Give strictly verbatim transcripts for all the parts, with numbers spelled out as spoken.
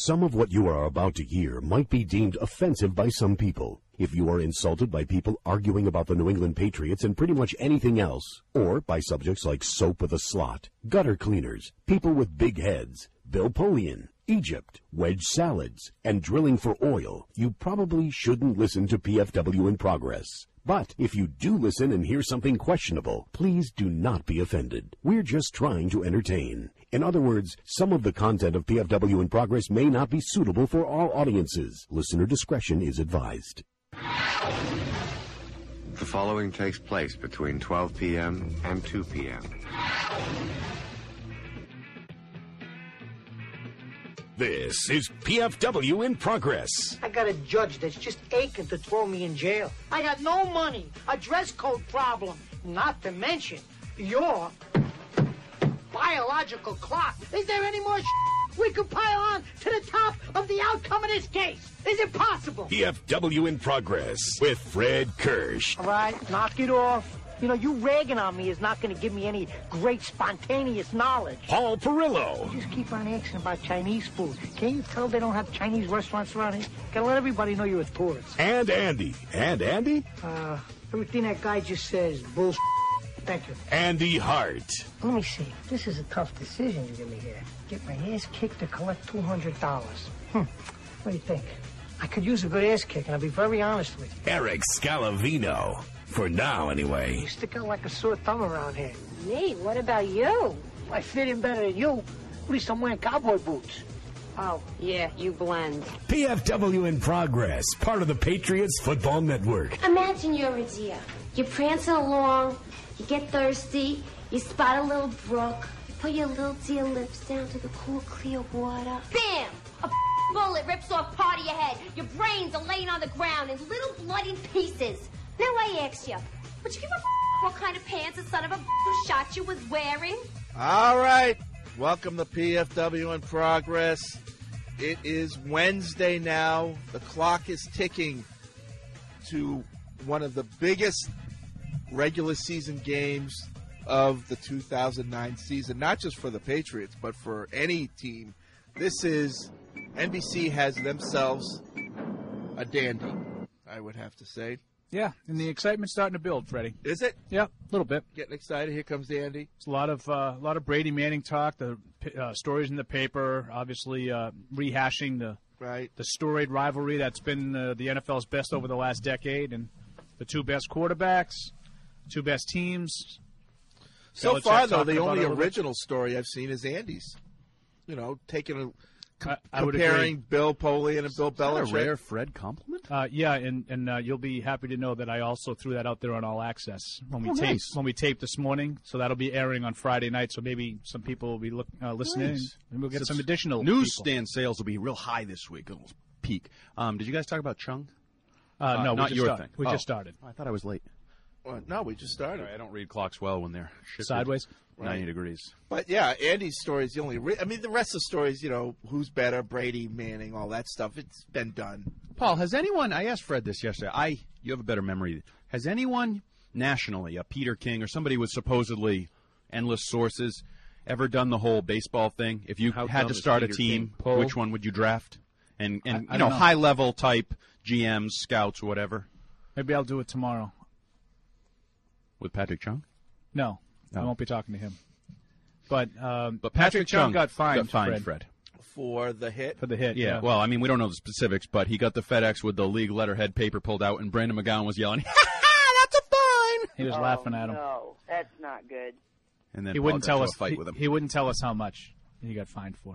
Some of what you are about to hear might be deemed offensive by some people. If you are insulted by people arguing about the New England Patriots and pretty much anything else, or by subjects like soap with a slot, gutter cleaners, people with big heads, Bill Polian, Egypt, wedge salads, and drilling for oil, you probably shouldn't listen to P F W in Progress. But if you do listen and hear something questionable, please do not be offended. We're just trying to entertain. In other words, some of the content of P F W in Progress may not be suitable for all audiences. Listener discretion is advised. The following takes place between twelve p.m. and two p.m. This is P F W in Progress. I got a judge that's just aching to throw me in jail. I got no money, a dress code problem, not to mention your biological clock. Is there any more sh- we could pile on to the top of the outcome of this case? Is it possible? P F W in Progress with Fred Kirsch. All right, knock it off. You know, you ragging on me is not going to give me any great spontaneous knowledge. Paul Perillo. You just keep on asking about Chinese food. Can't you tell they don't have Chinese restaurants around here? Gotta let everybody know you're a tourist. And Andy. And Andy? Uh, everything that guy just says, bullshit. Thank you. Andy Hart. Let me see. This is a tough decision you're gonna here. Get my ass kicked to collect two hundred dollars. Hmm. What do you think? I could use a good ass kick, and I'll be very honest with you. Eric Scalavino. For now, anyway. You stick out like a sore thumb around here. Me? What about you? I fit in better than you. At least I'm wearing cowboy boots. Oh, yeah, you blend. P F W in Progress, part of the Patriots Football Network. Imagine you're a deer. You're prancing along, you get thirsty, you spot a little brook, you put your little deer lips down to the cool, clear water. Bam! A bullet rips off part of your head. Your brains are laying on the ground in little bloody pieces. Now I ask you, would you give a f- what kind of pants the son of a who shot you was wearing? All right. Welcome to P F W in Progress. It is Wednesday now. The clock is ticking to one of the biggest regular season games of the two thousand nine season, not just for the Patriots, but for any team. This is, N B C has themselves a dandy, I would have to say. Yeah, and the excitement's starting to build, Freddie. Is it? Yeah, a little bit. Getting excited. Here comes Andy. It's a lot of uh, a lot of Brady Manning talk. The uh, stories in the paper, obviously uh, rehashing the right the storied rivalry that's been uh, the N F L's best over the last decade, and the two best quarterbacks, two best teams. So Belichick far, though, talking the about only it a little original story I've seen is Andy's. You know, taking a I, I would comparing agree. Bill Polian and Bill Is that Belichick. a rare Fred compliment? Uh, yeah, and and uh, you'll be happy to know that I also threw that out there on All Access when we Oh, taped nice. when we taped this morning. So that'll be airing on Friday night. So maybe some people will be look, uh, listening, Nice. and we'll get So some additional newsstand sales will be real high this week. It'll peak. Um, did you guys talk about Chung? People. Uh, no, Uh, not we just your started. thing. We Oh. just started. I thought I was late. Well, no, we just started. Sorry, I don't read clocks well when they're shifted Sideways? ninety degrees. But, yeah, Andy's story is the only re- – I mean, the rest of the stories, you know, who's better, Brady, Manning, all that stuff, it's been done. Paul, has anyone? I asked Fred this yesterday. I you have a better memory. Has anyone nationally, a Peter King or somebody with supposedly endless sources, ever done the whole baseball thing? If you How had dumb to is start a Peter team, King? Poll? which one would you draft? And and I you know, don't know. high level type G Ms, scouts, or whatever. Maybe I'll do it tomorrow. With Patrick Chung? No, I No. won't be talking to him. But um, But Patrick, Patrick Chung Chung got fined, got fined, Fred, Fred. For the hit. for the hit. Yeah, well, I mean, we don't know the specifics, but he got the FedEx with the league letterhead paper pulled out, and Brandon McGowan was yelling, "That's a fine!" he was laughing at him. No, that's not good. And then He Paul wouldn't got tell into us. a fight he, with him. he wouldn't tell us how much he got fined for.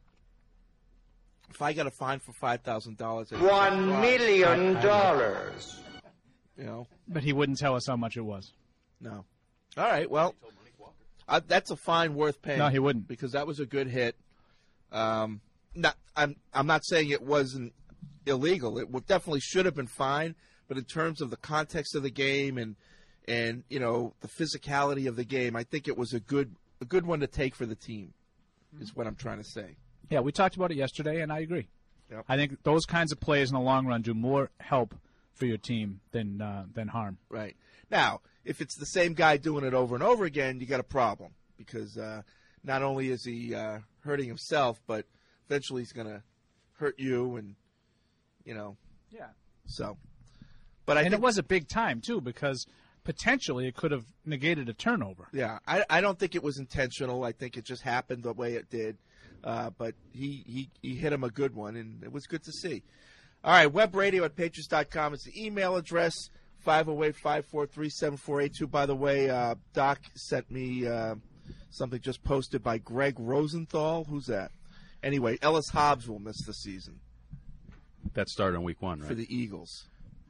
If I got a fine for five thousand dollars. One million dollars. You know, But he wouldn't tell us how much it was. no. All right, well, I, that's a fine worth paying. No, he wouldn't. Because that was a good hit. Um, not, I'm, I'm not saying it wasn't illegal. It would, definitely should have been fine. But in terms of the context of the game and, and you know, the physicality of the game, I think it was a good a good one to take for the team, is what I'm trying to say. Yeah, we talked about it yesterday, and I agree. Yep. I think those kinds of plays in the long run do more help for your team than uh, than harm. Right. Now, if it's the same guy doing it over and over again, you got a problem because uh, not only is he uh, hurting himself, but eventually he's going to hurt you, and you know. Yeah. So, but I and think, it was a big time too because potentially it could have negated a turnover. Yeah, I I don't think it was intentional. I think it just happened the way it did. Uh, but he, he he hit him a good one, and it was good to see. All right, web radio at patriots dot com is the email address. five oh eight, five four three, seven four eight two. By the way, uh, Doc sent me uh, something just posted by Greg Rosenthal. Who's that? Anyway, Ellis Hobbs will miss the season. That started in week one, right? For the Eagles.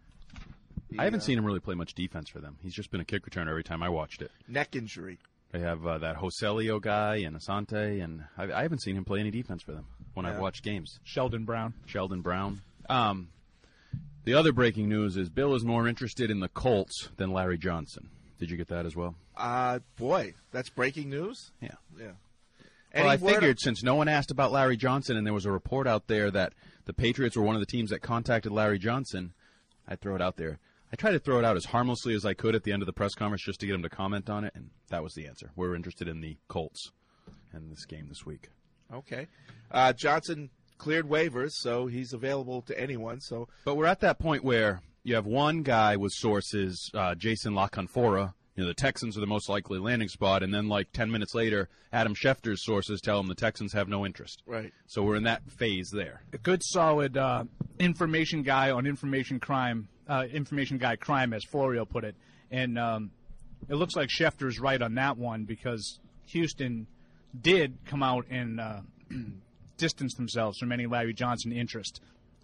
The, I haven't uh, seen him really play much defense for them. He's just been a kick returner every time I watched it. Neck injury. They have uh, that Joselio guy and Asante, and I, I haven't seen him play any defense for them when Yeah. I've watched games. Sheldon Brown. Sheldon Brown. Um, the other breaking news is Bill is more interested in the Colts than Larry Johnson. Did you get that as well? Uh, boy, that's breaking news? Yeah. Yeah. Well, Any I word figured of- since no one asked about Larry Johnson and there was a report out there that the Patriots were one of the teams that contacted Larry Johnson, I'd throw it out there. I tried to throw it out as harmlessly as I could at the end of the press conference just to get him to comment on it, and that was the answer. We're interested in the Colts and this game this week. Okay. Uh, Johnson cleared waivers, so he's available to anyone. So, But we're at that point where you have one guy with sources, uh, Jason LaConfora. You know, the Texans are the most likely landing spot, and then like ten minutes later, Adam Schefter's sources tell him the Texans have no interest. Right. So we're in that phase there. A good, solid uh, information guy on information crime, uh, information guy crime, as Florio put it. And um, it looks like Schefter's right on that one because Houston did come out and uh, distance themselves from any Larry Johnson interest.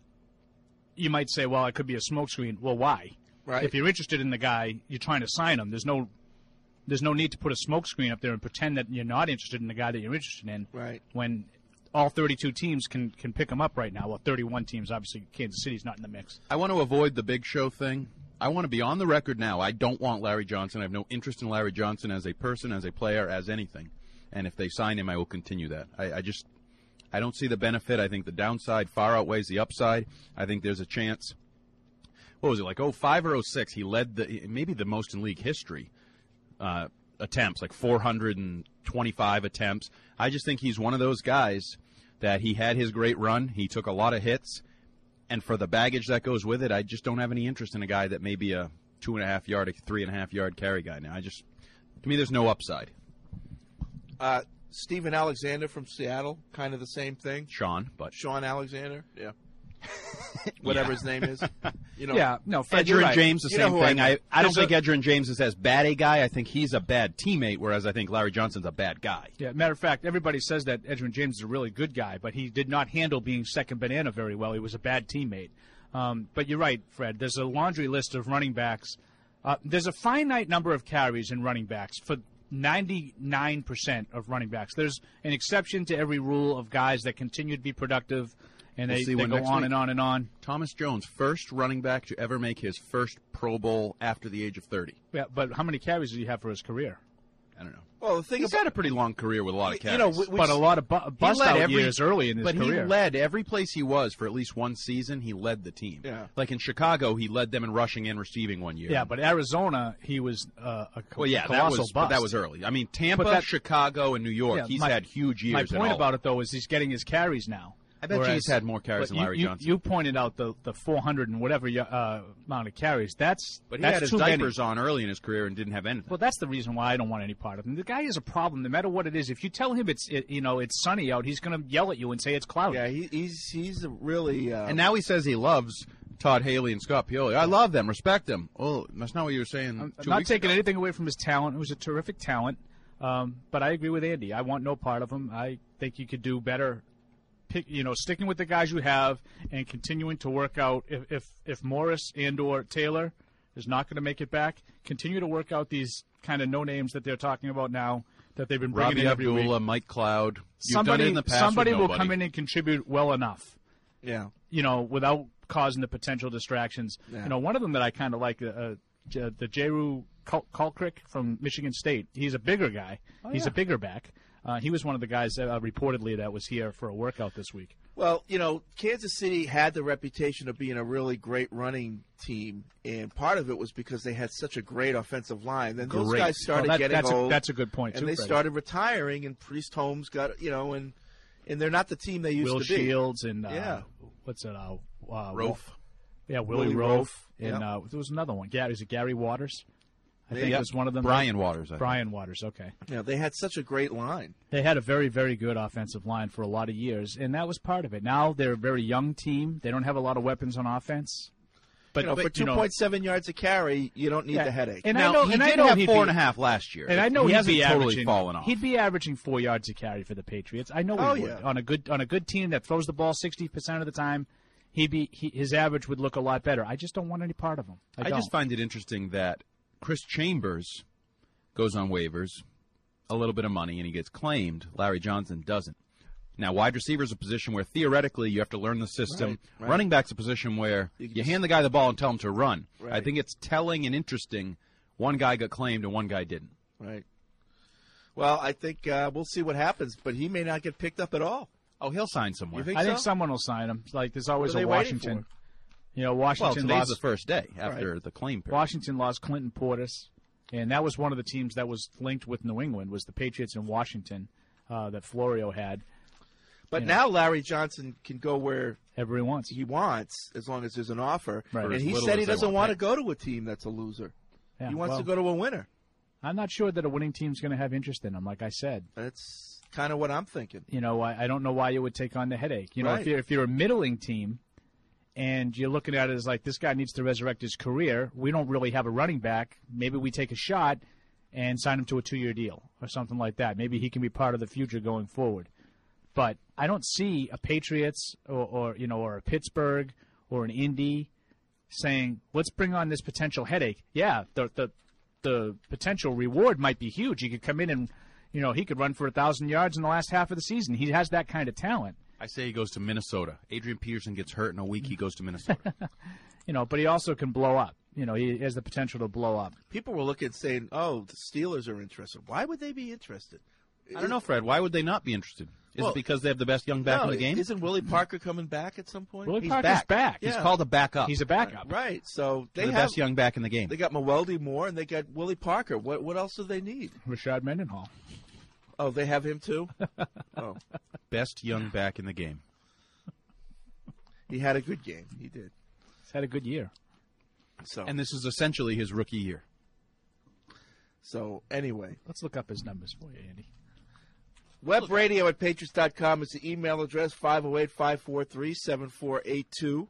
You might say, well, it could be a smokescreen. Well, why? Right. If you're interested in the guy, you're trying to sign him. There's no, there's no need to put a smokescreen up there and pretend that you're not interested in the guy that you're interested in. Right. When all thirty-two teams can can pick him up right now. Well, thirty-one teams. Obviously, Kansas City's not in the mix. I want to avoid the big show thing. I want to be on the record now. I don't want Larry Johnson. I have no interest in Larry Johnson as a person, as a player, as anything. And if they sign him, I will continue that. I, I just, I don't see the benefit. I think the downside far outweighs the upside. I think there's a chance. What was it, like oh five or oh six? He led the maybe the most in league history uh, attempts, like four hundred twenty-five attempts. I just think he's one of those guys that he had his great run. He took a lot of hits, and for the baggage that goes with it, I just don't have any interest in a guy that may be a two and a half yard, a three and a half yard carry guy. Now, I just, to me, there's no upside. Uh, Steven Alexander from Seattle, kind of the same thing. Sean, but Sean Alexander, yeah. Whatever his name is. You know, Yeah, no, Fred, Edgerrin you're right. James, the You know same who I thing. I, mean. I, don't There's think Edgerrin James is as bad a guy. I think he's a bad teammate, whereas I think Larry Johnson's a bad guy. Yeah, matter of fact, everybody says that Edgerrin James is a really good guy, but he did not handle being second banana very well. He was a bad teammate. Um, but you're right, Fred. There's a laundry list of running backs. Uh, there's a finite number of carries in running backs for ninety-nine percent of running backs. There's an exception to every rule of guys that continue to be productive, and We'll they, see they when go next on week. and on and on. Thomas Jones, first running back to ever make his first Pro Bowl after the age of thirty. Yeah, but how many carries did he have for his career? I don't know. Well, the thing He's about had a pretty long career with a lot of You carries. know, we- we- But a lot of bu- He bust led out every- years early in his but career. he led every place he was for at least one season. He led the team. Yeah. Like in Chicago, he led them in rushing and receiving one year. Yeah, but Arizona, he was uh, a co- well, yeah, that colossal was but bust. that was early. I mean, Tampa, But that- Chicago, and New York. Yeah, he's my- had huge years. My in point all. about it, though, is he's getting his carries now. I bet you Whereas- he's had more carries but than you- Larry you, Johnson. You pointed out the, the four hundred and whatever uh, amount of carries. That's but he that's had his too many. diapers on early in his career and didn't have anything. Well, that's the reason why I don't want any part of him. The guy is a problem, no matter what it is. If you tell him it's it, you know it's sunny out, he's going to yell at you and say it's cloudy. Yeah, he, he's he's a really. Uh, And now he says he loves Todd Haley and Scott Pioli. I love them, respect them. Oh, that's not what you were saying. I'm two not weeks taking ago. anything away from his talent. It was a terrific talent, um, but I agree with Andy. I want no part of him. I think you could do better. Pick, you know, sticking with the guys you have and continuing to work out. If if, if Morris and or Taylor is not going to make it back, continue to work out these kind of no names that they're talking about now that they've been bringing Robbie in every Abdullah, week. Mike Cloud. You've Somebody, done it in the past somebody with will nobody. come in and contribute well enough. yeah. You know, without causing the potential distractions. Yeah. You know, one of them that I kind of like, uh, J- the Jeru Kul- Kulkrick from Michigan State. He's a bigger guy. Oh, He's yeah. a bigger back. Uh, he was one of the guys that, uh, reportedly that was here for a workout this week. Well, you know, Kansas City had the reputation of being a really great running team, and part of it was because they had such a great offensive line. Then those Great. guys started Well, that- getting that's a- old. that's a good point, and too, they Freddie. started retiring, and Priest Holmes got, you know, and and they're not the team they used Will to be. Shields and uh, Yeah. what's it? Uh, uh, Rofe. Yeah, Willie, Willie Rofe. Rofe, And yep. uh, there was another one. Gary, is it Gary Waters? I think Yep. it was one of them. Brian Waters. I Brian Waters, okay. Yeah, they had such a great line. They had a very, very good offensive line for a lot of years, and that was part of it. Now they're a very young team. They don't have a lot of weapons on offense. But, you know, but, for you two know- point seven yards a carry, you don't need Yeah. the headache. And now, I know, he and did I know have he'd four be- and a half last year. And I know he he'd hasn't be totally averaging, fallen off. He'd be averaging four yards a carry for the Patriots. I know he Oh, would. yeah. On a good on a good team that throws the ball sixty percent of the time, he'd be he, his average would look a lot better. I just don't want any part of him. I, I don't. just find it interesting that Chris Chambers goes on waivers, a little bit of money, and he gets claimed. Larry Johnson doesn't. Now, wide receiver is a position where theoretically you have to learn the system. Right, right. Running back's a position where You you, can just- hand the guy the ball and tell him to run. I Right. think it's telling and interesting. One guy got claimed and one guy didn't. Right. Well, I think uh, we'll see what happens, but he may not get picked up at all. Oh, he'll sign somewhere. You think I think so? someone will sign him. Like there's always What are a they waiting Washington. for? You know, well, Washington today's lost the first day after the claim period. Washington lost Clinton Portis, and that was one of the teams that was linked with New England. Was the Patriots in Washington uh, that Florio had. But Yeah. now Larry Johnson can go where Every once. he wants as long as there's an offer. Right. And as he little said he as they doesn't want want to to go to a team that's a loser. Yeah, he wants well, to go to a winner. I'm not sure that a winning team's going to have interest in him. Like I said, That's kind of what I'm thinking. you know, I, I don't know why you would take on the headache. You know, Right. if you're if you're a middling team, and you're looking at it as like this guy needs to resurrect his career, we don't really have a running back. Maybe we take a shot and sign him to a two-year deal or something like that. Maybe he can be part of the future going forward. But I don't see a Patriots or, or you know or a Pittsburgh or an Indy saying, let's bring on this potential headache. Yeah, the the the potential reward might be huge. He could come in and, you know, he could run for a thousand yards in the last half of the season. He has that kind of talent. I say he goes to Minnesota. Adrian Peterson gets hurt in a week. He goes to Minnesota. You know, but he also can blow up. You know, he has the potential to blow up. People were looking saying, "Oh, the Steelers are interested." Why would they be interested? I don't know, Fred. Why would they not be interested? Is Well, it because they have the best young back no, in the game? Isn't Willie Parker coming back at some point? Willie He's Parker's back. back. He's Yeah. called a backup. He's a backup. Right. So they the have best young back in the game. They got Mweldy Moore and they got Willie Parker. What what else do they need? Rashad Mendenhall. Oh, they have him too. Oh, Best young back in the game. he had a good game. He did. He's had a good year. So And this is essentially his rookie year. so anyway, Let's look up his numbers for you, Andy. web radio at patriots dot com is the email address. five oh eight, five four three, seven four eight two.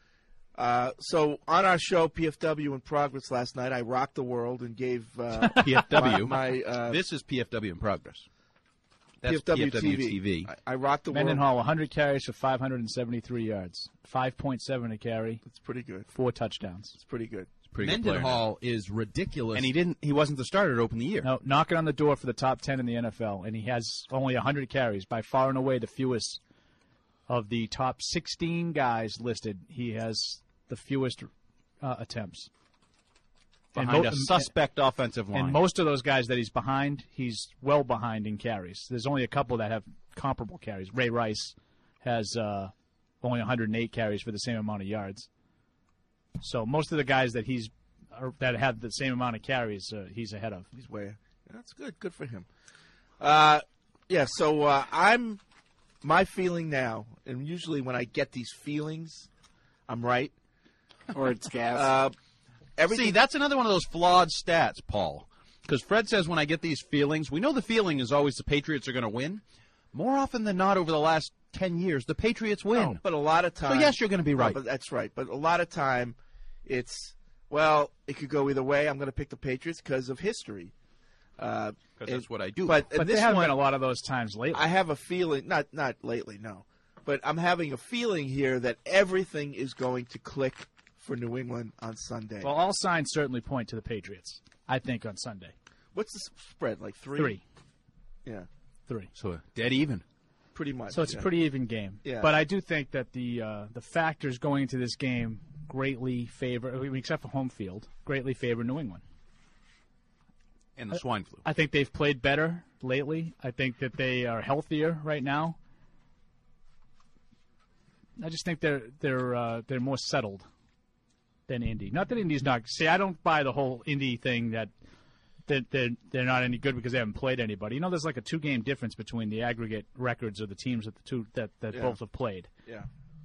Uh, so on our show, P F W in Progress last night, I rocked the world and gave uh, P F W. my, my uh, This is P F W in progress. That's P F W, P F W T V. T V. I, I rocked the world. Mendenhall, one hundred carries for five hundred seventy-three yards. five point seven a carry, It's pretty good. four touchdowns. It's pretty good. Pretty good player now. Mendenhall is ridiculous. And he didn't. He wasn't the starter to open the year. No, knocking on the door for the top ten in the N F L, and he has only one hundred carries, by far and away the fewest of the top sixteen guys listed. He has the fewest uh, attempts. Behind mo- a suspect offensive line. And most of those guys that he's behind, he's well behind in carries. There's only a couple that have comparable carries. Ray Rice has uh, only one hundred eight carries for the same amount of yards. So most of the guys that he's or that have the same amount of carries, uh, he's ahead of. He's way. That's good. Good for him. Uh, yeah. So uh, I'm my feeling now, and usually when I get these feelings, I'm right. or it's gas. Uh, everything. See, that's another one of those flawed stats, Paul. Because Fred says when I get these feelings, we know the feeling is always the Patriots are going to win. More often than not, over the last ten years, the Patriots win. No, but a lot of time. So yes, you're going to be No, right. but that's right. But a lot of time, it's well, it could go either way. I'm going to pick the Patriots because of history. Uh, Because that's what I do. But, But this there haven't one, been a lot of those times lately. I have a feeling, not not lately, no, but I'm having a feeling here that everything is going to click for New England on Sunday. Well, all signs certainly point to the Patriots, I think, on Sunday. What's the spread? Like three? Three. Yeah, Three. So dead even. pretty much. So it's yeah. a pretty even game. Yeah. But I do think that the uh, the factors going into this game greatly favor, I mean, except for home field, greatly favor New England. And the swine flu. I think they've played better lately. I think that they are healthier right now. I just think they're they're uh, they're more settled than Indy. Not that Indy's not. See, I don't buy the whole Indy thing that that they're, they're not any good because they haven't played anybody. You know, there's like a two game difference between the aggregate records of the teams that the two that, that Yeah. both have played. Yeah.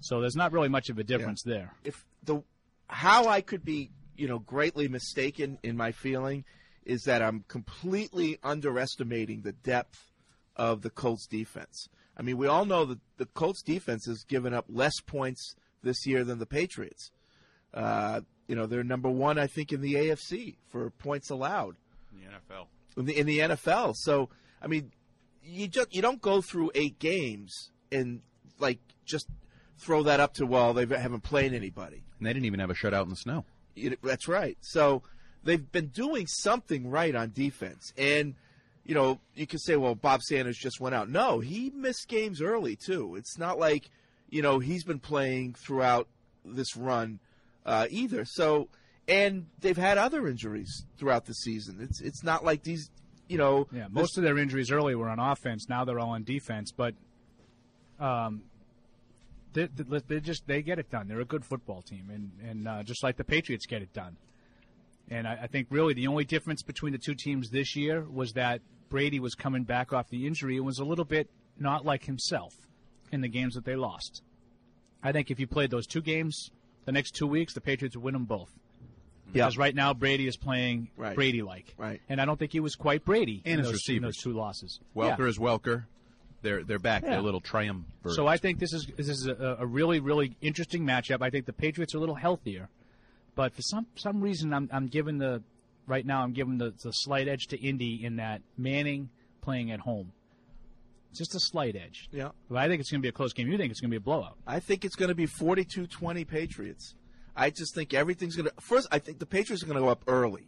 So there's not really much of a difference Yeah. there. If the how I could be, you know, greatly mistaken in my feeling is that I'm completely underestimating the depth of the Colts defense. I mean, we all know that the Colts defense has given up less points this year than the Patriots. Uh, you know, they're number one, I think, in the A F C for points allowed. In the N F L. In the, in the N F L. So, I mean, you just you don't go through eight games and like just throw that up to, well, they haven't played anybody. And they didn't even have a shutout in the snow. You, that's right. So they've been doing something right on defense. And, you know, you can say, well, Bob Sanders just went out. No, he missed games early, too. It's not like, you know, he's been playing throughout this run uh, either. So, and they've had other injuries throughout the season. It's it's not like these, you know. Yeah, most this, of their injuries early were on offense. Now they're all on defense. But um, they, they, they just they get it done. They're a good football team, and and uh, just like the Patriots get it done. And I, I think really the only difference between the two teams this year was that Brady was coming back off the injury and was a little bit not like himself in the games that they lost. I think if you played those two games the next two weeks, the Patriots would win them both. Yeah. Because right now Brady is playing right. Brady-like. Right. And I don't think he was quite Brady and in, his those, in those receivers. two losses. Welker yeah. is Welker. They're they're back. Yeah. They're a little triumvirate. So I think this is this is a, a really, really interesting matchup. I think the Patriots are a little healthier. But for some some reason, I'm I'm giving the right now I'm giving the, the slight edge to Indy in that Manning playing at home. Just a slight edge. Yeah. But I think it's going to be a close game. You think it's going to be a blowout? I think it's going to be forty-two twenty Patriots. I just think everything's going to – first, I think the Patriots are going to go up early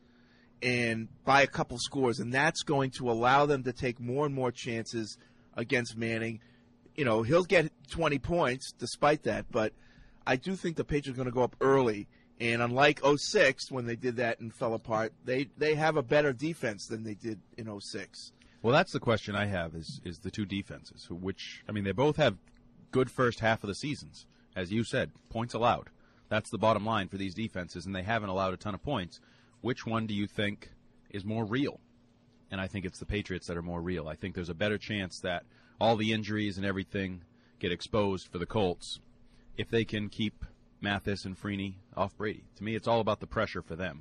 and by a couple scores, and that's going to allow them to take more and more chances against Manning. You know, he'll get twenty points despite that, but I do think the Patriots are going to go up early. And unlike oh six, when they did that and fell apart, they, they have a better defense than they did in oh six. Well, that's the question I have is is the two defenses, which, I mean, they both have good first half of the seasons. As you said, points allowed. That's the bottom line for these defenses, and they haven't allowed a ton of points. Which one do you think is more real? And I think it's the Patriots that are more real. I think there's a better chance that all the injuries and everything get exposed for the Colts if they can keep Mathis and Freeney off Brady. To me, it's all about the pressure for them.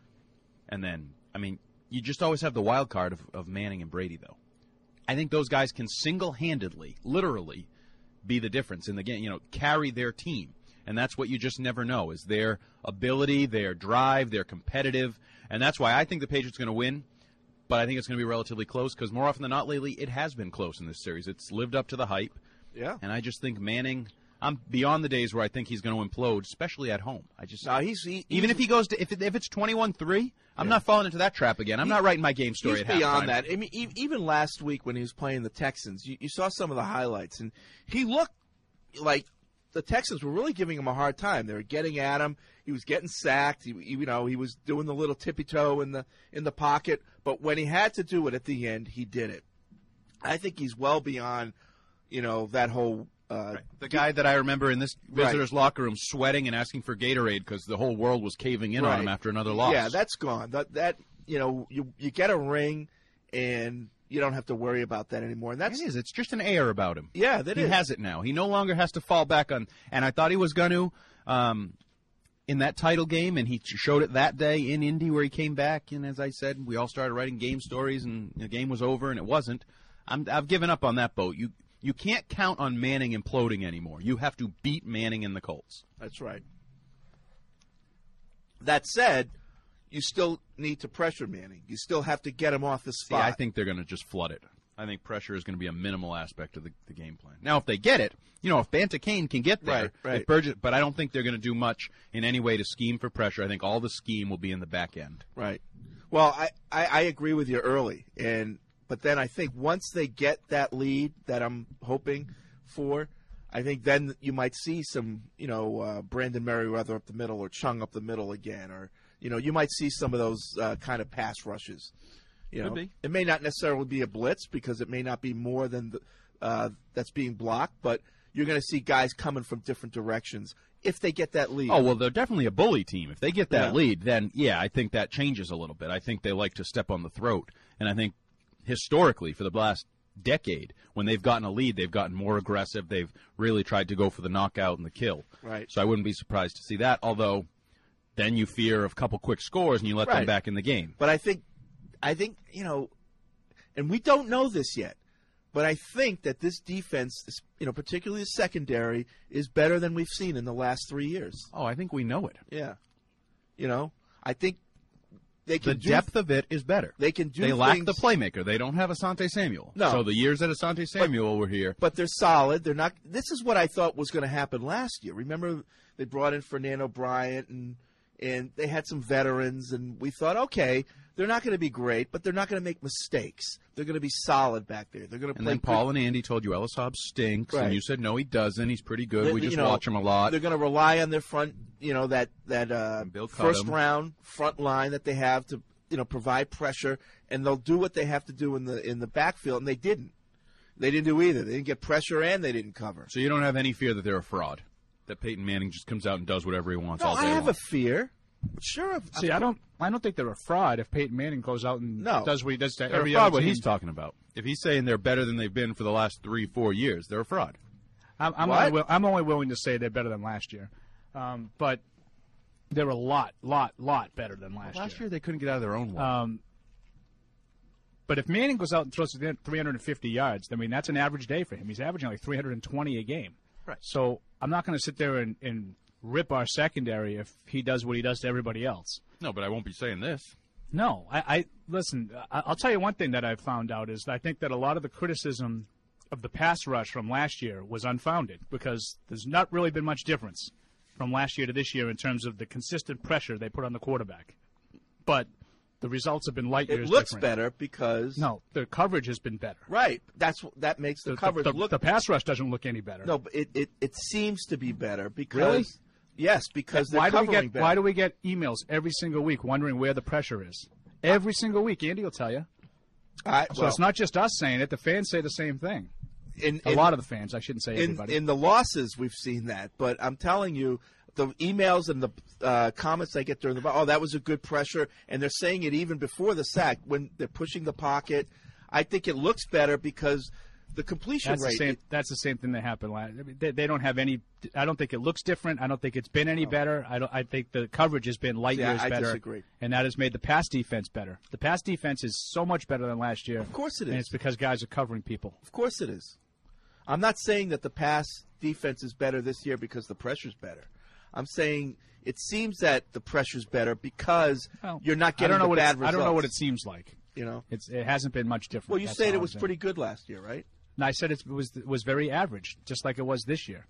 And then, I mean, you just always have the wild card of, of Manning and Brady, though. I think those guys can single-handedly, literally, be the difference in the game, you know, carry their team. And that's what you just never know, is their ability, their drive, their competitive. And that's why I think the Patriots are going to win, but I think it's going to be relatively close because more often than not lately, it has been close in this series. It's lived up to the hype. Yeah. And I just think Manning, I'm beyond the days where I think he's going to implode, especially at home. I just no, he's, he, Even he's, if he goes to, if, it, if it's twenty-one three, I'm yeah. not falling into that trap again. I'm he, not writing my game story he's at halftime. beyond that. I mean, even last week when he was playing the Texans, you, you saw some of the highlights, and he looked like the Texans were really giving him a hard time. They were getting at him. He was getting sacked. He, you know, he was doing the little tippy toe in the in the pocket. But when he had to do it at the end, he did it. I think he's well beyond, you know, that whole. Uh, right. The guy that I remember in this visitor's right. locker room sweating and asking for Gatorade because the whole world was caving in right. on him after another loss. Yeah, that's gone. That that you know, you you get a ring, and you don't have to worry about that anymore. And that's it is. It's just an air about him. Yeah, that he is. has it now. He no longer has to fall back on. And I thought he was going to um, in that title game, and he showed it that day in Indy where he came back. And as I said, we all started writing game stories, and the game was over, and it wasn't. I'm, I've given up on that boat. You you can't count on Manning imploding anymore. You have to beat Manning and the Colts. That's right. That said, you still need to pressure Manning. You still have to get him off the spot. See, I think they're going to just flood it. I think pressure is going to be a minimal aspect of the, the game plan. Now, if they get it, you know, if Banta Kane can get there, right, right. if Burgess, but I don't think they're going to do much in any way to scheme for pressure. I think all the scheme will be in the back end. Right. Well, I, I, I agree with you early, and but then I think once they get that lead that I'm hoping for, I think then you might see some, you know, uh, Brandon Merriweather up the middle or Chung up the middle again, or you know, you might see some of those uh, kind of pass rushes. You know, Could be. It may not necessarily be a blitz because it may not be more than the, uh, that's being blocked, but you're going to see guys coming from different directions if they get that lead. Oh, well, they're definitely a bully team. If they get that Yeah. lead, then, yeah, I think that changes a little bit. I think they like to step on the throat. And I think historically, for the last decade. When they've gotten a lead, they've gotten more aggressive. They've really tried to go for the knockout and the kill. Right. So I wouldn't be surprised to see that, although then you fear of a couple quick scores and you let Right. them back in the game. But I think, I think, you know, and we don't know this yet, but I think that this defense, you know, particularly the secondary, is better than we've seen in the last three years. Oh, I think we know it. Yeah. You know, I think they can The do, depth of it is better. They can do They lack things- the playmaker. They don't have Asante Samuel. No. So the years that Asante Samuel were here. But they're solid. They're not. This is what I thought was going to happen last year. Remember, they brought in Fernando Bryant, and and they had some veterans, and we thought, okay, they're not going to be great, but they're not going to make mistakes. They're going to be solid back there. They're going to And play. then Paul and Andy told you Ellis Hobbs stinks, Right. and you said, no, he doesn't. He's pretty good. They- we you just know, watch him a lot. They're going to rely on their front, you know, that that uh, Bill first Cudham. round front line that they have to, you know, provide pressure, and they'll do what they have to do in the in the backfield, and they didn't. They didn't do either. They didn't get pressure, and they didn't cover. So you don't have any fear that they're a fraud, that Peyton Manning just comes out and does whatever he wants No, all day I have long. a fear. Sure. See, I don't. I don't think they're a fraud if Peyton Manning goes out and No. does what he does to They're every a fraud other what team. he's talking about. If he's saying they're better than they've been for the last three, four years, they're a fraud. I'm, I'm, What? only, wi- I'm only willing to say they're better than last year, um, but they're a lot, lot, lot better than last, Last year. year they couldn't get out of their own way. Um, but if Manning goes out and throws it three hundred fifty yards, I mean that's an average day for him. He's averaging like three hundred twenty a game. Right. So I'm not going to sit there and, and rip our secondary if he does what he does to everybody else. no, but I won't be saying this. No, I, I listen. I, I'll tell you one thing that I've found out is I think that a lot of the criticism of the pass rush from last year was unfounded because there's not really been much difference from last year to this year in terms of the consistent pressure they put on the quarterback. But the results have been light It years looks different. better because No, the coverage has been better. right. That's what that makes the, The, coverage the, look. the pass rush doesn't look any better. no, but it, it it seems to be better because Really? yes, because they're why do we covering get better. why do we get emails every single week wondering where the pressure is? Every single week, Andy will tell you. I, So well, it's not just us saying it; the fans say the same thing. in, A in, lot of the fans, I shouldn't say in everybody. in the losses we've seen that, but I'm telling you, the emails and the uh, comments I get during the oh that was a good pressure, and they're saying it even before the sack when they're pushing the pocket. I think it looks better because the completion That's the rate. same. That's the same thing that happened last. I mean, they, they don't have any. I don't think it looks different. I don't think it's been any better. I don't. I think the coverage has been light Yeah, years I better. disagree. And that has made the pass defense better. The pass defense is so much better than last year. Of course it And is. it's because guys are covering people. Of course it is. I'm not saying that the pass defense is better this year because the pressure's better. I'm saying it seems that the pressure's better because Well, you're not I getting don't know the what bad it's- results. I don't know what it seems like. You know. It's it hasn't been much different. Well, you That's said all it I'm was saying. pretty good last year, right? No, I said it's, it was it was very average, just like it was this year.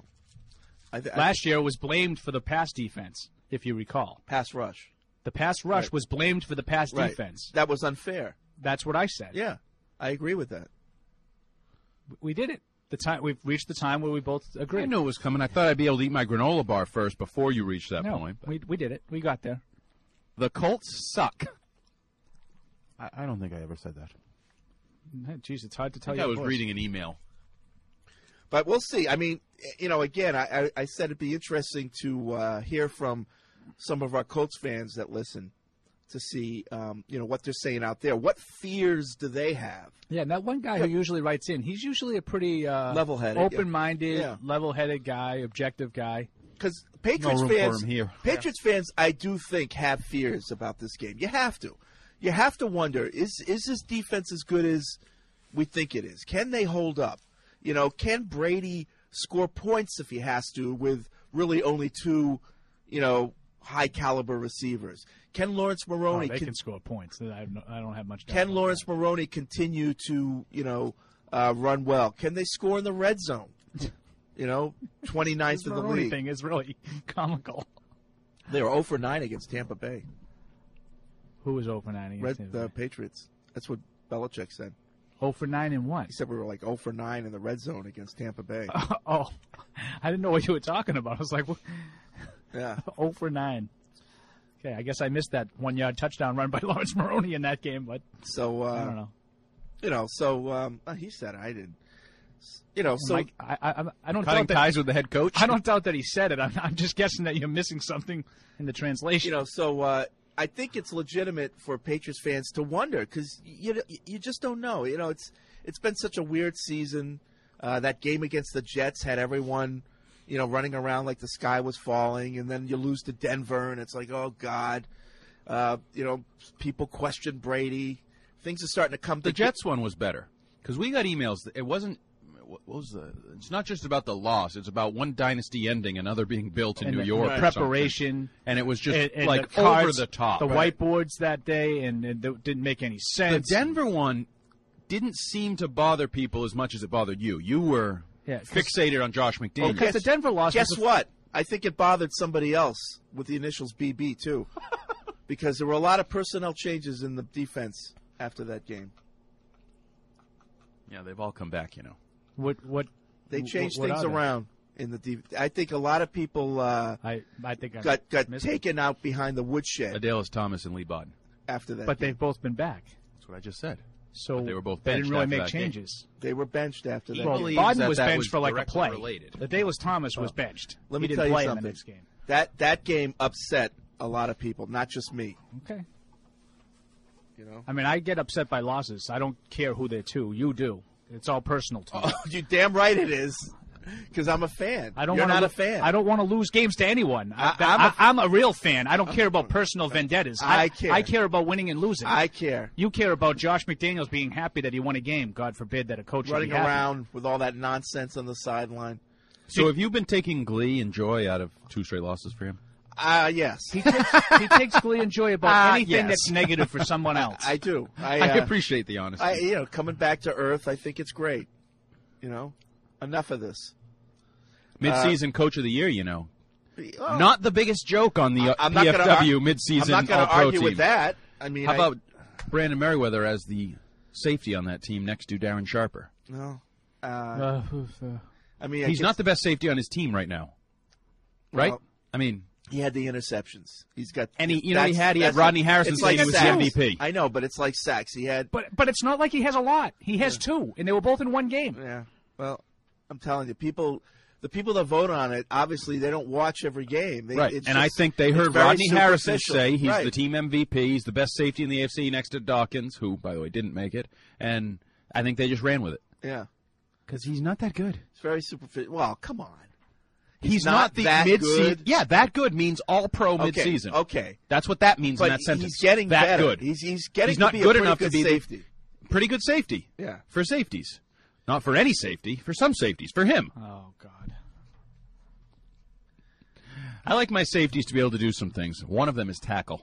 I th- I- Last year was blamed for the pass defense, if you recall. pass rush. The pass rush Right. was blamed for the pass Right. defense. That was unfair. That's what I said. Yeah, I agree with that. We did it. The time we've reached the time where we both agree. I knew it was coming. I thought I'd be able to eat my granola bar first before you reached that no, point. but- we we did it. We got there. The Colts suck. I, I don't think I ever said that. Jeez, it's hard to I tell think you. I was reading an email. But we'll see. I mean, you know, again, I, I, I said it'd be interesting to uh, hear from some of our Colts fans that listen to see, um, you know, what they're saying out there. What fears do they have? Yeah, and that one guy who usually writes in, he's usually a pretty uh, Level-headed, yeah. open-minded, Yeah. level-headed guy, objective guy. Because Patriots No room for fans, him here. Patriots fans, I do think have fears about this game. You have to, you have to wonder: is is this defense as good as we think it is? Can they hold up? You know, can Brady score points if he has to with really only two, you know, high caliber receivers? Can Lawrence Oh, Maroney they con- can score points. I, have no, I don't have much doubt. can about Lawrence that. Maroney continue to, you know, uh, run well? Can they score in the red zone? You know, twenty-ninth This in the Maroney league. thing is really comical. They were zero for nine against Tampa Bay. Who was zero for nine against Red, him? the Patriots. That's what Belichick said. zero for nine and what? He said we were like zero for nine in the red zone against Tampa Bay. Oh, I didn't know what you were talking about. I was like, what? Yeah. zero for nine. Okay, I guess I missed that one-yard touchdown run by Lawrence Maroney in that game, but So uh, I don't know. You know, so um, uh, he said it, I didn't. You know, so Mike, I, I, I don't Cutting doubt that, ties with the head coach. I don't doubt that he said it. I'm, I'm just guessing that you're missing something in the translation. you know, so uh, I think it's legitimate for Patriots fans to wonder because you you just don't know. You know, it's it's been such a weird season. Uh, that game against the Jets had everyone, you know, running around like the sky was falling, and then you lose to Denver, and it's like, oh God, uh, you know, people question Brady. Things are starting to come. The to Jets one was better because we got emails. It wasn't. What was the? It's not just about the loss. It's about one dynasty ending, another being built in and New the, York. the or preparation, something. And it was just and, and like the cards, over the top. The right? whiteboards that day, and, and it didn't make any sense. The Denver one didn't seem to bother people as much as it bothered you. You were yeah, fixated on Josh McDaniels. Well, because the Denver loss. Guess was a, what? I think it bothered somebody else with the initials B B too, because there were a lot of personnel changes in the defense after that game. Yeah, they've all come back. You know. What? What? They changed what things around in the def- I think a lot of people uh, I I think I got got missed taken it. out behind the woodshed Adales Thomas and Lee Bodden. after that. But game. they've both been back. That's what I just said. So but they were both they benched didn't really after make that game. changes. They were benched after He that. Well, believes Bodden that was that benched was for like a directly play. related. The Dallas Thomas was Oh. benched. Let he me didn't tell you play something. in the next game. That that game upset a lot of people, not just me. Okay. You know. I mean, I get upset by losses. I don't care who they're to. You do. It's all personal to me. Oh, you damn right it is. Because I'm a fan. I don't You're wanna not lo- a fan. I don't want to lose games to anyone. I, I- I'm a- I, I'm a real fan. I don't care about personal vendettas. I care. I care about winning and losing. I care. You care about Josh McDaniels being happy that he won a game. God forbid that a coach would Running be happy. around with all that nonsense on the sideline. So have you been taking glee and joy out of two straight losses for him? Uh, yes. He takes, he takes glee and joy about Uh, anything yes. that's negative for someone else. I do. I, I uh, appreciate the honesty. I, you know, coming back to earth, I think it's great. You know, enough of this. Mid-season Coach of the Year, you know. Oh, Not the biggest joke on the uh, I'm P not F gonna W ar- mid-season I'm not going to All-Pro argue team. with that. I mean, How I- about Brandon Merriweather as the safety on that team next to Darren Sharper? No. Uh, Uh, I mean, I He's guess- not the best safety on his team right now, right? Well, I mean, he had the interceptions. He's got And he- you know, he that's- had- he had that's Rodney like- Harrison it's saying like he was the sacks. M V P. I know, but it's like sacks. He had. but but it's not like he has a lot. He has two, and they were both in one game. Yeah. Well, I'm telling you, people. The people that vote on it, obviously, they don't watch every game. They, right. it's And I just- think they it's heard very Rodney Harrison superficial. say he's Right. the team M V P. He's the best safety in the A F C next to Dawkins, who, by the way, didn't make it. And I think they just ran with it. Yeah. Because he's not that good. It's very superficial. Well, come on. He's, not not, the that mid-season. good? Yeah, that good means all-pro Okay, mid-season. okay. That's what that means But in that sentence. he's getting that better. good. He's he's getting He's not to be good a pretty enough good to be the- safety. Pretty good safety. Yeah. For safeties. Not for any safety. For some safeties. For him. Oh God. I like my safeties to be able to do some things. One of them is tackle.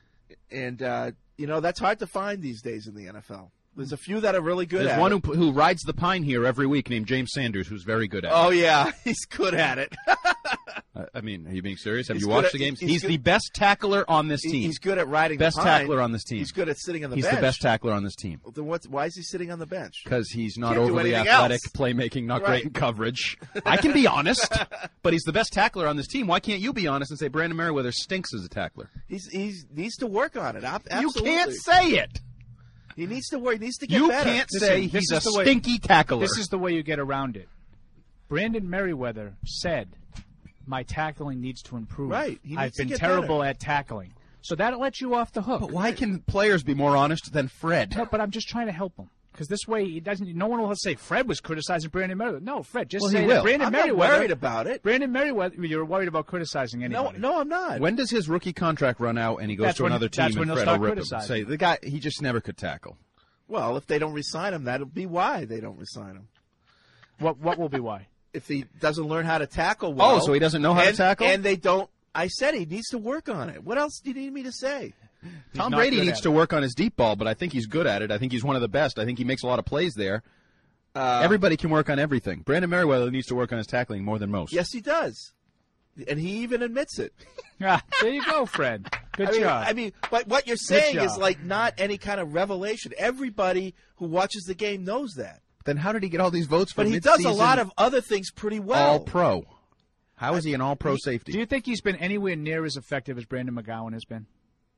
And uh, you know that's hard to find these days in the N F L. There's a few that are really good There's at one it. who, who rides the pine here every week named James Sanders, who's very good at Oh it. yeah, he's good at it. Uh, I mean, are you being serious? Have He's you good watched at- the games? he's He's, good- the best tackler on this He- team. He's good at riding best the pine. tackler on this team. He's good at sitting on the He's bench. the best tackler on this team. Then what's, why is he sitting on the bench? Because he's not Can't do overly anything athletic, else. playmaking, not Right. great in coverage. I can be honest, but he's the best tackler on this team. Why can't you be honest and say Brandon Merriweather stinks as a tackler? He's he's needs to work on it. Ab- Absolutely. You can't say it. He needs to work. He needs to get You better. can't Listen, say this he's is a the way- stinky tackler. This is the way you get around it. Brandon Merriweather said, "My tackling needs to improve. Right. He needs I've to been get terrible better." at tackling." So that lets you off the hook. But why can players be more honest than Fred? No, but I'm just trying to help him. Because this way, he doesn't. No one will say Fred was criticizing Brandon Merriweather. No, Fred, just Well, say he that will. Brandon I'm not Merriweather. worried about it. Brandon Merriweather, you're worried about criticizing No, anybody. no, I'm not. When does his rookie contract run out and he goes That's to when- another team that's when and they'll Fred will start rip him? criticizing. Say the guy, he just never could tackle. Well, if they don't resign him, that'll be why they don't resign him. What What will be why? If he doesn't learn how to tackle well. Oh, so he doesn't know how to and- tackle? And they don't. I said he needs to work on it. What else do you need me to say? Tom not Brady good needs at to it. work on his deep ball, but I think he's good at it. I think he's one of the best. I think he makes a lot of plays there. Uh, Everybody can work on everything. Brandon Merriweather needs to work on his tackling more than most. Yes, he does, and he even admits it. Ah, there you go, Fred. Good I mean, job. I mean, but what you're saying is job. like not any kind of revelation. Everybody who watches the game knows that. Then how did he get all these votes for But he does a mid-season lot of other things pretty well. all-pro? How is he an all-pro safety? Do you think he's been anywhere near as effective as Brandon McGowan has been?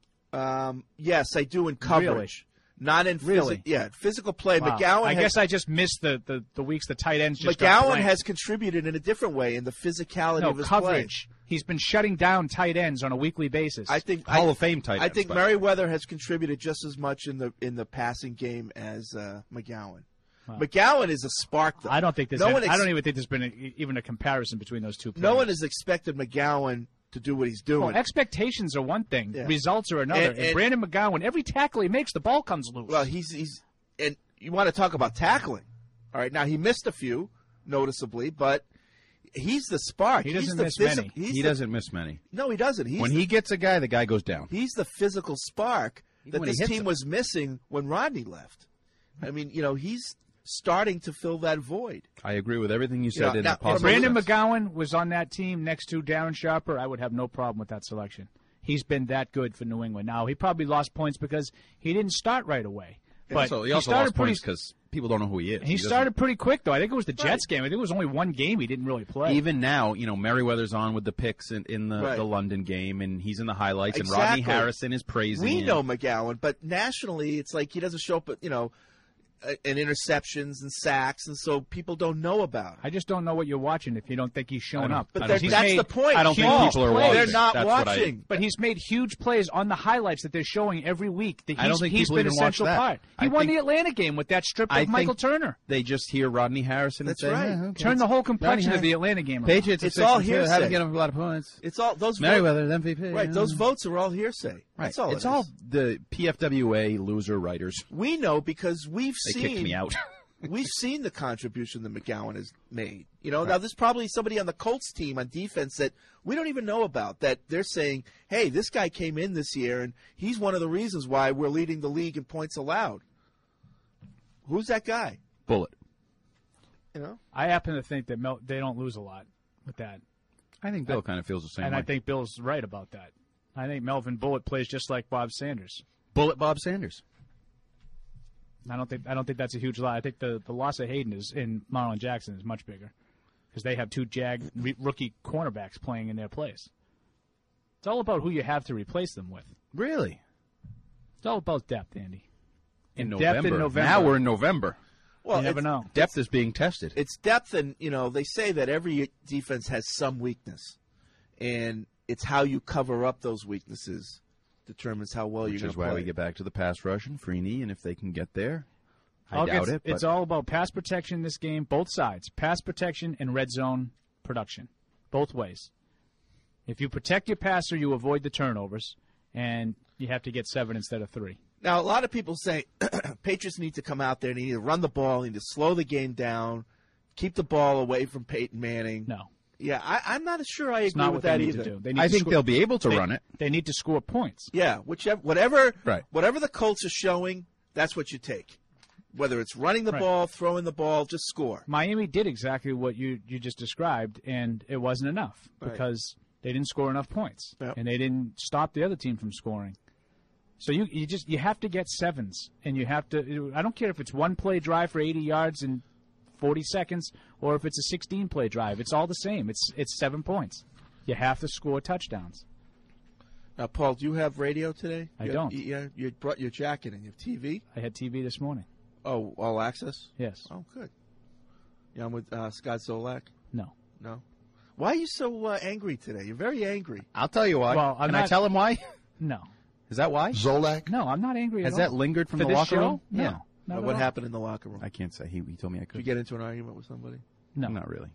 Um, yes, I do in coverage, Really? not in Really? physi- yeah, physical play. Wow. McGowan. I has, guess I just missed the, the, the weeks the tight ends just got McGowan blanked. has contributed in a different way in the physicality no of his coverage. play. He's been shutting down tight ends on a weekly basis. I think Hall I, of Fame tight I ends, think by the way. Merriweather has contributed just as much in the in the passing game as uh, McGowan. McGowan is a spark, though. I don't think there's. No any, one ex- I don't even think there's been a, even a comparison between those two players. No one has expected McGowan to do what he's doing. Well, expectations are one thing, Yeah. results are another. And- And, and- Brandon McGowan, every tackle he makes, the ball comes loose. Well, he's he's and you want to talk about tackling. All right, now he missed a few noticeably, but he's the spark. He he's doesn't the miss phys- many. He's He the, doesn't miss many. No, he doesn't. He's When the, he gets a guy, the guy goes down. he's the physical spark that When he this hits team him. was missing when Rodney left. I mean, you know, he's starting to fill that void. I agree with everything you said know, in now, the if If positive Brandon sense. McGowan was on that team next to Darren Sharper, I would have no problem with that selection. He's been that good for New England. Now, he probably lost points because he didn't start right away. But so he he also started lost pretty, points because people don't know who he is. He, doesn't- started pretty quick, though. I think it was the Jets game. I think it was only one game he didn't really play. Even now, you know, Merriweather's on with the picks in, in the, Right. the London game, and he's in the highlights, Exactly. and Rodney Harrison is praising We him. know McGowan, but nationally, it's like he doesn't show up, you know, uh, in interceptions and sacks, and so people don't know about him. I just don't know what you're watching if you don't think he's I showing don't- up. But I they're- don't think- that's made the point. I don't think Paul. people are plays. watching. They're not That's what I- watching. But he's made huge plays on the highlights that they're showing every week. That he's, I don't think he's people been an even watch essential that. part. He I won think- the Atlanta game with that strip of I Michael think Turner. They just hear Rodney Harrison That's and say, right. "Yeah, okay, Turned the whole complexion Rodney of the Atlanta game around. Patriots, It's are all six and two, hearsay. haven't given up a lot of points. It's all those votes. Merriweather, M V P. Right, those votes are all hearsay. Right. That's all. It's it all is. the P F W A loser writers. We know because we've They seen. kicked me out. We've seen the contribution that McGowan has made. You know, now there's probably somebody on the Colts team on defense that we don't even know about that they're saying, hey, this guy came in this year and he's one of the reasons why we're leading the league in points allowed. Who's that guy? Bullet. You know? I happen to think that Mel, they don't lose a lot with that. I think Bill kind of feels the same and way. I think Bill's right about that. I think Melvin Bullitt plays just like Bob Sanders. Bullet Bob Sanders. I don't think I don't think that's a huge lie. I think the, the loss of Hayden is in Marlon Jackson is much bigger because they have two Jag re- rookie cornerbacks playing in their place. It's all about who you have to replace them with. Really? It's all about depth, Andy. In Depth November. in November. Now we're in November. Well, You never it's, know. Depth is being tested. it's depth, and, you know, they say that every defense has some weakness. And it's how you cover up those weaknesses determines how well Which you're going is to why play. we get back to the pass rush and Freeney, and if they can get there, I All doubt gets- it. But It's all about pass protection in this game, both sides. Pass protection and red zone production, both ways. If you protect your passer, you avoid the turnovers, and you have to get seven instead of three. Now, a lot of people say Patriots need to come out there and they need to run the ball, they need to slow the game down, keep the ball away from Peyton Manning. No. Yeah, I, I'm not sure I It's agree not with what that they need either. to do. They need I to think score- they'll be able to they, run it. They need to score points. Yeah, whichever, whatever, Right. whatever the Colts are showing, that's what you take. Whether it's running the Right. ball, throwing the ball, just score. Miami did exactly what you, you just described, and it wasn't enough Right. because they didn't score enough points, Yep. and they didn't stop the other team from scoring. So you you just you have to get sevens, and you have to. I don't care if it's one play drive for eighty yards in forty seconds, or if it's a sixteen play drive. It's all the same. It's it's seven points. You have to score touchdowns. Now, Paul, do you have radio today? I You- don't. You, yeah, you brought your jacket and you have T V. I had T V this morning. Oh, all access. Yes. Oh, good. Yeah, I'm with uh, Scott Zolak. No. No. Why are you so uh, angry today? You're very angry. I'll tell you why. Well, I'm Can I not- tell him why? No. Is that why? Zolak? No, I'm not angry Has at that all. lingered from For the this locker show? room? No. Yeah. Not Well, at what all. happened in the locker room? I can't say. He, he told me I Did could. you get into an argument with somebody? No. Not really.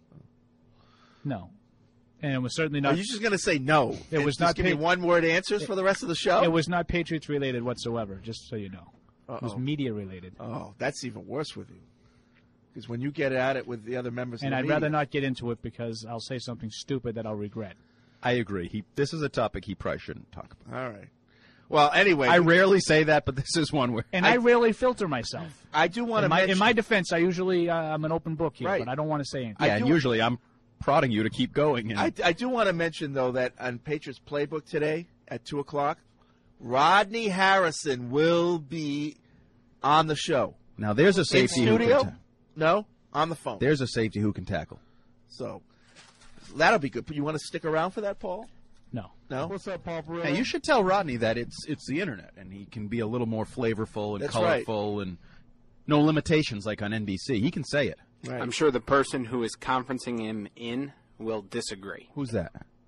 No. And it was certainly Are not. you just going to say no? It and was just not give me pa- one word answers for the rest of the show. It was not Patriots related whatsoever, just so you know. It was Uh-oh. media related. Oh, that's even worse with you. Because when you get at it with the other members And of the I'd media, rather not get into it because I'll say something stupid that I'll regret. I agree. He. This is a topic he probably shouldn't talk about. All right. Well, anyway, I rarely say that, but this is one where. And I, I- rarely filter myself. I do want to In my, mention. in my defense, I usually uh, I'm an open book here, Right. but I don't want to say anything. I yeah, and do- usually I'm prodding you to keep going. And I, I do want to mention though that on Patriots Playbook today at two o'clock, Rodney Harrison will be on the show now there's a in safety. Who studio. can ta- No, on the phone. there's a safety who can tackle. So that'll be good. But you want to stick around for that, Paul? No. No. What's up, Paul Pereira? Now, you should tell Rodney that it's it's the internet, and he can be a little more flavorful and That's right. colorful, and no limitations like on N B C. He can say it. Right. I'm sure the person who is conferencing him in will disagree. Who's that?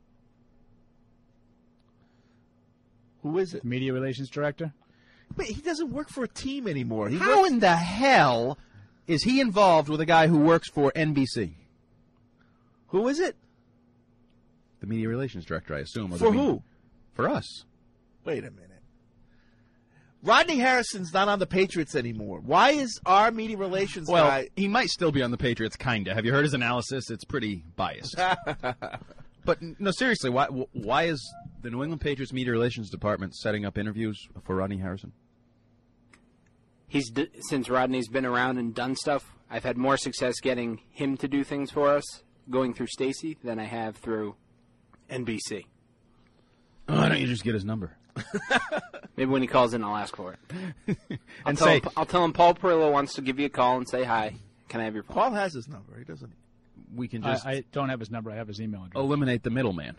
Who is it? Media relations director? But he doesn't work for a team anymore. He How works- in the hell Is he involved with a guy who works for N B C? Who is it? The media relations director, I assume. or For the me- who? For us. Wait a minute. Rodney Harrison's not on the Patriots anymore. Why is our media relations Well, guy... he might still be on the Patriots, kinda. Have you heard his analysis? It's pretty biased. But, no, seriously, why why is the New England Patriots media relations department setting up interviews for Rodney Harrison? He's d- since Rodney's been around and done stuff, I've had more success getting him to do things for us, going through Stacy, than I have through N B C. Oh, why don't you just get his number? Maybe when he calls in, I'll ask for it. I'll, And tell say- him, I'll tell him Paul Perillo wants to give you a call and say hi. Can I have your phone? Paul has his number. He doesn't. We can I, just I don't have his number. I have his email address. eliminate the middleman.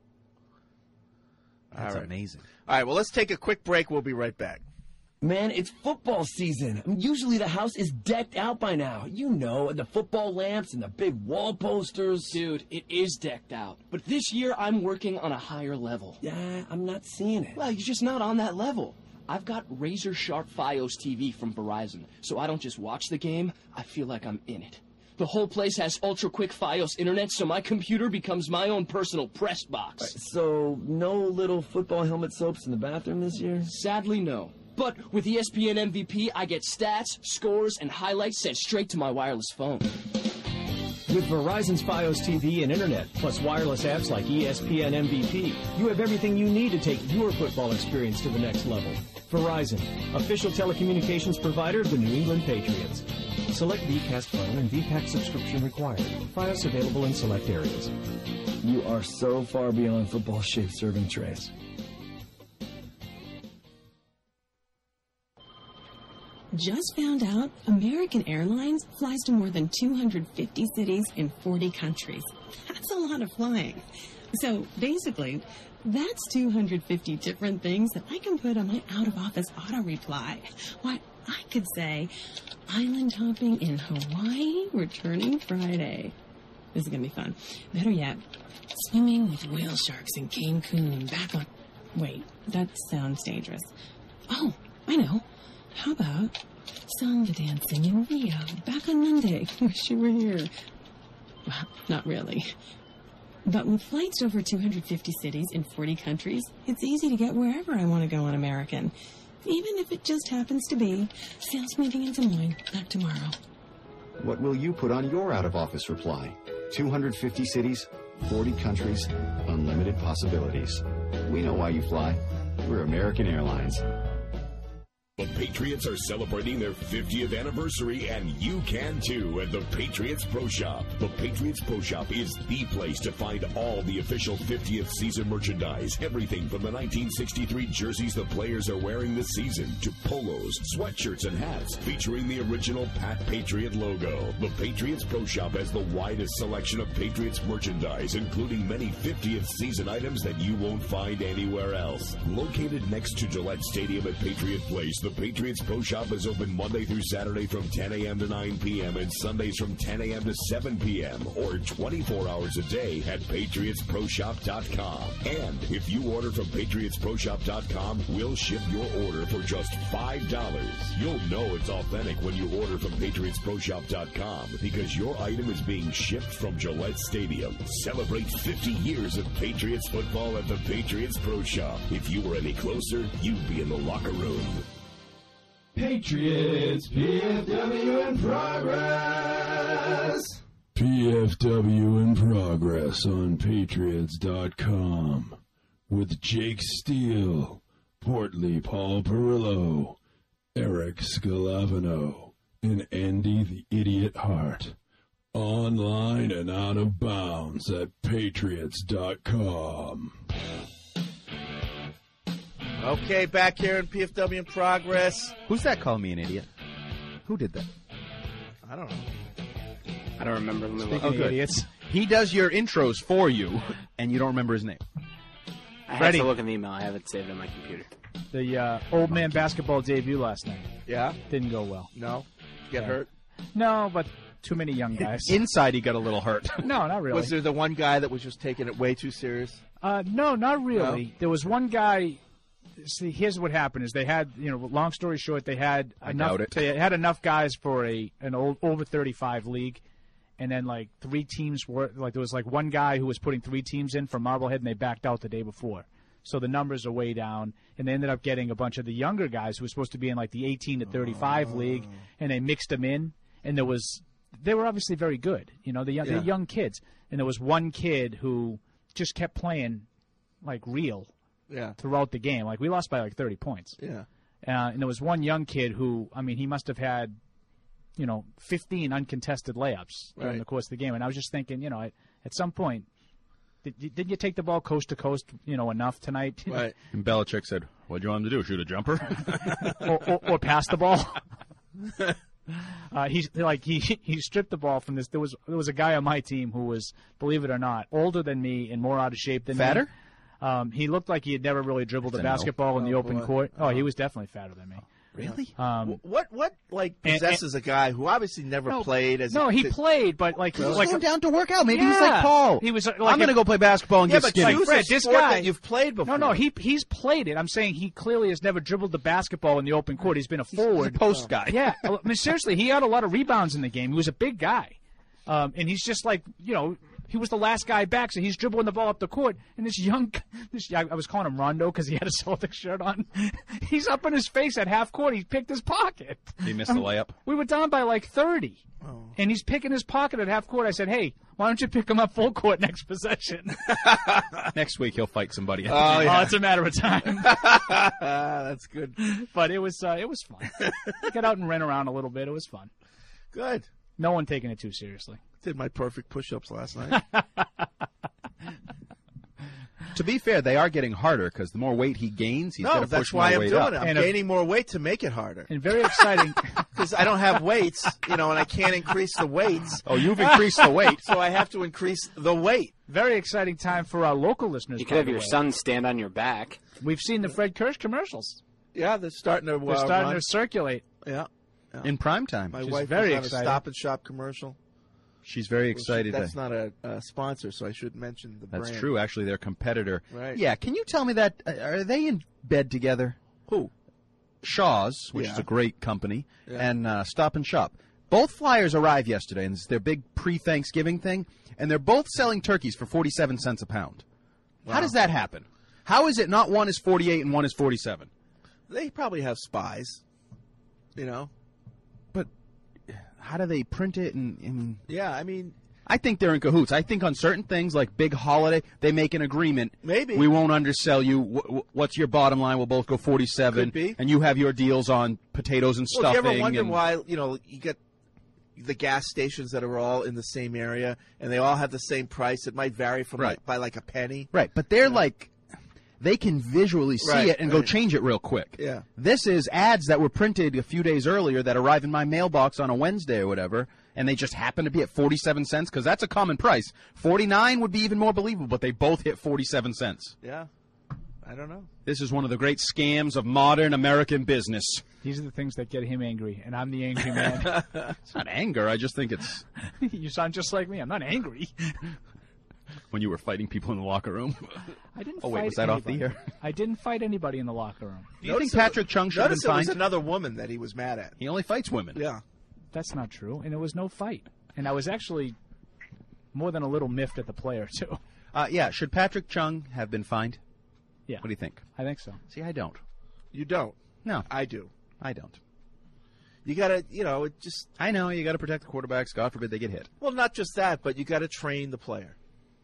That's All right. amazing. All right, well, let's take a quick break. We'll be right back. Man, it's football season. I mean, usually the house is decked out by now. You know, the football lamps and the big wall posters. Dude, it is decked out. But this year, I'm working on a higher level. Yeah, I'm not seeing it. Well, you're just not on that level. I've got razor sharp Fios T V from Verizon, so I don't just watch the game, I feel like I'm in it. The whole place has ultra-quick Fios internet, so my computer becomes my own personal press box. Right, so, no little football helmet soaps in the bathroom this year? Sadly, no. But with E S P N M V P, I get stats, scores, and highlights sent straight to my wireless phone. With Verizon's Fios T V and Internet, plus wireless apps like E S P N M V P, you have everything you need to take your football experience to the next level. Verizon, official telecommunications provider of the New England Patriots. Select Vcast phone and V PAC subscription required. Fios available in select areas. You are so far beyond football shaped serving trays. Just found out American Airlines flies to more than two hundred fifty cities in forty countries. That's a lot of flying. So basically, that's two hundred fifty different things that I can put on my out-of-office auto reply. Why, I could say, island hopping in Hawaii, returning Friday. This is going to be fun. Better yet, swimming with whale sharks in Cancun, back on... Wait, that sounds dangerous. Oh, I know. How about samba dancing in Rio, back on Monday? Wish you were here. Well, not really. But with flights over two hundred fifty cities in forty countries, it's easy to get wherever I want to go on American. Even if it just happens to be sales meeting in Des Moines, back tomorrow. What will you put on your out-of-office reply? two hundred fifty cities, forty countries, unlimited possibilities. We know why you fly. We're American Airlines. The Patriots are celebrating their fiftieth anniversary, and you can too at the Patriots Pro Shop. The Patriots Pro Shop is the place to find all the official fiftieth season merchandise. Everything from the nineteen sixty-three jerseys the players are wearing this season to polos, sweatshirts, and hats featuring the original Pat Patriot logo. The Patriots Pro Shop has the widest selection of Patriots merchandise, including many fiftieth season items that you won't find anywhere else. Located next to Gillette Stadium at Patriot Place, the Patriots Pro Shop is open Monday through Saturday from ten a.m. to nine p.m. and Sundays from ten a.m. to seven p.m. or twenty-four hours a day at patriots pro shop dot com. And if you order from patriots pro shop dot com, we'll ship your order for just five dollars. You'll know it's authentic when you order from patriots pro shop dot com because your item is being shipped from Gillette Stadium. Celebrate fifty years of Patriots football at the Patriots Pro Shop. If you were any closer, you'd be in the locker room. Patriots, P F W in progress. P F W in progress on patriots dot com with Jake Steele, Portly Paul Perillo, Eric Scalavino, and Andy the Idiot Hart. Online and out of bounds at patriots dot com. Okay, back here in P F W in progress. Who's that calling me an idiot? Who did that? I don't know. I don't remember who it was. Oh, good. Idiots. He does your intros for you, and you don't remember his name. I Freddie. had to look in the email. I have it saved on my computer. The uh, old man basketball debut last night. Yeah? Didn't go well. No? Get Yeah. hurt? No, but too many young guys. Inside, he got a little hurt. No, not really. Was there the one guy that was just taking it way too serious? Uh, no, not really. No? There was one guy see, here's what happened: is they had, you know, long story short, they had I enough. doubt it. They had enough guys for a an old over thirty-five league, and then like three teams were like there was like one guy who was putting three teams in for Marblehead, and they backed out the day before. So the numbers are way down, and they ended up getting a bunch of the younger guys who were supposed to be in like the eighteen to thirty-five Oh. league, and they mixed them in, and there was they were obviously very good, you know, the young, Yeah. the young kids, and there was one kid who just kept playing like real Yeah. throughout the game. Like we lost by like thirty points. Yeah. Uh, and there was one young kid who, I mean, he must have had, you know, fifteen uncontested layups during Right. the course of the game. And I was just thinking, you know, at, at some point, did you, didn't you take the ball coast to coast, you know, enough tonight? Right. And Belichick said, "What do you want him to do? Shoot a jumper?" or, or, or pass the ball. Uh, he's like he he stripped the ball from this. There was there was a guy on my team who was, believe it or not, older than me and more out of shape than Fatter? me. Um, he looked like he had never really dribbled a That's a no. basketball in the Oh, open boy. court. Oh, he was definitely fatter than me. Really? Um, What what like And- possesses a guy who obviously never No, played as no, a, he to- played, but like He was like going down to work out. Maybe yeah. he's like Paul. He was uh, like I'm going to if- go play basketball and Yeah, get but skinny. choose Fred, a this sport guy- that you've played before. No, no, he he's played it. I'm saying he clearly has never dribbled the basketball in the open court. He's been a forward, post guy. Yeah, I mean seriously, he had a lot of rebounds in the game. He was a big guy, um, and he's just like you know. He was the last guy back, so he's dribbling the ball up the court. And this young, this I was calling him Rondo because he had a Celtics shirt on. He's up in his face at half court. He picked his pocket. He missed the layup. We were down by like thirty, Oh. and he's picking his pocket at half court. I said, "Hey, why don't you pick him up full court next possession?" Next week he'll fight somebody. At the Oh, game. yeah. Oh, it's a matter of time. That's good. But it was uh, it was fun. Get out and run around a little bit. It was fun. Good. No one taking it too seriously. Did my perfect push-ups last night. To be fair, they are getting harder because the more weight he gains, he's no, going to that's push why more I'm weight doing up. it. I'm And a- gaining more weight to make it harder. And very exciting. Because I don't have weights, you know, and I can't increase the weights. Oh, you've increased the weight. So I have to increase the weight. Very exciting time for our local listeners. You by could have the your way. son stand on your back. We've seen the Fred Kirsch commercials. Yeah, they're starting to. Uh, They're starting run. to circulate. Yeah. yeah. In prime time. My She's wife very was on excited. a Stop and Shop commercial. She's very Well, she- excited. That's to- not a, a sponsor, so I should mention the That's brand. true. Actually, their competitor. Right. Yeah. Can you tell me that? Uh, are they in bed together? Who? Shaw's, which Yeah. is a great company, Yeah. and uh, Stop and Shop. Both flyers arrived yesterday, and it's their big pre-Thanksgiving thing, and they're both selling turkeys for forty-seven cents a pound. How Wow. does that happen? How is it not one is forty-eight and one is forty-seven? They probably have spies. You know. But how do they print it? And I mean, Yeah, I mean, I think they're in cahoots. I think on certain things like big holiday, they make an agreement. Maybe. We won't undersell you. Wh- wh- What's your bottom line? We'll both go forty-seven. Could be. And you have your deals on potatoes and well, do you stuffing. ever wonder and- why? You know, you get the gas stations that are all in the same area, and they all have the same price. It might vary from Right. like by like a penny. Right, but they're like, they can visually see Right, it and go right. change it real quick. Yeah. This is ads that were printed a few days earlier that arrive in my mailbox on a Wednesday or whatever, and they just happen to be at forty-seven cents because that's a common price. forty-nine would be even more believable, but they both hit forty-seven cents. Yeah. I don't know. This is one of the great scams of modern American business. These are the things that get him angry, and I'm the angry man. It's not anger. I just think it's You sound just like me. I'm not angry. when you were fighting people in the locker room. I didn't Oh, fight wait, was that off the anybody. air? I didn't fight anybody in the locker room. Do you think Notice it- Patrick Chung should have been Notice it was fined? another woman that he was mad at. He only fights women. Yeah. That's not true, and it was no fight. And I was actually more than a little miffed at the player, too. Uh, yeah, should Patrick Chung have been fined? Yeah. What do you think? I think so. See, I don't. You don't. No. I do. I don't. You gotta, you know, it just. I know, you got to protect the quarterbacks. God forbid they get hit. Well, not just that, but you gotta train the player.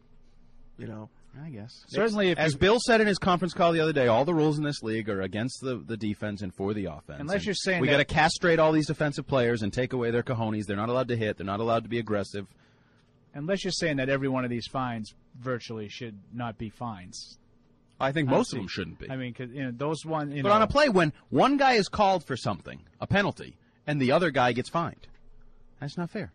You know. I guess. Certainly, if As you- Bill said in his conference call the other day, all the rules in this league are against the, the defense and for the offense. Unless And you're saying we that- got to castrate all these defensive players and take away their cojones. They're not allowed to hit. They're not allowed to be aggressive. Unless you're saying that every one of these fines virtually should not be fines. I think I most see. of them shouldn't be. I mean, 'cause, you know, those one. You but know, on a play when one guy is called for something, a penalty, and the other guy gets fined, that's not fair.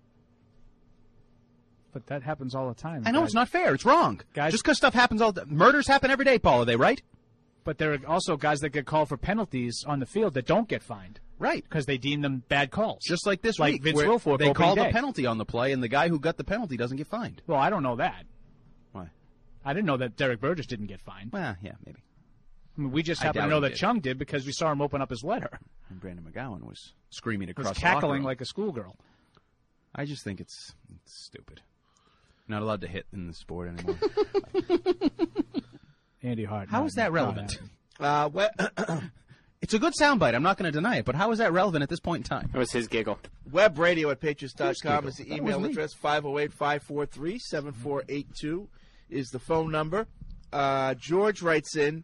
But that happens all the time. I know guys. it's not fair. It's wrong. Guys- Just because stuff happens all the murders happen every day, Paul. Are they right? But there are also guys that get called for penalties on the field that don't get fined. Right. Because they deem them bad calls. Just like this like week, Vince where Wilfork they opening called day. a penalty on the play, and the guy who got the penalty doesn't get fined. Well, I don't know that. Why? I didn't know that Derek Burgess didn't get fined. Well, yeah, maybe. I mean, we just I happen to doubt know he that did. Chung did because we saw him open up his letter. And Brandon McGowan was screaming He across was the locker cackling room. like a schoolgirl. I just think it's, it's stupid. Not allowed to hit in the sport anymore. Andy Hart. How not- is that not relevant? Uh, well, it's a good soundbite. I'm not going to deny it, but how is that relevant at this point in time? It was his giggle. Web radio at patriots dot com Who's is the giggle? That email was me. address. five oh eight, five four three, seven four eight two is the phone number. Uh, George writes in,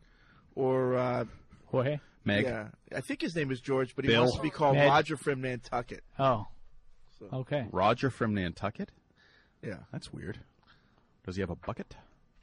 or uh, Jorge? Meg? Yeah, I think his name is George, but he Bill? wants to be called Ned? Roger from Nantucket. Oh. So. Okay. Roger from Nantucket? Yeah. That's weird. Does he have a bucket?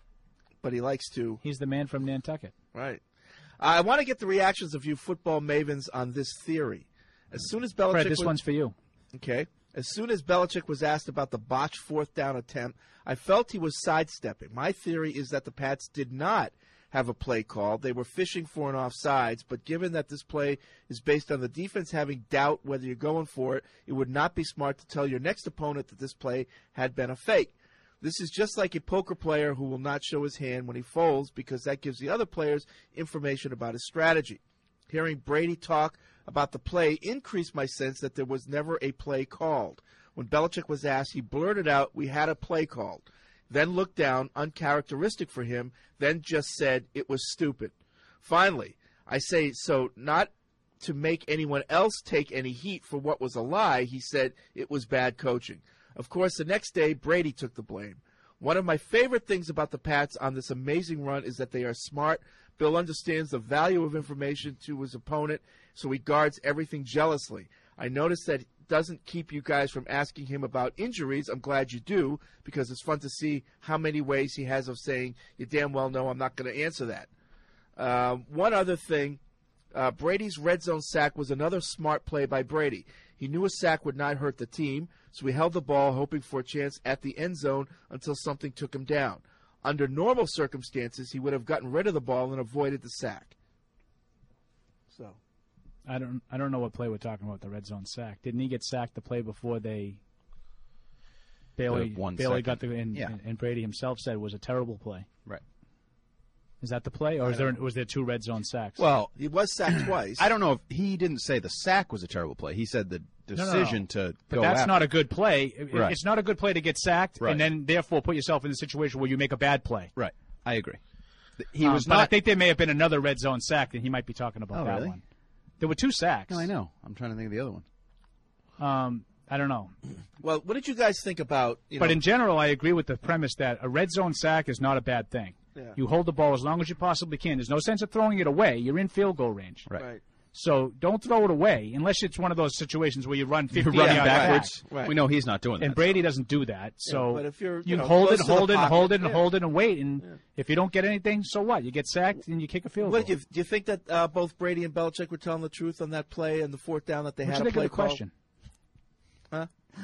But he likes to. He's the man from Nantucket. Right. I want to get the reactions of you football mavens on this theory. As soon as Belichick Fred, this was, one's for you. Okay. As soon as Belichick was asked about the botched fourth down attempt, I felt he was sidestepping. My theory is that the Pats did not have a play call. They were fishing for an offsides, but given that this play is based on the defense having doubt whether you're going for it, it would not be smart to tell your next opponent that this play had been a fake. This is just like a poker player who will not show his hand when he folds because that gives the other players information about his strategy. Hearing Brady talk about the play increased my sense that there was never a play called. When Belichick was asked, he blurted out, "We had a play called." Then looked down, uncharacteristic for him, then just said it was stupid. Finally, I say so not to make anyone else take any heat for what was a lie. He said it was bad coaching. Of course, the next day, Brady took the blame. One of my favorite things about the Pats on this amazing run is that they are smart. Bill understands the value of information to his opponent, so he guards everything jealously. I noticed that doesn't keep you guys from asking him about injuries. I'm glad you do, because it's fun to see how many ways he has of saying, you damn well know I'm not going to answer that. Uh, one other thing, uh, Brady's red zone sack was another smart play by Brady. He knew a sack would not hurt the team, so he held the ball hoping for a chance at the end zone until something took him down. Under normal circumstances, he would have gotten rid of the ball and avoided the sack. So, I don't I don't know what play we're talking about, the red zone sack. Didn't he get sacked the play before they Bailey The one Bailey second. got the and, Yeah. and, and Brady himself said it was a terrible play. Right. Is that the play, or I is there don't was there two red zone sacks? Well, he was sacked twice. I don't know if he didn't say the sack was a terrible play. He said the No, no, no. decision to But go that's after. not a good play. It- Right. It's not a good play to get sacked Right. and then therefore put yourself in a situation where you make a bad play. Right. I agree. He Um, was but not. I think there may have been another red zone sack that he might be talking about Oh, that really? one. There were two sacks. No, I know. I'm trying to think of the other one. Um, I don't know. Well, what did you guys think about? You But know, in general, I agree with the premise that a red zone sack is not a bad thing. Yeah. You hold the ball as long as you possibly can. There's no sense of throwing it away. You're in field goal range. Right. Right. So don't throw it away unless it's one of those situations where you run fifty You're running yards backwards. back. Right. We know he's not doing that. And Brady doesn't do that. So but if you're, you you know, hold close it, to the hold it, and pocket, hold it, and yeah. hold it, and wait. And if you don't get anything, so what? You get sacked and you kick a field What, goal. do, you, do you think that uh, both Brady and Belichick were telling the truth on that play and the fourth down that they What had you a think of play the called? question? Huh?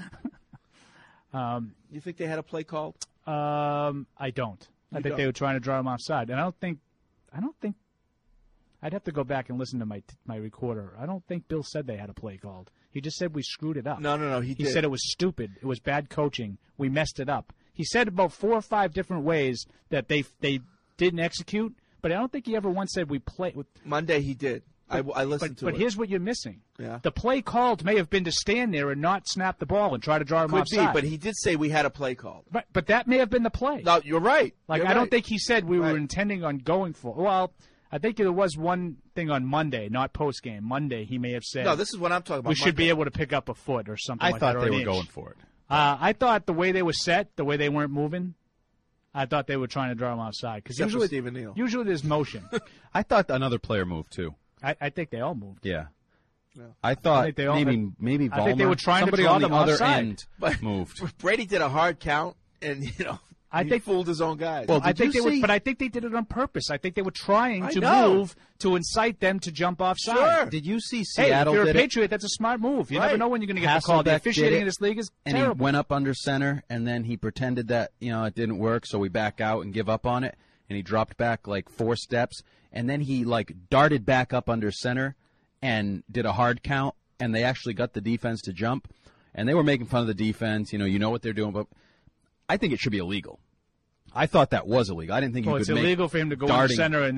Um, You think they had a play called? Um, I don't. I You think don't? they were trying to draw him offside, and I don't think, I don't think, I'd have to go back and listen to my my recorder. I don't think Bill said they had a play called. He just said we screwed it up. No, no, no. He, He did. said it was stupid. It was bad coaching. We messed it up. He said about four or five different ways that they they didn't execute, but I don't think he ever once said we played. Monday he did. I, I listened but, to but it. here's what you're missing. Yeah. The play called may have been to stand there and not snap the ball and try to draw him Could offside. be, but he did say we had a play called. But, but that may have been the play. No, you're right. Like, You're I don't right. think he said we Right. were intending on going for. Well, I think there was one thing on Monday, not post game. Monday, he may have said. No, this is what I'm talking about. We should be Monday. able to pick up a foot or something. I like thought that, or they an were inch. going for it. Uh, I thought the way they were set, the way they weren't moving, I thought they were trying to draw him offside. Because Except for usually, Stephen Neal. usually there's motion. I thought another player moved too. I, I think they all moved. Yeah. Yeah. I thought I think they all- maybe maybe I think they Vollmer- were trying to somebody draw on the them other offside. end But- moved. Brady did a hard count, and you know, I he think fooled his own guys. Well, I Did think you they see- were, but I think they did it on purpose. I think they were trying I to know. move to incite them to jump offside. Sure. Did you see Hey, if Seattle you're a did it? Patriot, that's a smart move. You never Right. know when you're going to get the call. The Hasselbeck officiating did in it, this league is and terrible. he went up under center, and then he pretended that you know it didn't work, so we back out and give up on it, and he dropped back like four steps, and then he like darted back up under center and did a hard count, and they actually got the defense to jump, and they were making fun of the defense. You know, you know what they're doing, but I think it should be illegal. I thought that was illegal. I didn't think Well, you it's could make illegal for him to go under darting- center and then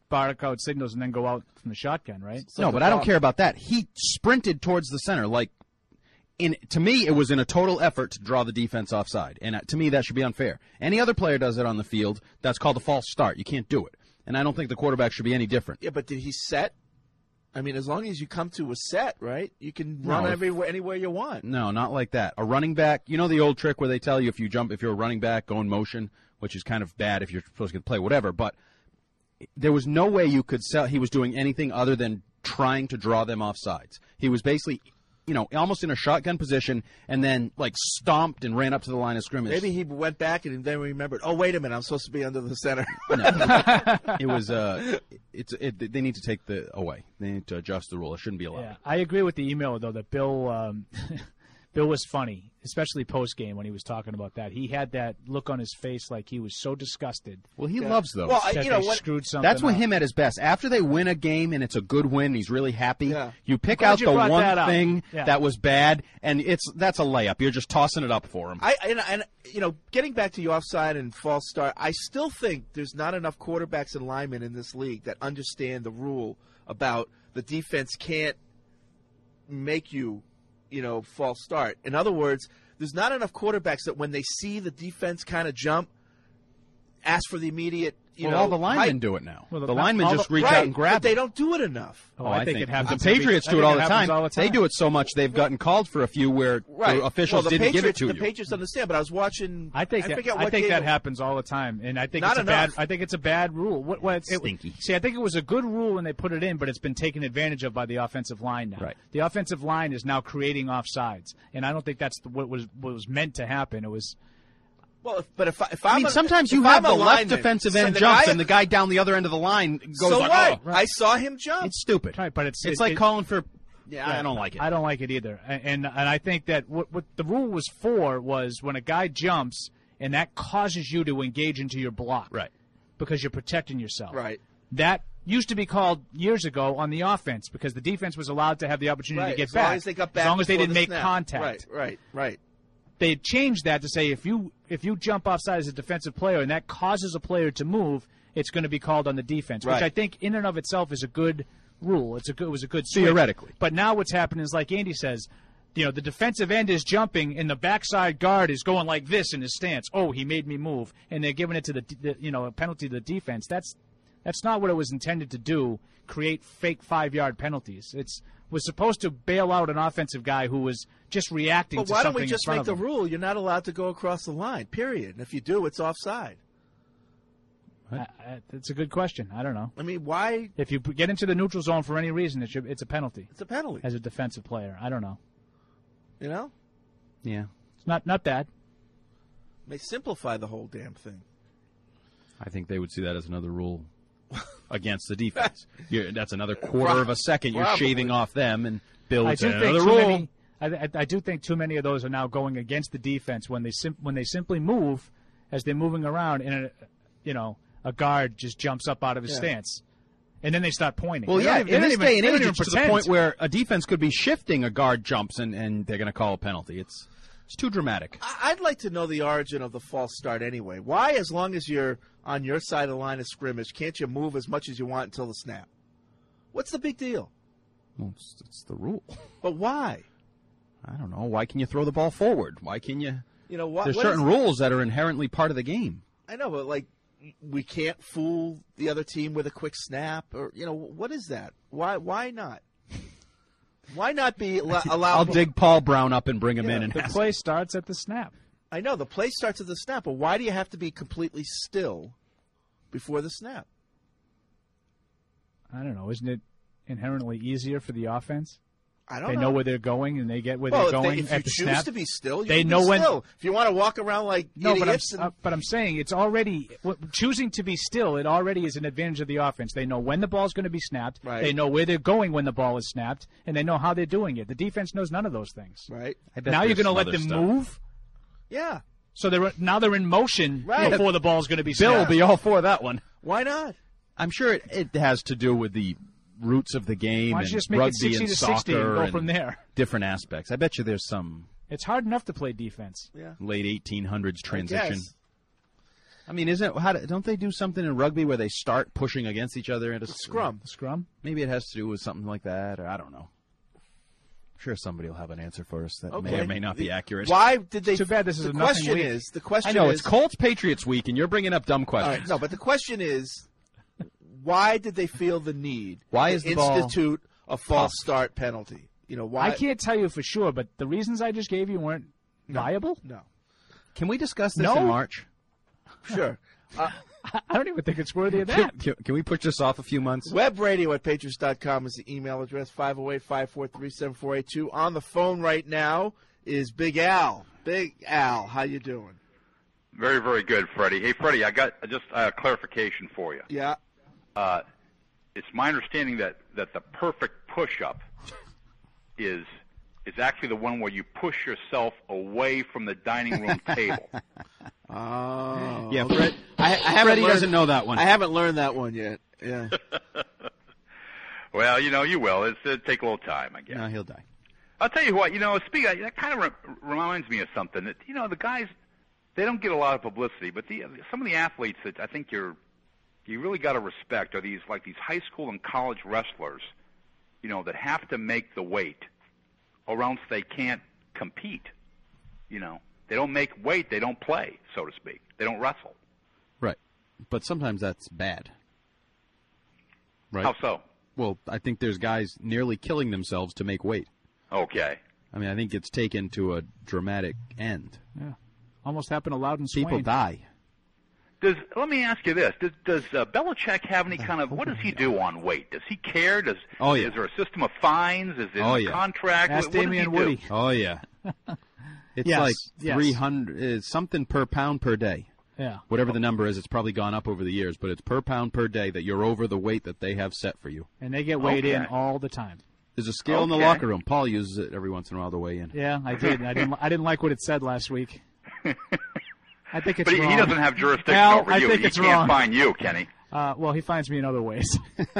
barcode signals and then go out from the shotgun, right? No, but I don't care about that. He sprinted towards the center. Like, in to me, it was in a total effort to draw the defense offside. And uh, to me, that should be unfair. Any other player does it on the field, that's called a false start. You can't do it. And I don't think the quarterback should be any different. Yeah, but did he set? I mean, as long as you come to a set, right, you can No, run if- everywhere, anywhere you want. No, not like that. A running back, you know the old trick where they tell you if you jump, if you're a running back, go in motion, which is kind of bad if you're supposed to play whatever, but there was no way you could sell he was doing anything other than trying to draw them off sides. He was basically, you know, almost in a shotgun position and then, like, stomped and ran up to the line of scrimmage. Maybe he went back and then remembered, oh, wait a minute, I'm supposed to be under the center. No. It was, uh, it's, it, they need to take the away. They need to adjust the rule. It shouldn't be allowed. Yeah, I agree with the email, though, that Bill um, Bill was funny, especially post-game when he was talking about that. He had that look on his face like he was so disgusted. Well, he loves those. Well, you know, what, screwed something That's when up. him at his best. After they win a game and it's a good win, and he's really happy. Yeah. You pick I'm glad out you the brought one that up. thing Yeah. that was bad, and it's that's a layup. You're just tossing it up for him. I and, and you know, getting back to your offside and false start, I still think there's not enough quarterbacks and linemen in this league that understand the rule about the defense can't make you, you know, false start. In other words, there's not enough quarterbacks that when they see the defense kind of jump, ask for the immediate. You Well, know, all the linemen right. do it now. Well, The linemen all just the- reach right, out and grab but they them. don't do it enough. Oh, I, think, it happens the every- Patriots I do it think all it the, happens time. all the They time. do it so much they've gotten called for a few where Right. the officials well, the didn't give it Patriots- to the you. Patriots understand, but I was watching. I think I that, forget I what think game that it- happens all the time, and I think Not it's a enough. bad. I think it's a bad rule. What, what, it, Stinky. See, I think it was a good rule when they put it in, but it's been taken advantage of by the offensive line now. Right. The offensive line is now creating offsides, and I don't think that's the, what was what was meant to happen. It was. Well, if, but if, I- if I I'm mean, a- sometimes if you have I'm a the left lineman, defensive so end the jumps guy- and the guy down the other end of the line goes so like, what? oh. I saw him jump. It's stupid. Right, but it's It's it- like it- calling for. Yeah, I don't like it. I don't like it either. And and, and I think that what, what the rule was for was when a guy jumps and that causes you to engage into your block. Right. Because you're protecting yourself. Right. That used to be called years ago on the offense because the defense was allowed to have the opportunity Right, to get as back. long as they got back As long as they before didn't the make snap. contact. Right, right, right. They changed that to say if you if you jump offside as a defensive player and that causes a player to move, it's going to be called on the defense, which Right. I think in and of itself is a good rule. It's a good, it was a good switch. Theoretically. But now what's happening is like Andy says, you know, the defensive end is jumping and the backside guard is going like this in his stance. Oh, he made me move, and they're giving it to the, the you know a penalty to the defense. That's that's not what it was intended to do. Create fake five yard penalties. It's was supposed to bail out an offensive guy who was just reacting But to why don't something we just in front make of the him. rule? You're not allowed to go across the line. Period. And if you do, it's offside. I, I, it's a good question. I don't know. I mean, why? If you get into the neutral zone for any reason, it should, it's a penalty. It's a penalty. As a defensive player, I don't know. You know, Yeah. It's not not bad. they simplify the whole damn thing. I think they would see that as another rule against the defense. You're, that's another quarter of a second. You're Probably. shaving off them, and Bill I would do say think another too rule. many. I, I, I do think too many of those are now going against the defense when they sim, when they simply move as they're moving around, and a, you know a guard just jumps up out of his Yeah. stance, and then they start pointing. Well, They yeah, don't even- they in don't this even- day and they don't age, even it's to the pretend. point where a defense could be shifting, a guard jumps, and, and they're going to call a penalty. It's it's too dramatic. I- I'd like to know the origin of the false start anyway. Why, as long as you're on your side of the line of scrimmage, can't you move as much as you want until the snap? What's the big deal? Well, it's, it's the rule. But why? I don't know. Why can you throw the ball forward? Why can you? You know what? There's what certain is- rules that are inherently part of the game. I know, but like, we can't fool the other team with a quick snap, or you know, what is that? Why? Why not? Why not be allo- allowed? I'll dig Paul Brown up and bring him Yeah, in and The ask play starts at the snap. I know the play starts at the snap, but why do you have to be completely still before the snap? I don't know. Isn't it inherently easier for the offense? I don't They know. know where they're going, and they get where well, they're if, they- going if you at the choose snap. to be still, you they can know be when. still. If you want to walk around like No, but I'm, idiots, and, uh, but I'm saying it's already w- choosing to be still. It already is an advantage of the offense. They know when the ball's going to be snapped. Right. They know where they're going when the ball is snapped, and they know how they're doing it. The defense knows none of those things. right? I bet Now you're there's going to let some them other stuff. move. Yeah. So they're now they're in motion Right. before the ball's going to be Bill snapped. will be all for that one. Why not? I'm sure it, it has to do with the roots of the game Why don't and you just make it rugby sixty and to soccer sixty and go and from there? different aspects. I bet you there's some It's hard enough to play defense. Yeah. late eighteen hundreds I transition. guess. I mean, isn't how do, don't they do something in rugby where they start pushing against each other into scrum? Scrum? Maybe it has to do with something like that, or I don't know. I'm sure somebody will have an answer for us that Okay. may or may not be accurate. Why did they? Too bad this is the a nothing question week. is the question. I know is, it's Colts Patriots week, and you're bringing up dumb All questions. right, no, but the question is, why did they feel the need? Why to is the ball institute a false tough? start penalty? You know why? I can't tell you for sure, but the reasons I just gave you weren't No. viable. No. Can we discuss this No. in March? Sure. Uh, I don't even think it's worthy of Can, that. can, can we push this off a few months? Webradio at patriots dot com is the email address. five oh eight, five four three, seven four eight two. On the phone right now is Big Al. Big Al, how you doing? Very, very good, Freddie. Hey, Freddie, I got just a clarification for you. Yeah. Uh, it's my understanding that, that the perfect push-up is is actually the one where you push yourself away from the dining room table. Oh. Yeah, okay. Fred, I, I haven't Freddie learned, doesn't know that one. I haven't learned that one yet. Yeah. Well, you know, you will. It's, it'll take a little time, I guess. No, he'll die. I'll tell you what, you know, speaking of, that kind of re- reminds me of something. That, you know, the guys, they don't get a lot of publicity, but the, some of the athletes that I think you're, you really got to respect are these, like these high school and college wrestlers, you know, that have to make the weight or else they can't compete. You know, they don't make weight, they don't play, so to speak. They don't wrestle. Right. But sometimes that's bad. Right? How so? Well, I think there's guys nearly killing themselves to make weight. Okay. I mean, I think it's taken to a dramatic end. Yeah. Almost happened to Loudon Swain. People die. Does let me ask you this: Does, does uh, Belichick have any kind of what does he do on weight? Does he care? Does Oh, yeah. is there a system of fines? Is it Oh, a yeah. contract? Ask what, what Damian does he Woody. do? Oh, yeah. It's Yes, like yes. three hundred, it's something per pound per day. Yeah. Whatever the number is, it's probably gone up over the years, but it's per pound per day that you're over the weight that they have set for you. And they get weighed in Okay. all the time. There's a scale in the Okay. locker room. Paul uses it every once in a while to weigh in. Yeah, I did. I didn't. I didn't like what it said last week. I think it's But he, wrong. he doesn't have jurisdiction Al, over I you. think He it's can't wrong. fine you, Kenny. Uh, well, he finds me in other ways.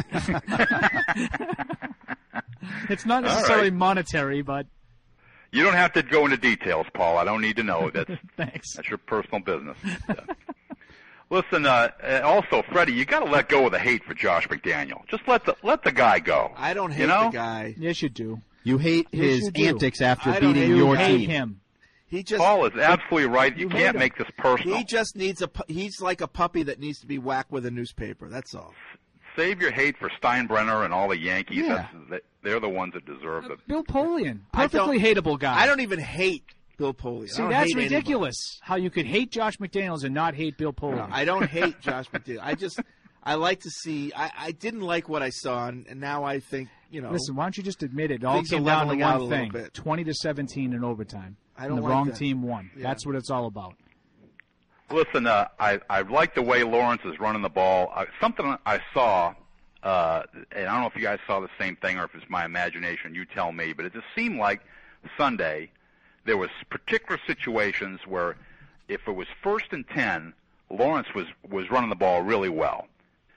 It's not necessarily right. monetary, but You don't have to go into details, Paul. I don't need to know. That's thanks. that's your personal business. Yeah. Listen, uh, uh, also, Freddie, you got to let go of the hate for Josh McDaniel. Just let the let the guy go. I don't hate you know? the guy. Yes, you do. You hate Yes, his you do. antics after I don't beating hate- your You hate team. him. He just Paul is absolutely right. You You hate can't him. make this personal. he just needs a pu- he's like a puppy that needs to be whacked with a newspaper. That's all. Save your hate for Steinbrenner and all the Yankees. Yeah. That's, they're the ones that deserve it. Bill Polian, I don't- perfectly hateable guy. I don't even hate Bill Polian. I See, don't that's hate anybody. ridiculous. How you could hate Josh McDaniels and not hate Bill Polian. No, I don't hate Josh McDaniel. I just I like to see. I, I didn't like what I saw, and, and now I think you know. Listen, why don't you just admit it? It all Things are came down to leveling out a one little thing: bit. twenty to seventeen in overtime. I don't and the like wrong that. team won. Yeah. That's what it's all about. Listen, uh, I I like the way Lawrence is running the ball. Uh, something I saw, uh, and I don't know if you guys saw the same thing or if it's my imagination. You tell me. But it just seemed like Sunday there was particular situations where if it was first and ten, Lawrence was was running the ball really well.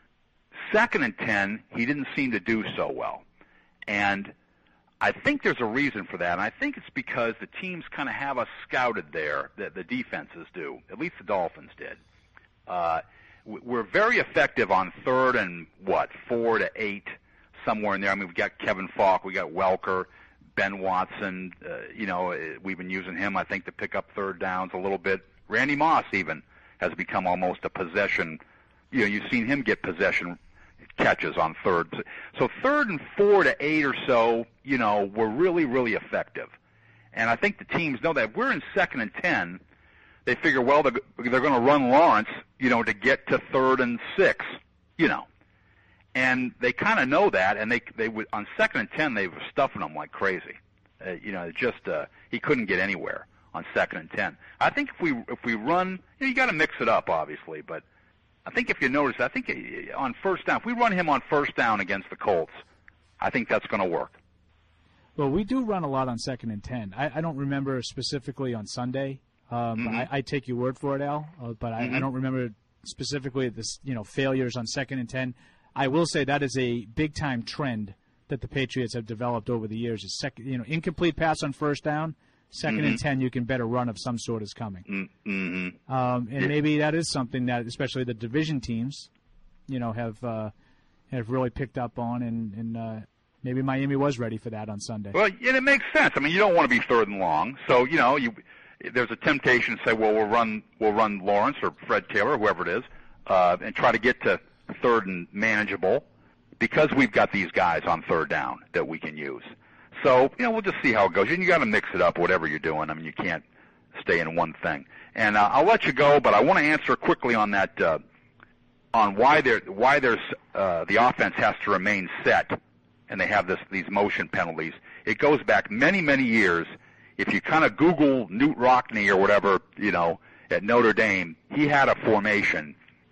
Second and ten, he didn't seem to do so well, and I think there's a reason for that, and I think it's because the teams kind of have us scouted there, that the defenses do. At least the Dolphins did. Uh, w- we're very effective on third and, what, four to eight, somewhere in there. I mean, we've got Kevin Falk, we got Welker, Ben Watson. Uh, you know, uh, we've been using him, I think, to pick up third downs a little bit. Randy Moss even has become almost a possession. You know, you've seen him get possession catches on third. So third and four to eight or so, you know, were really, really effective. And I think the teams know that. If we're in second and ten, they figure, well, they're, they're going to run Lawrence, you know, to get to third and six, you know. And they kind of know that, and they they would on second and ten they were stuffing him like crazy. Uh, you know, it just uh, he couldn't get anywhere on second and ten. I think if we if we run, you know, you got to mix it up, obviously, but I think if you notice, I think on first down, if we run him on first down against the Colts, I think that's going to work. Well, we do run a lot on second and ten. I, I don't remember specifically on Sunday. Um, Mhm. I, I take your word for it, Al, uh, but I, I Mhm. don't remember specifically this, you know, failures on second and ten. I will say that is a big time trend that the Patriots have developed over the years. Is second, you know, incomplete pass on first down. second Mhm. and ten, you can bet a run of some sort is coming. Mm-hmm. Um, and Yeah. maybe that is something that, especially the division teams, you know, have uh, have really picked up on, and, and uh, maybe Miami was ready for that on Sunday. Well, and it makes sense. I mean, you don't want to be third and long, so you know, you there's a temptation to say, well, we'll run we'll run Lawrence or Fred Taylor, whoever it is, uh, and try to get to third and manageable, because we've got these guys on third down that we can use. So, you know, we'll just see how it goes. And you got to mix it up, whatever you're doing. I mean, you can't stay in one thing. And uh, I'll let you go, but I want to answer quickly on that, uh, on why there, why there's uh, the offense has to remain set, and they have this these motion penalties. It goes back many, many years. If you kind of Google Newt Rockne or whatever, you know, at Notre Dame, he had a formation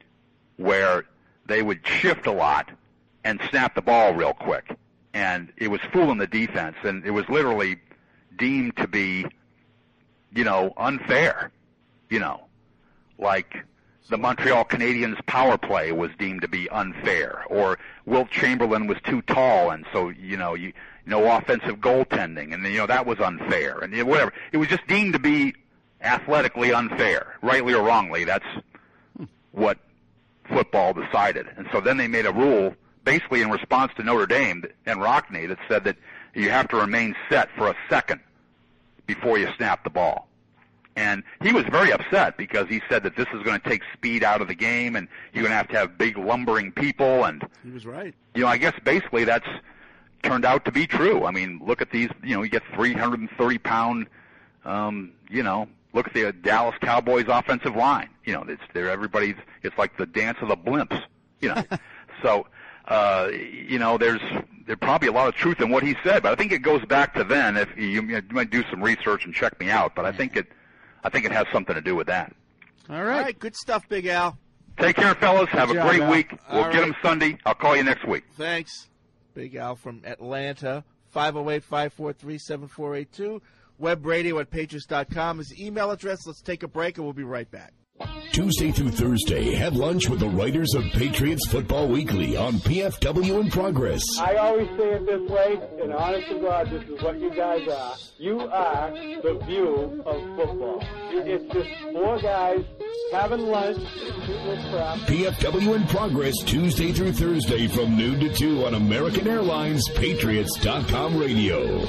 where they would shift a lot and snap the ball real quick. And it was fooling the defense, and it was literally deemed to be, you know, unfair. You know, like the Montreal Canadiens power play was deemed to be unfair, or Wilt Chamberlain was too tall, and so, you know, you no offensive goaltending, and, you know, that was unfair, and whatever. It was just deemed to be athletically unfair, rightly or wrongly. That's what football decided. And so then they made a rule basically in response to Notre Dame and Rockne that said that you have to remain set for a second before you snap the ball. And he was very upset because he said that this is going to take speed out of the game, and you're going to have to have big lumbering people. And He was right. you know, I guess basically that's turned out to be true. I mean, look at these, you know, you get three hundred thirty pound, um, you know, look at the Dallas Cowboys offensive line. You know, it's they're everybody's, it's like the dance of the blimps, you know. So, uh, you know, there's, there's probably a lot of truth in what he said, but I think it goes back to then. If you, you might do some research and check me out, but I think it, I think it has something to do with that. All right. All right, good stuff, Big Al. Take care, fellas. Have Good a job, great Al. week. We'll All get right. them Sunday. I'll call you next week. Thanks. Big Al from Atlanta, five oh eight, five four three, seven four eight two. Web radio at patriots dot com is the email address. Let's take a break, and we'll be right back. Tuesday through Thursday, have lunch with the writers of Patriots Football Weekly on P F W in Progress. I always say it this way, and honest to God, this is what you guys are. You are the view of football. It's just four guys having lunch, shooting this crap. P F W in Progress, Tuesday through Thursday from noon to two on American Airlines Patriots dot com radio.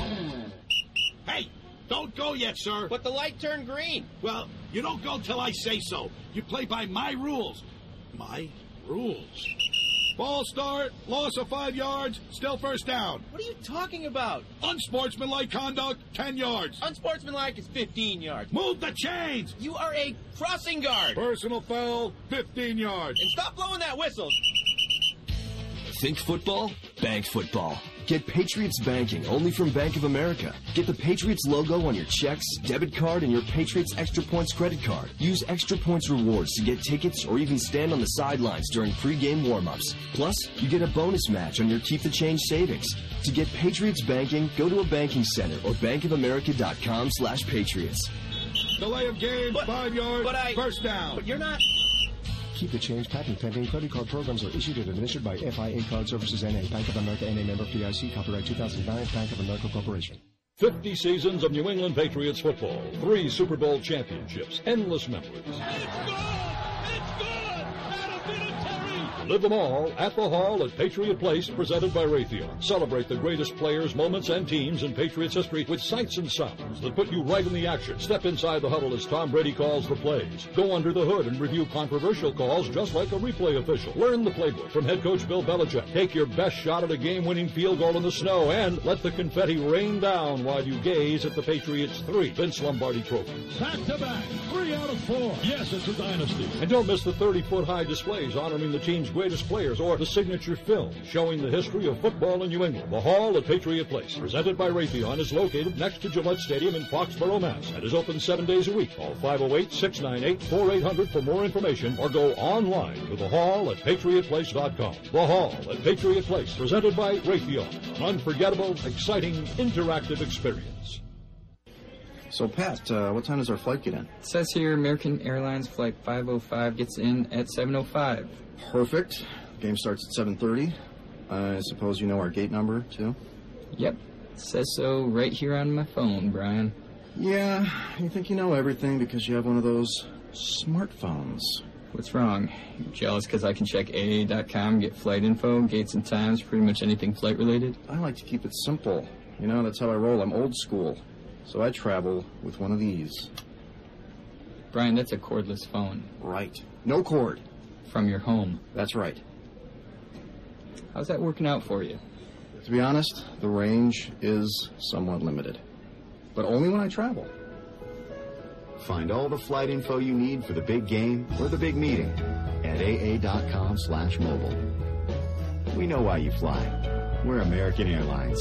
Hey, don't go yet, sir. But the light turned green. Well, you don't go till I say so. You play by my rules. My rules. Ball start, loss of five yards, still first down. What are you talking about? Unsportsmanlike conduct, ten yards. Unsportsmanlike is fifteen yards. Move the chains. You are a crossing guard. Personal foul, fifteen yards. And stop blowing that whistle. Think football? Bank football. Get Patriots banking only from Bank of America. Get the Patriots logo on your checks, debit card, and your Patriots Extra Points credit card. Use Extra Points rewards to get tickets or even stand on the sidelines during pregame warm-ups. Plus, you get a bonus match on your Keep the Change savings. To get Patriots banking, go to a banking center or bank of america dot com slash patriots. Delay of game, But- five yards, but I- first down. But you're not... Keep the change patent pending. Credit card programs are issued and administered by F I A Card Services N A. Bank of America N A member F D I C. Copyright two thousand nine. Bank of America Corporation. fifty seasons of New England Patriots football, three Super Bowl championships, endless memories. Live them all at the Hall at Patriot Place, presented by Raytheon. Celebrate the greatest players, moments, and teams in Patriots history with sights and sounds that put you right in the action. Step inside the huddle as Tom Brady calls the plays. Go under the hood and review controversial calls just like a replay official. Learn the playbook from head coach Bill Belichick. Take your best shot at a game-winning field goal in the snow and let the confetti rain down while you gaze at the Patriots' three Vince Lombardi trophies. Back to back, three out of four. Yes, it's a dynasty. And don't miss the thirty-foot high displays honoring the team's greatest players or the signature film showing the history of football in New England. The Hall at Patriot Place, presented by Raytheon, is located next to Gillette Stadium in Foxborough, Mass. and is open seven days a week. Call five oh eight, six nine eight, four eight hundred for more information or go online to the hall at patriot place dot com. The Hall at Patriot Place, presented by Raytheon. An unforgettable, exciting, interactive experience. So, Pat, uh, what time does our flight get in? It says here American Airlines Flight five oh five gets in at seven oh five. Perfect. Game starts at seven thirty. I suppose you know our gate number, too? Yep. It says so right here on my phone, Brian. Yeah, you think you know everything because you have one of those smartphones. What's wrong? You jealous because I can check A A dot com, get flight info, gates and times, pretty much anything flight-related? I like to keep it simple. You know, that's how I roll. I'm old school. So I travel with one of these. Brian, that's a cordless phone. Right. No cord. From your home. That's right. How's that working out for you? To be honest, the range is somewhat limited. But only when I travel. Find all the flight info you need for the big game or the big meeting at A A dot com slash mobile. We know why you fly. We're American Airlines.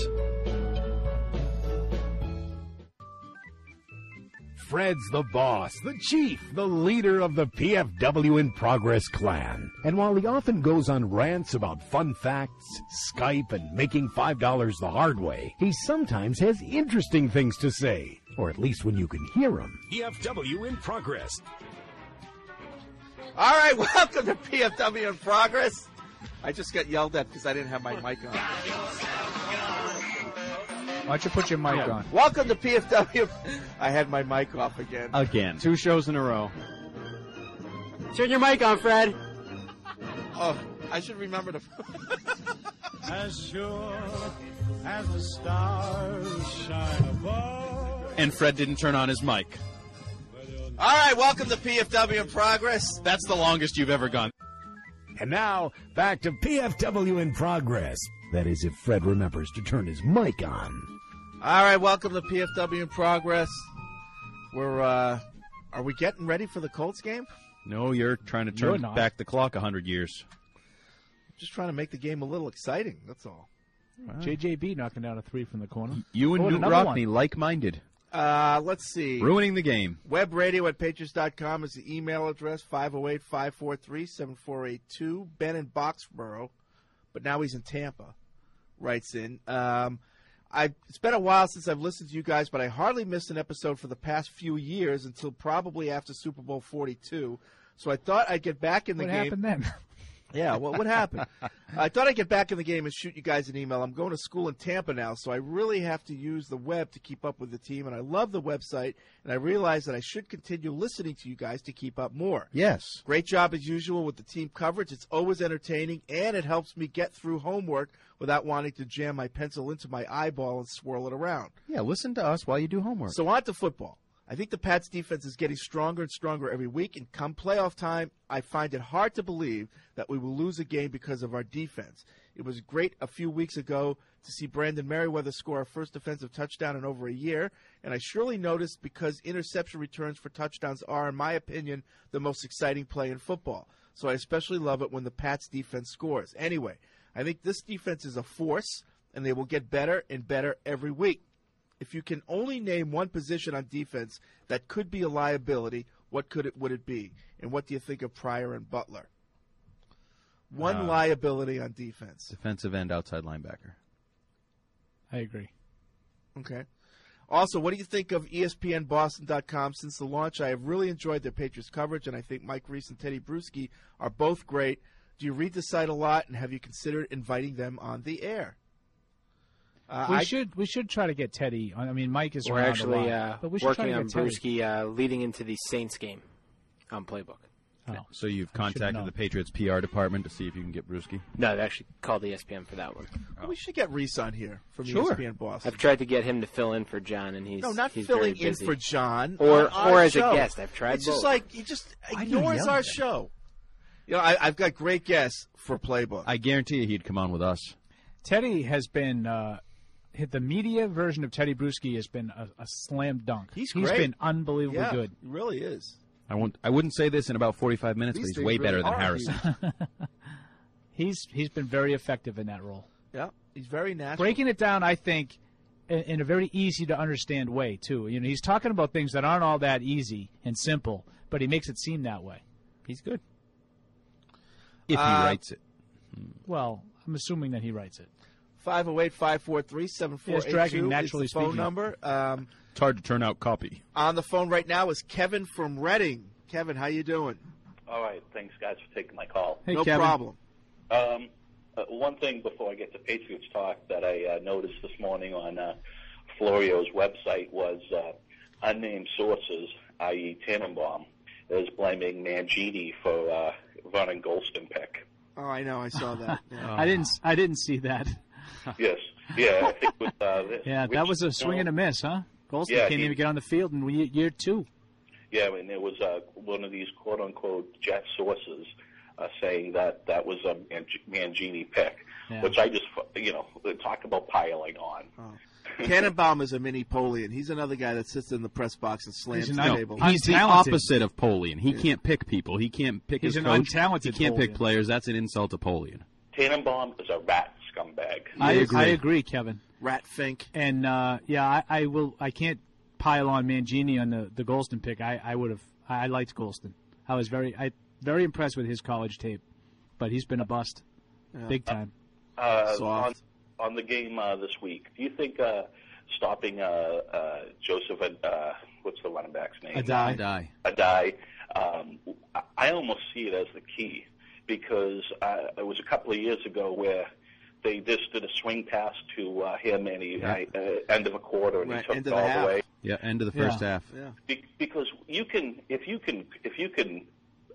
Fred's the boss, the chief, the leader of the P F W in Progress clan. And while he often goes on rants about fun facts, Skype, and making five dollars the hard way, he sometimes has interesting things to say. Or at least when you can hear him. P F W in Progress. All right, welcome to P F W in Progress. I just got yelled at because I didn't have my mic on. Why don't you put your mic on? Welcome to P F W. I had my mic off again. Again. Two shows in a row. Turn your mic on, Fred. Oh, I should remember to... As sure as the stars shine above. And Fred didn't turn on his mic. All right, welcome to P F W in Progress. That's the longest you've ever gone. And now, back to P F W in Progress. That is, if Fred remembers to turn his mic on. All right, welcome to P F W in Progress. We're, uh, are we getting ready for the Colts game? No, you're trying to turn back the clock a hundred years. Just trying to make the game a little exciting, that's all. Right. J J B knocking down a three from the corner. You and oh, Newt Rockney, like-minded. Uh, let's see. Ruining the game. Webradio at Patriots dot com is the email address, five oh eight, five four three, seven four eight two. Ben in Boxborough, but now he's in Tampa, writes in. Um, I, it's been a while since I've listened to you guys, but I hardly missed an episode for the past few years until probably after Super Bowl forty-two. So I thought I'd get back in the what game. What happened then? Yeah, well, what happened? I thought I'd get back in the game and shoot you guys an email. I'm going to school in Tampa now, so I really have to use the web to keep up with the team, and I love the website, and I realize that I should continue listening to you guys to keep up more. Yes. Great job as usual with the team coverage. It's always entertaining, and it helps me get through homework without wanting to jam my pencil into my eyeball and swirl it around. Yeah, listen to us while you do homework. So on to football. I think the Pats' defense is getting stronger and stronger every week, and come playoff time, I find it hard to believe that we will lose a game because of our defense. It was great a few weeks ago to see Brandon Merriweather score our first defensive touchdown in over a year, and I surely noticed because interception returns for touchdowns are, in my opinion, the most exciting play in football. So I especially love it when the Pats' defense scores. Anyway, I think this defense is a force, and they will get better and better every week. If you can only name one position on defense that could be a liability, what could it would it be? And what do you think of Pryor and Butler? One Uh, liability on defense. Defensive end, outside linebacker. I agree. Okay. Also, what do you think of E S P N Boston dot com? Since the launch, I have really enjoyed their Patriots coverage, and I think Mike Reese and Teddy Bruschi are both great. Do you read the site a lot, and have you considered inviting them on the air? Uh, we I, should we should try to get Teddy on. I mean, Mike is We're around actually a lot, uh, but we should working try to on get Teddy. Bruschi uh, leading into the Saints game on Playbook. Oh. So you've I should've contacted known. the Patriots P R department to see if you can get Bruschi? No, they actually called E S P N for that one. well, we should get Reese on here from Sure. E S P N Boston. I've tried to get him to fill in for John, and he's No, not he's filling very in busy. for John. or on or our as show. a guest. I've tried It's both. just like he just Why do you ignores yell our at him? show. You know, I, I've got great guests for Playbook. I guarantee you he'd come on with us. Teddy has been uh, hit the media version of Teddy Bruschi has been a, a slam dunk. He's He's great. been unbelievably yeah, good. He really is. I won't. I wouldn't say this in about forty-five minutes, These but he's things way really better than are Harrison. He's he's been very effective in that role. Yeah, he's very natural. Breaking it down, I think, in, in a very easy to understand way too. You know, he's talking about things that aren't all that easy and simple, but he makes it seem that way. He's good. If he Uh, writes it. Well, I'm assuming that he writes it. five oh eight, five four three, seven four eight two Yes, dragging is naturally the phone speaking. number. Um, It's hard to turn out copy. on the phone right now is Kevin from Reading. Kevin, how you doing? All right. Thanks, guys, for taking my call. Hey, no Kevin. problem. Um, uh, one thing before I get to Patriots talk that I uh, noticed this morning on uh, Florio's website was uh, unnamed sources, that is. Tannenbaum, is blaming Mangini for uh, running Golston pick. Oh, I know. I saw that. Yeah. I didn't. I didn't see that. Yes. Yeah, I think with uh, this. Yeah, that was a swing and a miss, huh? Golston Yeah, can't he- even get on the field in year, year two. Yeah, I mean, there was uh, one of these quote-unquote jet sources uh, saying that that was a Man- Mangini pick, Yeah. which I just, you know, talk about piling on. Oh. Tannenbaum is a mini Polian. He's another guy that sits in the press box and slams He's the an- table. He's the opposite of Polian. He Yeah. can't pick people. He can't pick He's his an coach. untalented He can't pick Polian. players. That's an insult to Polian. Tannenbaum is a rat scumbag. I agree. I agree, Kevin. Rat Fink. And uh, yeah, I, I will. I can't pile on Mangini on the the Golston pick. I, I would have. I, I liked Golston. I was very I very impressed with his college tape, but he's been a bust, Yeah. big time. Uh, Soft. on, on the game uh, this week, do you think uh, stopping uh, uh, Joseph, uh, what's the running back's name? Adai. Adai. Adai, um, I- I almost see it as the key because uh, it was a couple of years ago where they just did a swing pass to uh, him and he Yeah. uh, end of a quarter and Right, he took end it of the all half. the way. Yeah, end of the first Yeah. half. Yeah. Be- because you can, if you can, if you can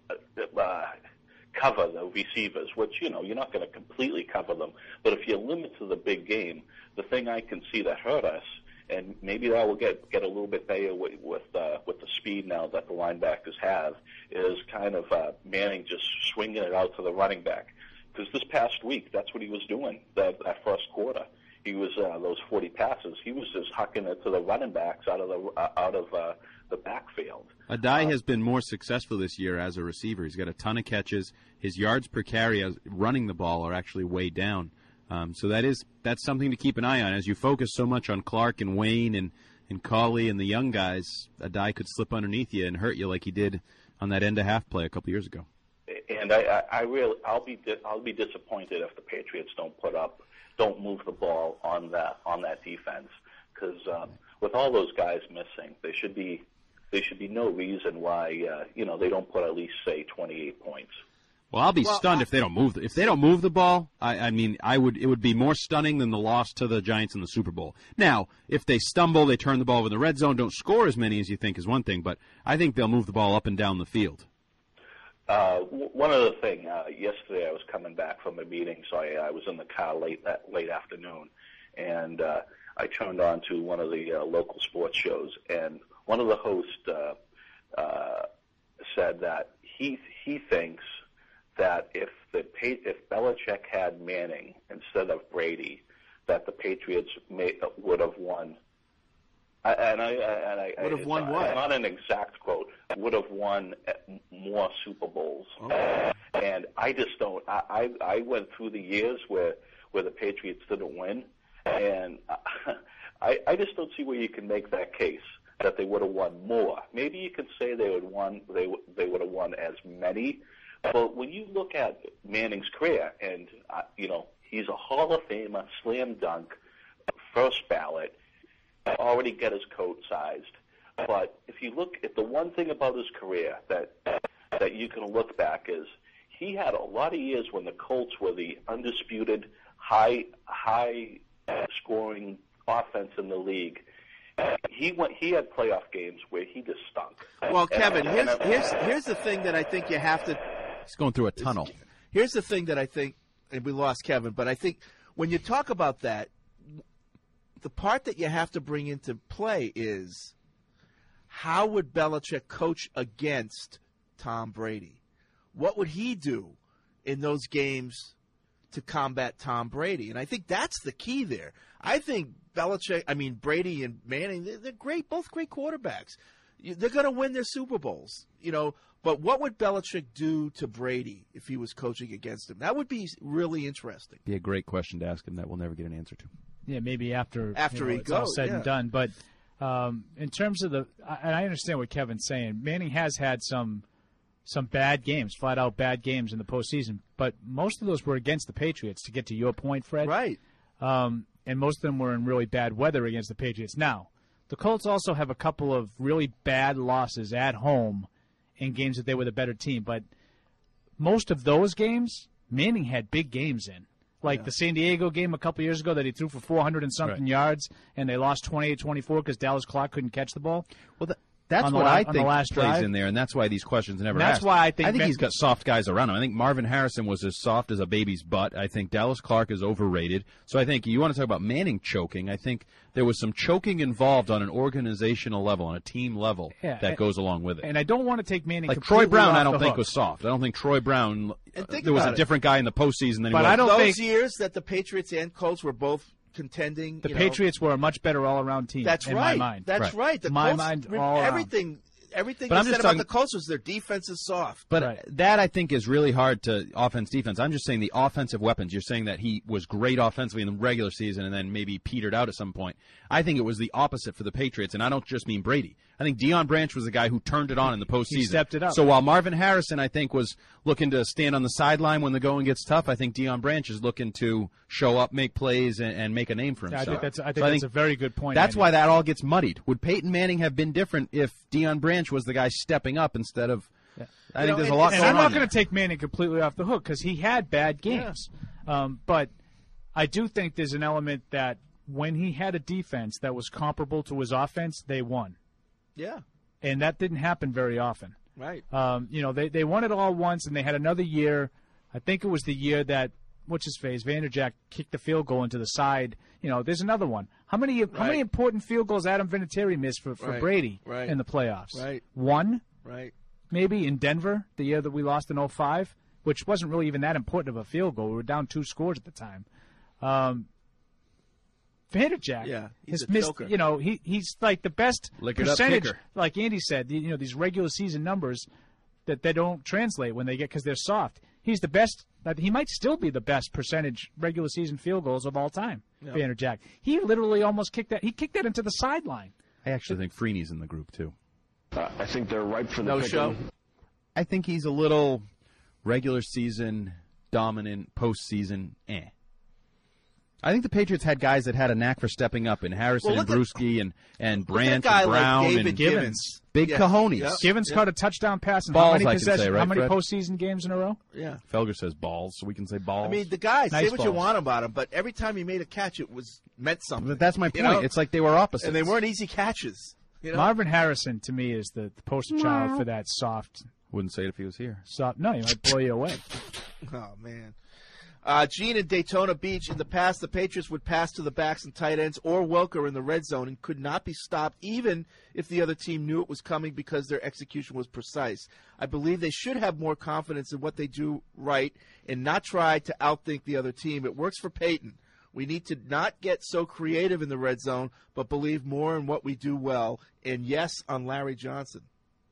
uh, uh, cover the receivers, which you know you're not going to completely cover them, but if you limit to the big game, the thing I can see that hurt us, and maybe that will get get a little bit better with with, uh, with the speed now that the linebackers have, is kind of uh, Manning just swinging it out to the running back. Because this past week, that's what he was doing. That that first quarter, he was uh, those forty passes. He was just hucking it to the running backs out of the uh, out of uh, the backfield. Adai has been more successful this year as a receiver. He's got a ton of catches. His yards per carry as running the ball are actually way down. Um, so that is that's something to keep an eye on. As you focus so much on Clark and Wayne and, and Cauley and the young guys, Adai could slip underneath you and hurt you like he did on that end of half play a couple years ago. And I, I, I really, I'll be, di- I'll be disappointed if the Patriots don't put up, don't move the ball on that, on that defense, because um, with all those guys missing, there should be, there should be no reason why, uh, you know, they don't put at least say twenty-eight points. Well, I'll be Well, stunned I- if they don't move. The, if they don't move the ball, I, I mean, I would. It would be more stunning than the loss to the Giants in the Super Bowl. Now, if they stumble, they turn the ball over in the red zone, don't score as many as you think is one thing, but I think they'll move the ball up and down the field. Uh, w- one other thing, uh, yesterday I was coming back from a meeting, so I, I was in the car late that late afternoon, and uh, I turned on to one of the uh, local sports shows, and one of the hosts uh, uh, said that he he thinks that if the Pa- if Belichick had Manning instead of Brady, that the Patriots may, would have won. I, and I and I Would have it's won not, what? Not an exact quote. Would have won more Super Bowls. Oh. And I just don't. I, I I went through the years where where the Patriots didn't win, and I I just don't see where you can make that case that they would have won more. Maybe you could say they would won they w- they would have won as many, but when you look at Manning's career, and uh, you know he's a Hall of Famer, slam dunk, first ballot. Already get his coat sized, but if you look at the one thing about his career that that you can look back is he had a lot of years when the Colts were the undisputed high high scoring offense in the league. He went. He had playoff games where he just stunk. Well, And- Kevin, and- here's, and- here's here's the thing that I think you have to. He's going through a tunnel. Here's the thing that I think, and we lost Kevin, but I think when you talk about that, the part that you have to bring into play is how would Belichick coach against Tom Brady? What would he do in those games to combat Tom Brady? And I think that's the key there. I think Belichick, I mean, Brady and Manning, they're, they're great, both great quarterbacks. You- They're going to win their Super Bowls, you know. But what would Belichick do to Brady if he was coaching against him? That would be really interesting. Be a great question to ask him that we'll never get an answer to. Yeah, maybe after After you know, he it's all goes, said yeah. and done. But um, in terms of the, I- and I understand what Kevin's saying. Manning has had some some bad games, flat out bad games in the postseason. But most of those were against the Patriots. To get to your point, Fred, right? Um, and most of them were in really bad weather against the Patriots. Now, the Colts also have a couple of really bad losses at home in games that they were the better team. But most of those games, Manning had big games in. Like Yeah. the San Diego game a couple years ago that he threw for four hundred and something Right. yards, and they lost twenty-eight twenty-four because Dallas Clark couldn't catch the ball. Well, that, that's on the what la- I on the think last plays drive. in there, and that's why these questions never And that's asked. why I think I think Ben- he's got soft guys around him. I think Marvin Harrison was as soft as a baby's butt. I think Dallas Clark is overrated. So I think you want to talk about Manning choking. I think there was some choking involved on an organizational level, on a team level, Yeah, that and- goes along with it. And I don't want to take Manning Like completely Troy Brown, off I don't the think hook. was soft. I don't think Troy Brown. And think there was about a it. different guy in the postseason than he But was. I don't Those think- years that the Patriots and Colts were both contending. The you know, Patriots were a much better all-around team. That's in right. my mind. That's right. The my Colts, mind, re- all around. everything, everything But you I'm said just about talking- the Colts was their defense is soft. But that, I think, is really hard to offense defense. I'm just saying the offensive weapons. You're saying that he was great offensively in the regular season and then maybe petered out at some point. I think it was the opposite for the Patriots, and I don't just mean Brady. I think Deion Branch was the guy who turned it on in the postseason. He stepped it up. So while Marvin Harrison, I think, was looking to stand on the sideline when the going gets tough, I think Deion Branch is looking to show up, make plays, and, and make a name for Yeah, I himself. think that's, I think So that's a very good point. That's Andy. why that all gets muddied. Would Peyton Manning have been different if Deion Branch was the guy stepping up instead of? I You think know, there's and, a lot and going I'm on not there. going to take Manning completely off the hook because he had bad games. Um, but I do think there's an element that when he had a defense that was comparable to his offense, they won. Yeah. And that didn't happen very often. Right. Um, you know, they, they won it all once, and they had another year. I think it was the year that, what's his face, Vanderjack kicked the field goal into the side. You know, there's another one. How many how many important field goals Adam Vinatieri missed for, for Right. Brady Right. in the playoffs? Right. One? Right. Maybe in Denver, the year that we lost in oh five, which wasn't really even that important of a field goal. We were down two scores at the time. Um, Vanderjack Yeah, he's has a missed, choker. you know, he he's like the best Lick it up percentage, kicker. like Andy said, you know, these regular season numbers that they don't translate when they get because they're soft. He's the best. He might still be the best percentage regular season field goals of all time. Yeah. Vanderjack. He literally almost kicked that. He kicked that into the sideline. I actually think Freeney's in the group too. Uh, I think they're ripe for the No picking. show. I think he's a little regular season dominant, postseason eh. I think the Patriots had guys that had a knack for stepping up, and Harrison Well, and look at- Brewski and and Look at a Brandt guy and like Brown David and Givens. big Yeah. cojones. Yeah. Givens Yeah. caught a touchdown pass in Balls, how many I can say, possessions? right, how many Fred? postseason games in a row? Yeah. Felger says balls, so we can say balls. I mean, the guy, say Nice what you balls. want about him, but every time he made a catch, it was meant something. But that's my You point. know? It's like they were opposites. And they weren't easy catches. You know? Marvin Harrison to me is the, the poster child for that soft. Wouldn't say it if he was here. Soft. No, he might blow you away. Oh, man. Uh, Gene in Daytona Beach. In the past, the Patriots would pass to the backs and tight ends or Welker in the red zone and could not be stopped even if the other team knew it was coming because their execution was precise. I believe they should have more confidence in what they do right and not try to outthink the other team. It works for Peyton. We need to not get so creative in the red zone, but believe more in what we do well. And yes, on Larry Johnson.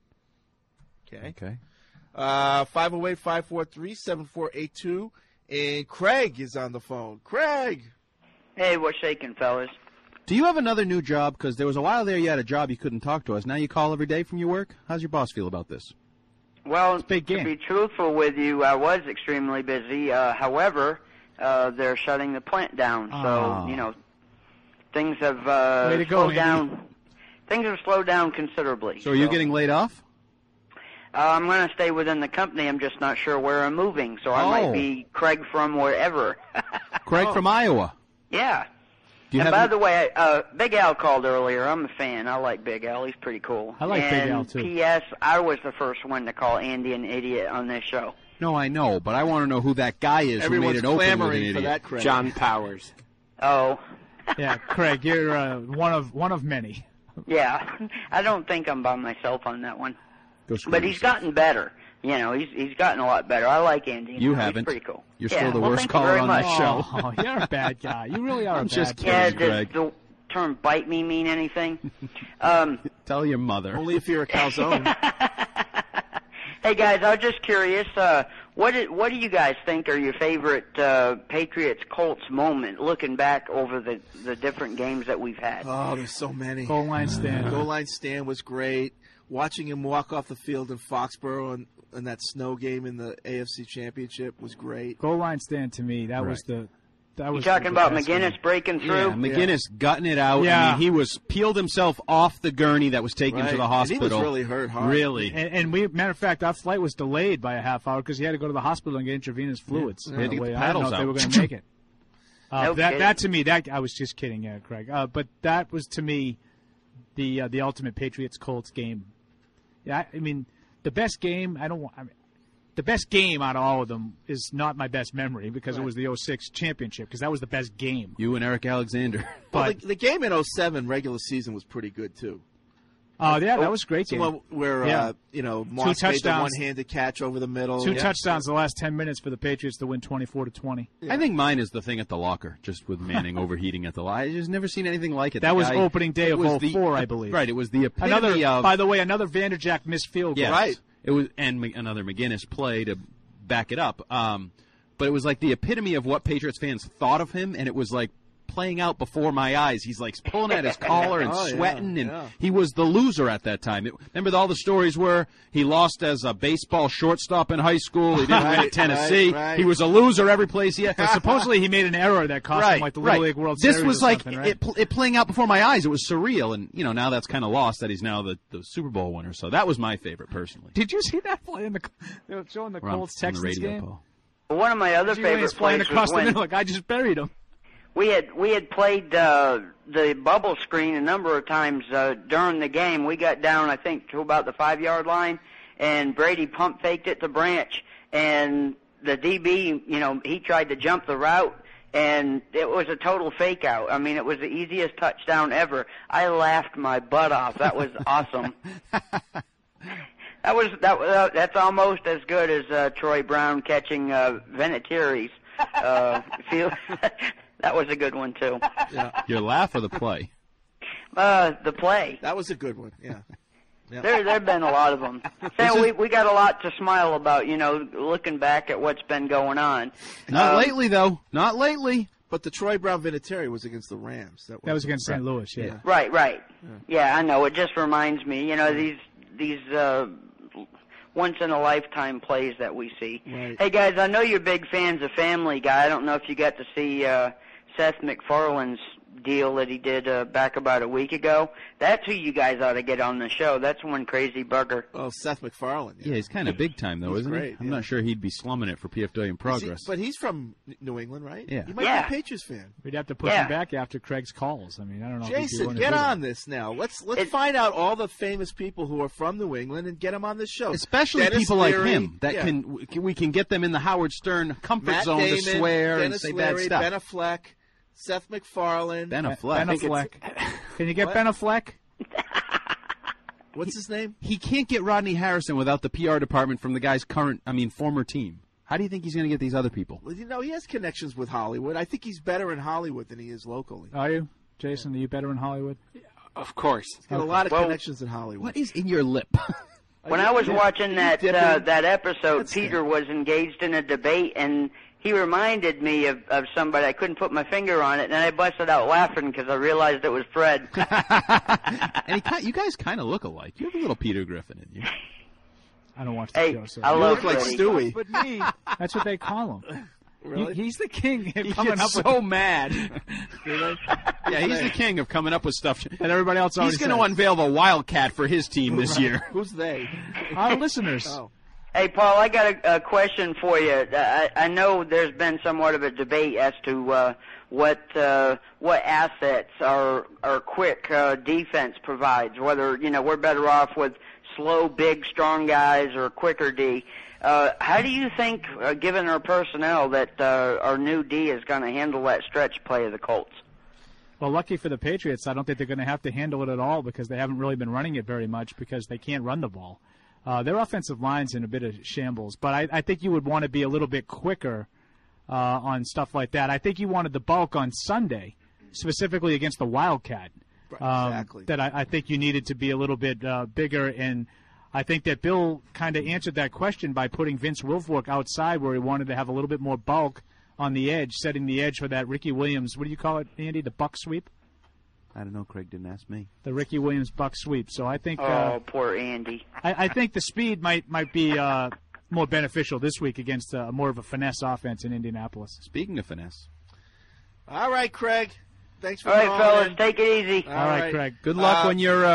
Okay. Okay. Uh, five oh eight, five four three, seven four eight two. And Craig is on the phone. Craig! Hey, what's shaking, fellas? Do you have another new job? Because there was a while there you had a job you couldn't talk to us. Now you call every day from your work? How's your boss feel about this? Well, big to game. be truthful with you, I was extremely busy. Uh, however, uh, they're shutting the plant down, so, Ah. you know, things have uh, Way to go, slowed Andy. down. Things have slowed down considerably. So are you getting laid off? Uh, I'm going to stay within the company. I'm just not sure where I'm moving, so I Oh. might be Craig from wherever. Craig from Iowa. Yeah. Do you and have by any- the way, uh, Big Al called earlier. I'm a fan. I like Big Al. He's pretty cool. I like Big and Al, too. P S. I was the first one to call Andy an idiot on this show. No, I know, but I want to know who that guy is Everyone's who made it open with an clamoring for idiot. that credit. John Powers. Oh. Yeah, Craig, you're uh, one of one of many. Yeah. I don't think I'm by myself on that one. Go screw But he's yourself. gotten better. You know, he's he's gotten a lot better. I like Andy. You He's haven't. pretty cool. You're yeah, still the well, worst thank you caller very on much. this show. Oh, you're a bad guy. You really are a I'm bad just guy. kidding, Yeah, does Greg. the term bite me mean anything? um, Tell your mother. Only if you're a calzone. Hey guys, I was just curious. Uh, what did, what do you guys think are your favorite uh, Patriots Colts moment? Looking back over the the different games that we've had. Oh, there's so many. Goal line stand. Goal line stand was great. Watching him walk off the field in Foxborough and, and that snow game in the A F C Championship was great. Goal line stand to me. That was the. That You was talking the about best McGinnis game. breaking through? Yeah, McGinnis gutting it out. Yeah. I mean, he was peeled himself off the gurney that was taken Right. to the And he hospital. was really hurt hard. Really. And, and we, matter of fact, our flight was delayed by a half hour because he had to go to the hospital and get intravenous fluids. Yeah. They had to Uh, get the I don't know paddles if they out. were going to make it. Uh, No that kidding. that to me, that I was just kidding, yeah, Craig. Uh, but that was to me the uh, the ultimate Patriots Colts game. Yeah, I, I mean the best game. I don't. want- I mean, the best game out of all of them is not my best memory because it was the oh six championship because that was the best game. You and Eric Alexander. Well, But the, the game in oh seven regular season was pretty good too. oh yeah, that was a great The game. one where Yeah. uh, you know Two Moss made the touchdowns. one-handed catch over the middle. Two Yeah. touchdowns the last ten minutes for the Patriots to win twenty-four to twenty. I think mine is the thing at the locker, just with Manning overheating at the locker. I just never seen anything like it. That The was guy- opening day it of was oh the- four, I believe. Right, it was the epitome Another, of. by the way, another Vanderjack missed field goal. Yes. Right. It was, and M- another McGinnis play to back it up. Um, but it was like the epitome of what Patriots fans thought of him, and it was like playing out before my eyes. He's like pulling at his collar and Oh, yeah, sweating, and yeah. he was the loser at that time. It, remember all the stories where he lost as a baseball shortstop in high school. He didn't win Right, at Tennessee. right, right. He was a loser every place he had. But supposedly he made an error that cost right, him like the Little right. League World this Series. was or like something, right? it, pl- it playing out before my eyes. It was surreal, and you know now that's kind of lost that he's now the, the Super Bowl winner. So that was my favorite personally. Did you see that play in the? They were showing the We're on- Colts on the Texans radio, game. Paul. One of my other Gee, when favorite he's flying plays across was the when middle. Like I just buried him. we had we had played uh, the bubble screen a number of times uh, during the game. We got down, I think, to about the five yard line, and Brady pump faked it to Branch, and the D B, you know, he tried to jump the route, and it was a total fake out. I mean, it was the easiest touchdown ever. I laughed my butt off. That was awesome. That was that. Uh, that's almost as good as uh, Troy Brown catching uh, Vinatieri's. Uh, feel that was a good one too. Yeah. Your laugh or the play? Uh, the play. That was a good one. Yeah. Yeah. There, there've been a lot of them. So we we got a lot to smile about. You know, looking back at what's been going on. Not Um, lately though. Not lately. But the Troy Brown Vinatieri was against the Rams. That was, That was against Saint Louis. Yeah. Right, right. Yeah, I know. It just reminds me. You know, these these uh, once in a lifetime plays that we see. Right. Hey guys, I know you're big fans of Family Guy. I don't know if you got to see uh, Seth MacFarlane's deal that he did uh, back about a week ago. That's who you guys ought to get on the show. That's one crazy bugger. Oh, Seth MacFarlane. Yeah, he's kind of big time though, He's isn't great, he? I'm yeah. not sure he'd be slumming it for P F W in Is he- progress. but he's from New England, right? Yeah. He might Yeah. be a Patriots fan. We'd have to push Yeah. him back after Craig's calls. I mean, I don't know. if he'd be Jason, willing to get do that. on this now. Let's let's find out all the famous people who are from New England and get them on this show. Especially Dennis people like Leary, him that yeah. can we can- we can get them in the Howard Stern comfort Matt zone Damon, to swear Dennis and say Leary, bad stuff. Ben Affleck, Seth MacFarlane. Ben Ben Affleck. Affleck. Can you get What? Ben Affleck? What's his name? He can't get Rodney Harrison without the P R department from the guy's current, I mean, former team. How do you think he's going to get these other people? Well, you know, he has connections with Hollywood. I think he's better in Hollywood than he is locally. Are you, Jason? Are you better in Hollywood? Of course. He's got a lot of Well- connections in Hollywood. What is in your lip? When I was watching that dipping- uh, that episode, That's Peter was engaged in a debate, and he reminded me of, of somebody. I couldn't put my finger on it, and I busted out laughing because I realized it was Fred. And he, ki- you guys kind of look alike. You have a little Peter Griffin in you. I don't watch the Hey, show. So. I You love look like Freddie. Stewie. But me, that's what they call him. Really? He, he's the king. He coming gets up so with, mad. Yeah, he's the king of coming up with stuff. and everybody else already He's going to said. unveil the Wildcat for his team this year. Who's they? Our listeners. Oh. Hey, Paul, I got a, a question for you. I, I know there's been somewhat of a debate as to uh, what uh, what assets our our quick uh, defense provides. Whether you know we're better off with slow, big, strong guys or quicker D. Uh, how do you think, uh, given our personnel, that uh, our new D is going to handle that stretch play of the Colts? Well, lucky for the Patriots, I don't think they're going to have to handle it at all because they haven't really been running it very much because they can't run the ball. Uh, their offensive line's in a bit of shambles, but I, I think you would want to be a little bit quicker uh, on stuff like that. I think you wanted the bulk on Sunday, specifically against the Wildcat. Um, Exactly. That I, I think you needed to be a little bit uh, bigger, and I think that Bill kind of answered that question by putting Vince Wilfork outside where he wanted to have a little bit more bulk on the edge, setting the edge for that Ricky Williams, what do you call it, Andy, the buck sweep? I don't know. Craig didn't ask me. The Ricky Williams buck sweep. So I think Oh, uh, poor Andy. I, I think the speed might might be uh, more beneficial this week against uh, more of a finesse offense in Indianapolis. Speaking of finesse, All right, Craig. Thanks for All right, calling fellas, in. take it easy. All right, Craig. good luck Uh, when you're uh,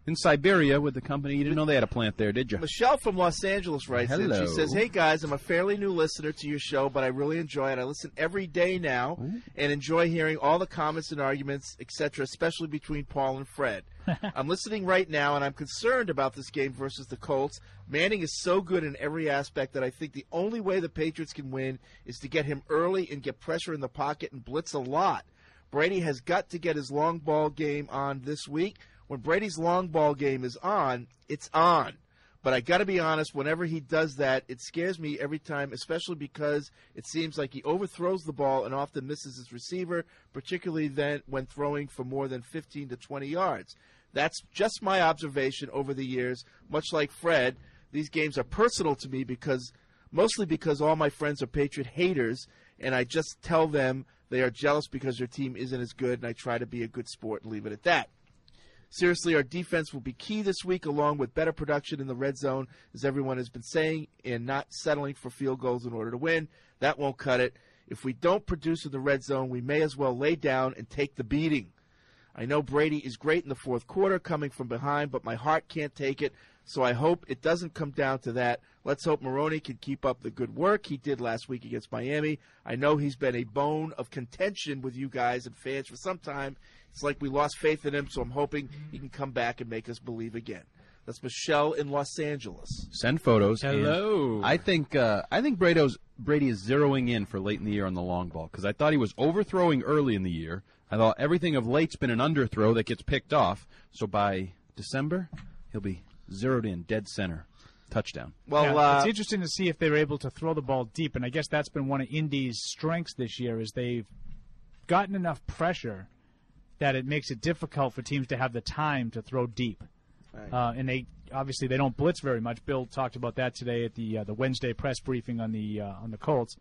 In Siberia with the company. You didn't know they had a plant there, did you? Michelle from Los Angeles writes in. Hello. She says, hey, guys, I'm a fairly new listener to your show, but I really enjoy it. I listen every day now Ooh. and enjoy hearing all the comments and arguments, et cetera, especially between Paul and Fred. I'm listening right now, and I'm concerned about this game versus the Colts. Manning is so good in every aspect that I think the only way the Patriots can win is to get him early and get pressure in the pocket and blitz a lot. Brady has got to get his long ball game on this week. When Brady's long ball game is on, it's on. But I got to be honest, whenever he does that, it scares me every time, especially because it seems like he overthrows the ball and often misses his receiver, particularly then when throwing for more than fifteen to twenty yards. That's just my observation over the years. Much like Fred, these games are personal to me because mostly because all my friends are Patriot haters, and I just tell them they are jealous because their team isn't as good, and I try to be a good sport and leave it at that. Seriously, our defense will be key this week, along with better production in the red zone, as everyone has been saying, and not settling for field goals in order to win. That won't cut it. If we don't produce in the red zone, we may as well lay down and take the beating. I know Brady is great in the fourth quarter, coming from behind, but my heart can't take it, so I hope it doesn't come down to that. Let's hope Maroney can keep up the good work he did last week against Miami. I know he's been a bone of contention with you guys and fans for some time. It's like we lost faith in him, so I'm hoping he can come back and make us believe again. That's Michelle in Los Angeles. Send photos. Hello. And I think uh, I think Brado's, Brady is zeroing in for late in the year on the long ball because I thought he was overthrowing early in the year. I thought everything of late's been an underthrow that gets picked off. So by December, he'll be zeroed in, dead center, touchdown. Well, yeah, uh, it's interesting to see if they were able to throw the ball deep, and I guess that's been one of Indy's strengths this year is they've gotten enough pressure that it makes it difficult for teams to have the time to throw deep. Right. Uh, and they obviously they don't blitz very much. Bill talked about that today at the uh, the Wednesday press briefing on the uh, on the Colts.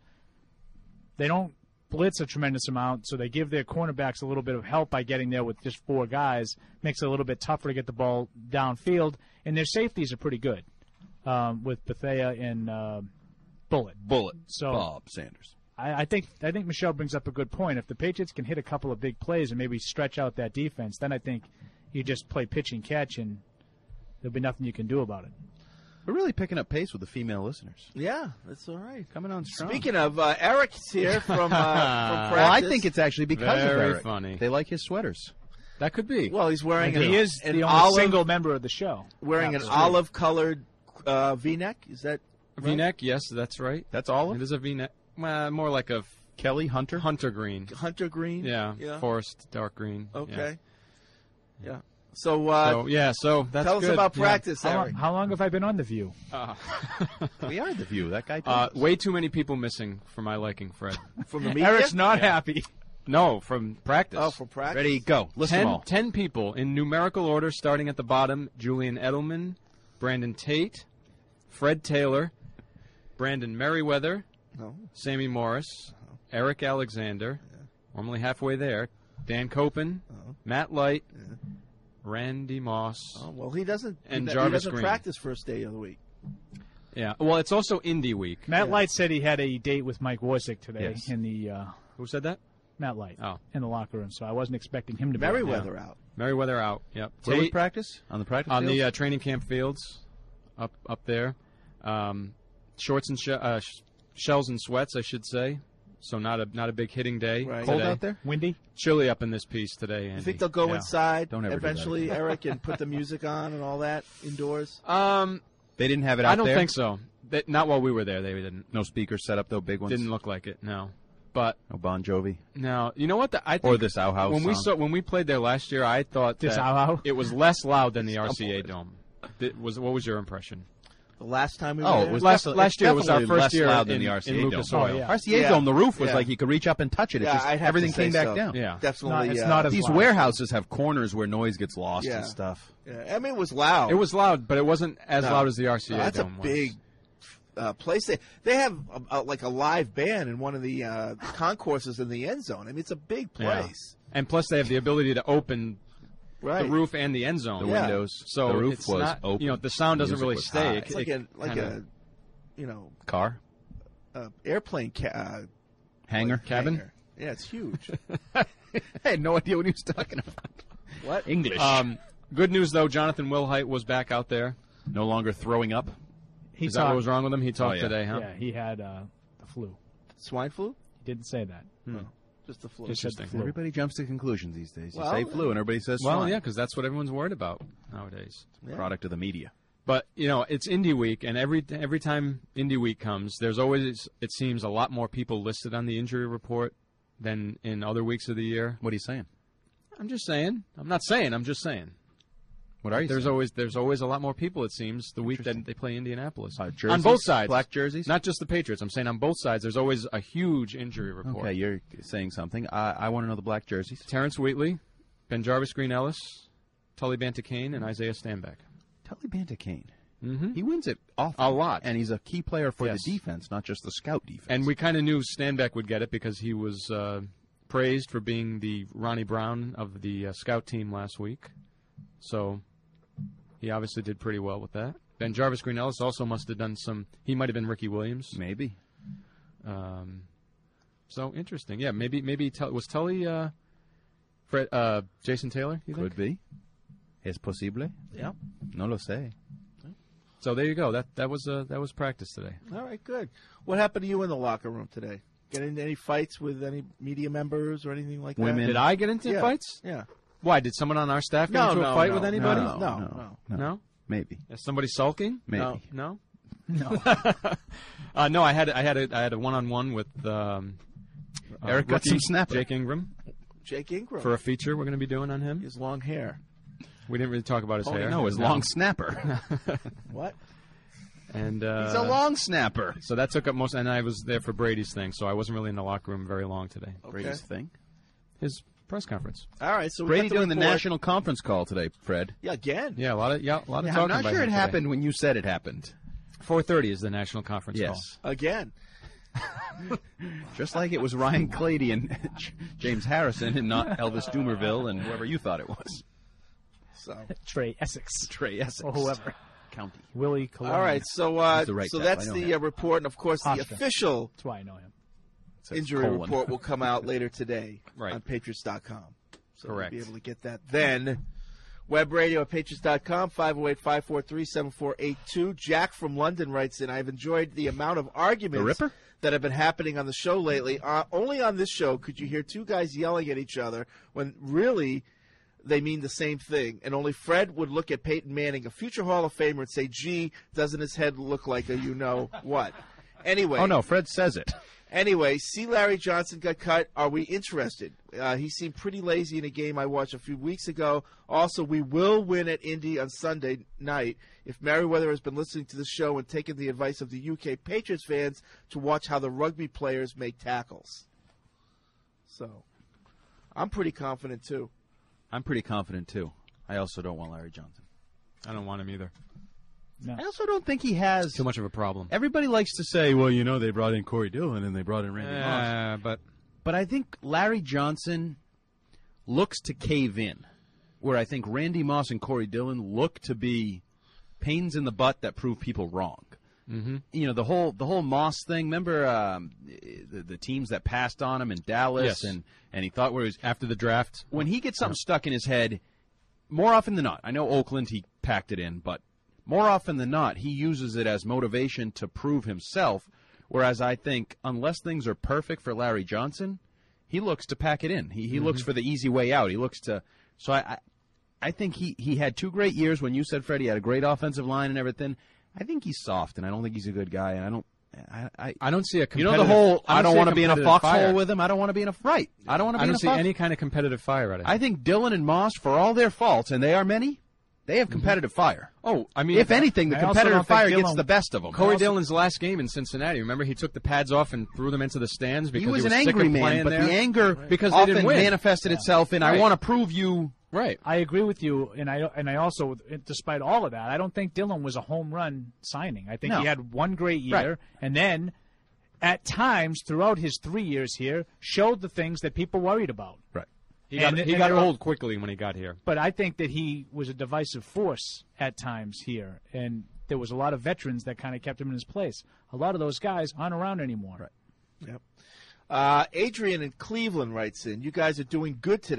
They don't blitz a tremendous amount, so they give their cornerbacks a little bit of help by getting there with just four guys. Makes it a little bit tougher to get the ball downfield, and their safeties are pretty good um, with Bethea and uh, Bullet. Bullet. So Bob Sanders. I, I think I think Michelle brings up a good point. If the Patriots can hit a couple of big plays and maybe stretch out that defense, then I think you just play pitch and catch, and there'll be nothing you can do about it. We're really picking up pace with the female listeners. Yeah, that's all right. Coming on strong. Speaking of, uh, Eric's here from, uh, from practice. Well, I think it's actually because Very of Eric. funny. They like his sweaters. That could be. Well, he's wearing And an, he is an the only olive, single member of the show. wearing Yeah, an that's true. olive-colored uh, V-neck. Is that right? V-neck, yes, that's right. That's olive? It is a V-neck. Well, more like a Kelly Hunter? Hunter green. Hunter green? Yeah, Yeah. forest dark green. Okay. Yeah. So, uh, So, yeah, so that's tell good. us about Yeah. practice, How, long, Eric. how long have I been on The View? Uh, We are the View. That guy. uh, told us. way too many people missing for my liking, Fred. From the media? Eric's not happy. No, from practice. Oh, from practice? Ready, go. List them ten, all. ten people in numerical order, starting at the bottom: Julian Edelman, Brandon Tate, Fred Taylor, Brandon Merriweather, No. Sammy Morris, Eric Alexander, normally halfway there, Dan Copen, Matt Light, Randy Moss. Oh, well, he doesn't, And he, Jarvis he doesn't Green. practice first day of the week. Yeah, well, it's also Indy week. Matt Light said he had a date with Mike Warsick today Yes. in the uh, Who said that? Matt Light Oh. in the locker room, so I wasn't expecting him to be Merriweather there. out. Merriweather out. Yep. Where we Tate practice? On the practice on the fields? uh, training camp fields, up up there. Um, shorts and sh- uh, sh- shells and sweats, I should say. So not a not a big hitting day. Right. Cold today. out there? Windy? Chilly up in this piece today. You Andy. think they'll go Yeah. inside Don't ever do that eventually, again. Eric, and put the music on and all that indoors? Um, They didn't have it out I don't there? think so. They, not while we were there. They didn't. No speakers set up, though, big ones? Didn't look like it. No. But No Bon Jovi? no, you know what? The, I think Or this Ow House when we song. saw when we played there last year, I thought This that Ow How? it was less loud than the R C A Dome. It was what was your impression? The last time we were Oh, there? it was Last- definitely- last it's year was our definitely first less year loud than in- the R C A in Dome. Lucas Oil. Oh, yeah. R C A Yeah. Dome, the roof was Yeah. like you could reach up and touch it. It Yeah, just I'd have everything to say came back so. down. Yeah. Definitely. it's uh, not as These loud. warehouses have corners where noise gets lost Yeah. and stuff. Yeah, I mean, it was loud. It was loud, but it wasn't as No. loud as the R C A No, that's Dome a was. big uh, place. They, they have a, a, like a live band in one of the uh, concourses in the end zone. I mean, it's a big Yeah. place. And plus, they have the ability to open Right. the roof and the end zone. The Yeah. windows. So the roof it's was not, open. You know, the sound doesn't Music really was stay. high. It- It's like it a like kinda- a you know Car? uh, airplane ca- uh, Hangar? like Cabin? hangar. Yeah, it's huge. I had no idea what he was talking about. What English. Um, Good news, though. Jonathan Wilhite was back out there. No longer throwing up. He Is that talked- what was wrong with him? He talked Oh, yeah. today, huh? Yeah, he had uh, the flu. Swine flu? He didn't say that. Hmm. Just the flu. Just said the flu. Everybody jumps to conclusions these days. You Well, say flu, and everybody says Well, swine. yeah, because that's what everyone's worried about nowadays. Product of the media. But you know, it's Indie Week, and every every time Indie Week comes, there's always, it seems, a lot more people listed on the injury report than in other weeks of the year. What are you saying? I'm just saying. I'm not saying. I'm just saying. What are you There's saying? always there's always a lot more people, it seems, the week that they play Indianapolis. Uh, on jerseys? both sides, Black jerseys? not just the Patriots. I'm saying on both sides, there's always a huge injury report. Okay, you're saying something. I, I want to know the black jerseys. Terrence Wheatley, Ben Jarvis Green Ellis, Tully Bantakane, and Isaiah Stanback. Tully Bantakane. Mm-hmm. He wins it often. A lot. And he's a key player for Yes. the defense, not just the scout defense. And we kind of knew Stanback would get it because he was uh, praised for being the Ronnie Brown of the uh, scout team last week. So he obviously did pretty well with that. Ben Jarvis Green Ellis also must have done some. He might have been Ricky Williams. Maybe. Um, so interesting. Yeah, maybe maybe Tul- was Tully uh, Fred, uh, Jason Taylor? You Could think? be. Es posible. Yeah. No lo sé. So there you go. That that was uh, that was practice today. All right, good. What happened to you in the locker room today? Get into any fights with any media members or anything like Women. that? Did I get into Yeah. fights? Yeah. Why, did someone on our staff get No, into no, a fight no, with anybody? no, no, no. No? No? Maybe. Is somebody sulking? Maybe. No. No. uh, no, I had I had a I had a one-on-one with um, uh, Eric got rookie some snapper. Jake Ingram Jake Ingram. for a feature we're going to be doing on him. His long hair. We didn't really talk about his Oh, hair. no, his long snapper. What? And uh, He's a long snapper. So that took up most, and I was there for Brady's thing, so I wasn't really in the locker room very long today. Brady's thing. His press conference. All right, so we Brady got doing the report. national conference call today, Fred. Yeah, again. Yeah, a lot of yeah, a lot of Yeah, talking. I'm not by sure him it today. happened when you said it happened. four thirty is the national conference Yes. Again. Just like it was Ryan Clady and James Harrison and not Elvis Dumerville and whoever you thought it was. So Trey Essex. Trey Essex. Or whoever. County. Willie Colon. All right, so uh, He's the right so tackle. that's I know the him. uh, report, and of course the Hofstra. official That's why I know him. Says injury colon. report will come out later today Right. on Patriots dot com. So Correct. we'll be able to get that then. Web radio at Patriots dot com, five oh eight, five four three, seven four eight two. Jack from London writes in, I've enjoyed the amount of arguments The Ripper? that have been happening on the show lately. Uh, only on this show could you hear two guys yelling at each other when really they mean the same thing. And only Fred would look at Peyton Manning, a future Hall of Famer, and say, gee, doesn't his head look like a you-know-what? Anyway. Oh, no, Fred says it. Anyway, see Larry Johnson got cut. Are we interested? Uh, he seemed pretty lazy in a game I watched a few weeks ago. Also, we will win at Indy on Sunday night. If Merriweather has been listening to the show and taken the advice of the U K Patriots fans to watch how the rugby players make tackles. So, I'm pretty confident, too. I'm pretty confident, too. I also don't want Larry Johnson. I don't want him either. No. I also don't think he has Too much of a problem. Everybody likes to say, well, you know, they brought in Corey Dillon and they brought in Randy Moss. Uh, but But I think Larry Johnson looks to cave in, where I think Randy Moss and Corey Dillon look to be pains in the butt that prove people wrong. mm-hmm. You know, the whole the whole Moss thing, remember um, the, the teams that passed on him in Dallas, Yes. and, and he thought where he was, after the draft, when he gets something stuck in his head, more often than not, I know Oakland, he packed it in, but more often than not, he uses it as motivation to prove himself, whereas I think unless things are perfect for Larry Johnson, he looks to pack it in. He he looks for the easy way out. He looks to – so I, I I think he, he had two great years. When you said, Freddie, he had a great offensive line and everything. I think he's soft, and I don't think he's a good guy, and I don't I, I, I don't see a you know competitive. the whole I I don't see want to be in a competitive foxhole fire. with him. I don't want to be in a right. I don't want to be I in don't a see fox- any kind of competitive fire at it. I think Dillon and Moss, for all their faults, and they are many, they have competitive fire. Oh, I mean, if anything, the I also competitive don't think fire gets Dillon- the best of them. Corey Dillon's last game in Cincinnati, remember he took the pads off and threw them into the stands because he was, he was an sick angry of man, playing but there? the anger because they often didn't win. manifested itself in I Right. want to prove you. Right. I agree with you, and I and I also, despite all of that, I don't think Dillon was a home run signing. I think No. he had one great year, Right. and then at times throughout his three years here, showed the things that people worried about. Right. He got, And- he and got they're- old quickly when he got here. But I think that he was a divisive force at times here, and there was a lot of veterans that kind of kept him in his place. A lot of those guys aren't around anymore. Right. Yep. Uh, Adrian in Cleveland writes in, you guys are doing good today.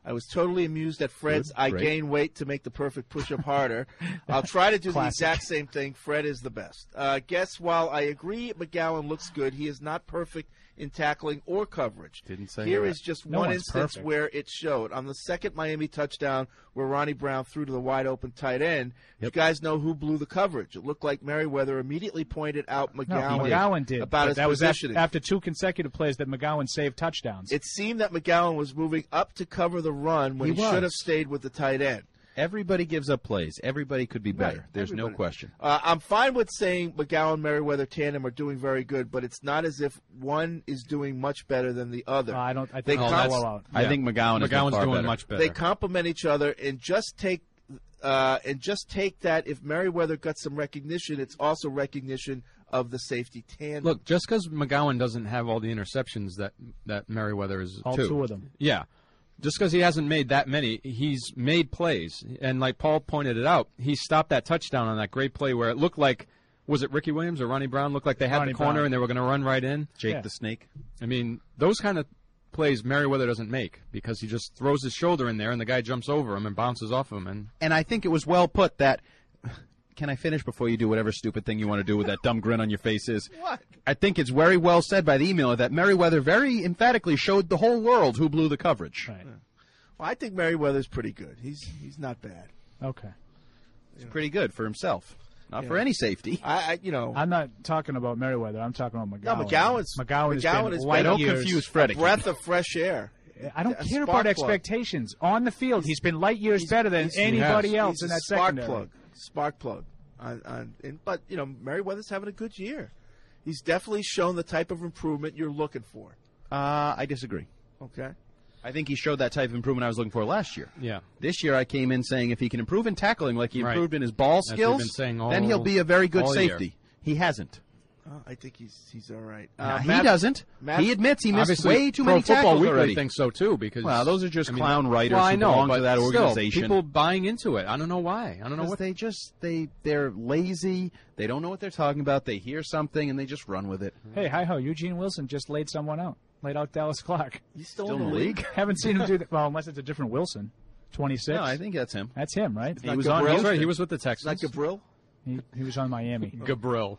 I was totally amused at Fred's Good, I great. gain weight to make the perfect push-up harder. I'll try to do the Classic. exact same thing. Fred is the best. Uh, guess while I agree McGowan looks good, he is not perfect in tackling or coverage. Didn't say Here that. is just No one one's instance perfect. where it showed. On the second Miami touchdown where Ronnie Brown threw to the wide-open tight end, you guys know who blew the coverage. It looked like Merriweather immediately pointed out No, McGowan, McGowan did. about but his that was af- positioning. after two consecutive plays that McGowan saved touchdowns. It seemed that McGowan was moving up to cover the run when He he, was. should have stayed with the tight end. Everybody gives up plays. Everybody could be better. Right. There's no Everybody. question. Uh, I'm fine with saying McGowan Merriweather tandem are doing very good, but it's not as if one is doing much better than the other. Uh, I don't. I They think com- that's blowout. I think McGowan is McGowan's far doing better. much better. They complement each other, and just take uh, and just take that. If Merriweather got some recognition, it's also recognition of the safety tandem. Look, just because McGowan doesn't have all the interceptions that that Merriweather is All two. two of them. Yeah. Just because he hasn't made that many, he's made plays. And like Paul pointed it out, he stopped that touchdown on that great play where it looked like, was it Ricky Williams or Ronnie Brown? Looked like they had Ronnie the corner Brown. and they were going to run right in. Jake Yeah. the Snake. I mean, those kind of plays Merriweather doesn't make because he just throws his shoulder in there and the guy jumps over him and bounces off him. And And I think it was well put that. Can I finish before you do whatever stupid thing you want to do with that dumb grin on your face is? What? I think it's very well said by the emailer that Merriweather very emphatically showed the whole world who blew the coverage. Right. Well, I think Merriweather's pretty good. He's he's not bad. Okay. It's pretty good for himself, not Yeah. for any safety. I, I you know, I'm not talking about Merriweather. I'm talking about McGowan. no, McGowan's McGowan has McGowan been is light Don't years. confuse Freddie. a breath of fresh air. I don't A care spark about plug. expectations. On the field, he's been light years better than He's- anybody he has. else He's in a that spark secondary. plug. Spark plug. On, on, and, but you know, Merriweather's having a good year. He's definitely shown the type of improvement you're looking for. Uh, I disagree. Okay. I think he showed that type of improvement I was looking for last year. yeah. This year I came in saying if he can improve in tackling like he Right. improved in his ball That's what we've skills, been saying then he'll all- be a very good all year. safety. He hasn't. Oh, I think he's he's all right. Nah, Uh, he Matt- doesn't. Matt- he admits he missed Obviously, way too Pro many Football tackles Weekly already. thinks so too because Well, those are just I mean, clown writers well, I who know, belong but to that still, organization. people buying into it. I don't know why. I don't know Because what they just they they're lazy. They don't know what they're talking about. They hear something and they just run with it. Hey, hi ho! Eugene Wilson just laid someone out. Laid out Dallas Clark. He's still, Still in the league. Haven't seen him do that. Well, unless it's a different Wilson. twenty-six. No, I think that's him. That's him, right? He was on Gabriel? That's right. He Houston. was with the Texans. Like Gabriel? He, he was on Miami. Gabriel.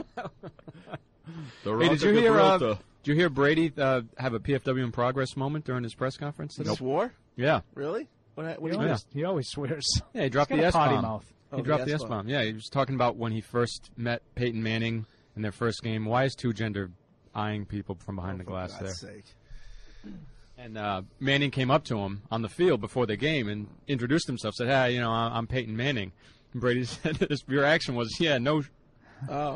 The Hey, did Rock you of hear? Uh, Gibraltar. did you hear Brady uh, have a P F W in progress moment during his press conference He today? swore? Yeah. Really? What, what He do you always, he always swears. Yeah, he dropped He's the got a S potty bomb. mouth. Oh, He the dropped the S-bomb. S bomb. Yeah, he was talking about when he first met Peyton Manning in their first game. Why is two gender eyeing people from behind the glass For God's there? sake. And uh, Manning came up to him on the field before the game and introduced himself. Said, "Hey, you know, I- I'm Peyton Manning." And Brady said his reaction was, "Yeah, no." Oh,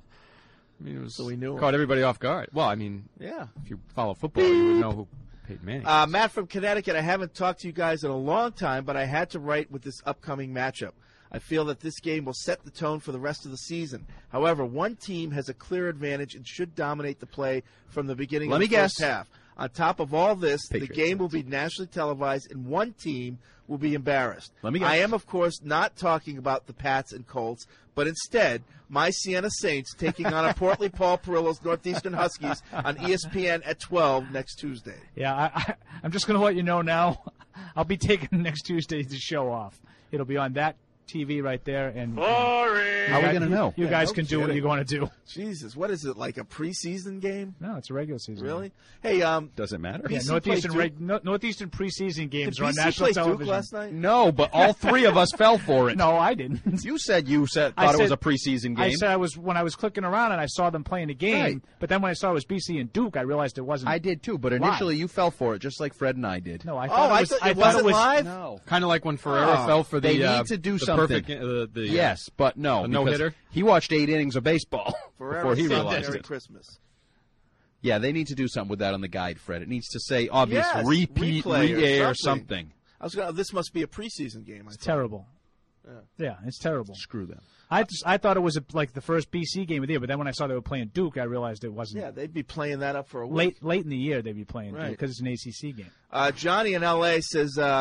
I mean, it was So we knew him. caught everybody off guard. Well, I mean, yeah. if you follow football, you would know who Peyton Manning. Uh, Matt from Connecticut, I haven't talked to you guys in a long time, but I had to write with this upcoming matchup. I feel that this game will set the tone for the rest of the season. However, one team has a clear advantage and should dominate the play from the beginning Let of me the first guess. half. On top of all this, Patriots. the game will be nationally televised, and one team will be embarrassed. Let me guess. I am, of course, not talking about the Pats and Colts, but instead, my Siena Saints taking on a Portly Paul Perillo's Northeastern Huskies on E S P N at twelve next Tuesday. Yeah, I, I, I'm just going to let you know now. I'll be taking next Tuesday to show off. It'll be on that T V right there. And Boring. How are we going to know? You Yeah, guys no can do what kidding. you're going to do. Jesus, what is it, like a preseason game? No, it's a regular season. Really? Hey, um, Does it matter? Yeah, B C Northeastern played reg, no, Northeastern preseason games Did are on B C national play Duke television. last night? No, but all three of us fell for it. No, I didn't. You said you said I thought it was said- a preseason game. I said I was when I was clicking around and I saw them playing a game, Right. but then when I saw it was B C and Duke, I realized it wasn't. I did too, but live. initially you fell for it, just like Fred and I did. No, I Oh, thought I it was. thought it I thought wasn't it was live? No. Kind of like when Ferrero Oh, fell for the. they need uh, to do the something. Perfect, uh, the, the, uh, Yes, but no. a because no-hitter? He watched eight innings of baseball Forever before he Sunday, realized Merry it. Christmas. Yeah, they need to do something with that on the guide, Fred. It needs to say obvious Yes, repeat, replay or re-air, something. something. I was gonna, this must be a preseason game. I It's thought. terrible. Yeah. Yeah, it's terrible. Screw them. I just, I thought it was a, like the first B C game of the year, but then when I saw they were playing Duke, I realized it wasn't. Yeah, they'd be playing that up for a week. late late in the year they'd be playing Right. because it's an A C C game. Uh, Johnny in L A says, uh, uh,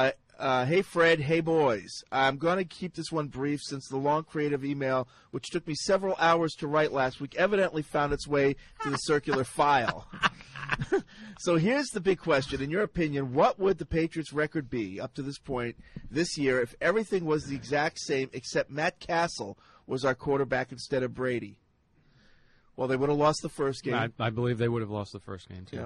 Uh, hey, Fred. Hey, boys. I'm going to keep this one brief since the long creative email, which took me several hours to write last week, evidently found its way to the circular file. So here's the big question. In your opinion, what would the Patriots' record be up to this point this year if everything was the exact same except Matt Castle was our quarterback instead of Brady? Well, they would have lost the first game. I, I believe they would have lost the first game, too. Yeah.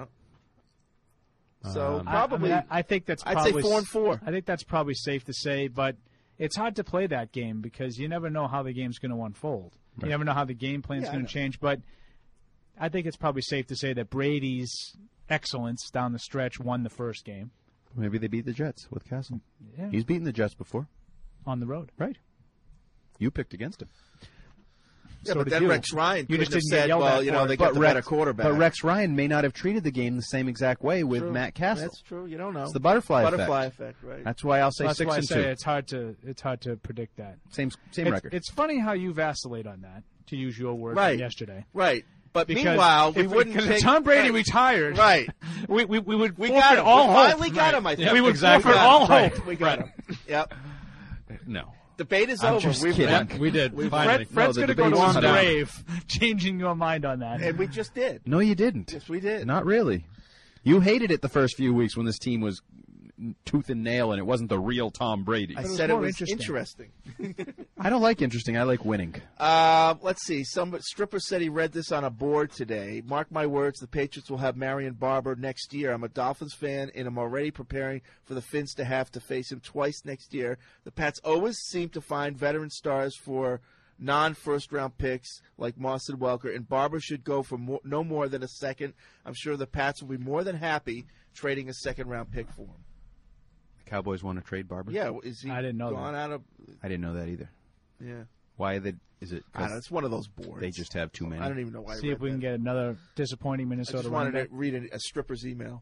So Um, probably, I, I, mean, I, I think that's I'd probably say four and four. I think that's probably safe to say, but it's hard to play that game because you never know how the game's going to unfold. Right. You never know how the game plan's Yeah, going to change. But I think it's probably safe to say that Brady's excellence down the stretch won the first game Maybe they beat the Jets with Castle. Yeah. He's beaten the Jets before. on the road. Right. You picked against him. Yeah, So but did then you. Rex Ryan You couldn't just have didn't get said, yelled well, at you for know, it. they But got the Rex, better quarterback. But Rex Ryan may not have treated the game the same exact way with True. Matt Castle. That's true. You don't know. It's the butterfly, Butterfly effect. effect, right. That's why I'll say That's six why I and say two. it's hard to it's hard to predict that. Same same it's, record. It's funny how you vacillate on that, to use your word Right. from yesterday. Right. But Because meanwhile, we if, wouldn't because pick if Tom Brady right. retired. Right. We we, we would We forfeit got him. all we hope. finally got Right. him, I think. Yeah, we would exactly. forfeit all Right. hope. We got him. Yep. No. Debate is I'm over. just We've kidding. done- We did. We've- Finally. Fred, Fred's No, the going to go debate's to his done. grave, changing your mind on that. And we just did. No, you didn't. Yes, we did. Not really. You hated it the first few weeks when this team was tooth and nail and it wasn't the real Tom Brady. I it was said it more was interesting. interesting. I don't like interesting. I like winning. Uh, let's see. Some stripper said he read this on a board today. Mark my words, the Patriots will have Marion Barber next year. I'm a Dolphins fan, and I'm already preparing for the Finns to have to face him twice next year. The Pats always seem to find veteran stars for non-first-round picks like Moss and Welker, and Barber should go for more, no more than a second. I'm sure the Pats will be more than happy trading a second-round pick for him. Cowboys want to trade Barber? Yeah, is he I didn't know gone that. out of? I didn't know that either. Yeah, Why are they, is it? I don't know. It's one of those boards. They just have too many. I don't even know why. I See read if we can that. get another disappointing I Minnesota just running wanted back. to read a, a stripper's email.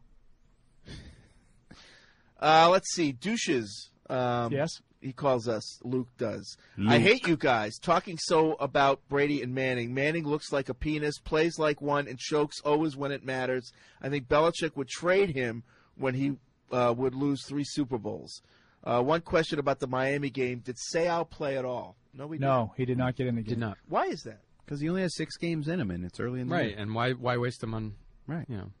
Uh, let's see. Douches. Um, Yes? He calls us. Luke does. Luke. I hate you guys talking so about Brady and Manning. Manning looks like a penis, plays like one, and chokes always when it matters. I think Belichick would trade him when he uh, would lose three Super Bowls. Uh, one question about the Miami game. Did Seau play at all? No, we didn't. No, he did not get in the game. Did not. Why is that? Because he only has six games in him, and it's early in the Right, year. and why why waste them on, Right. you know.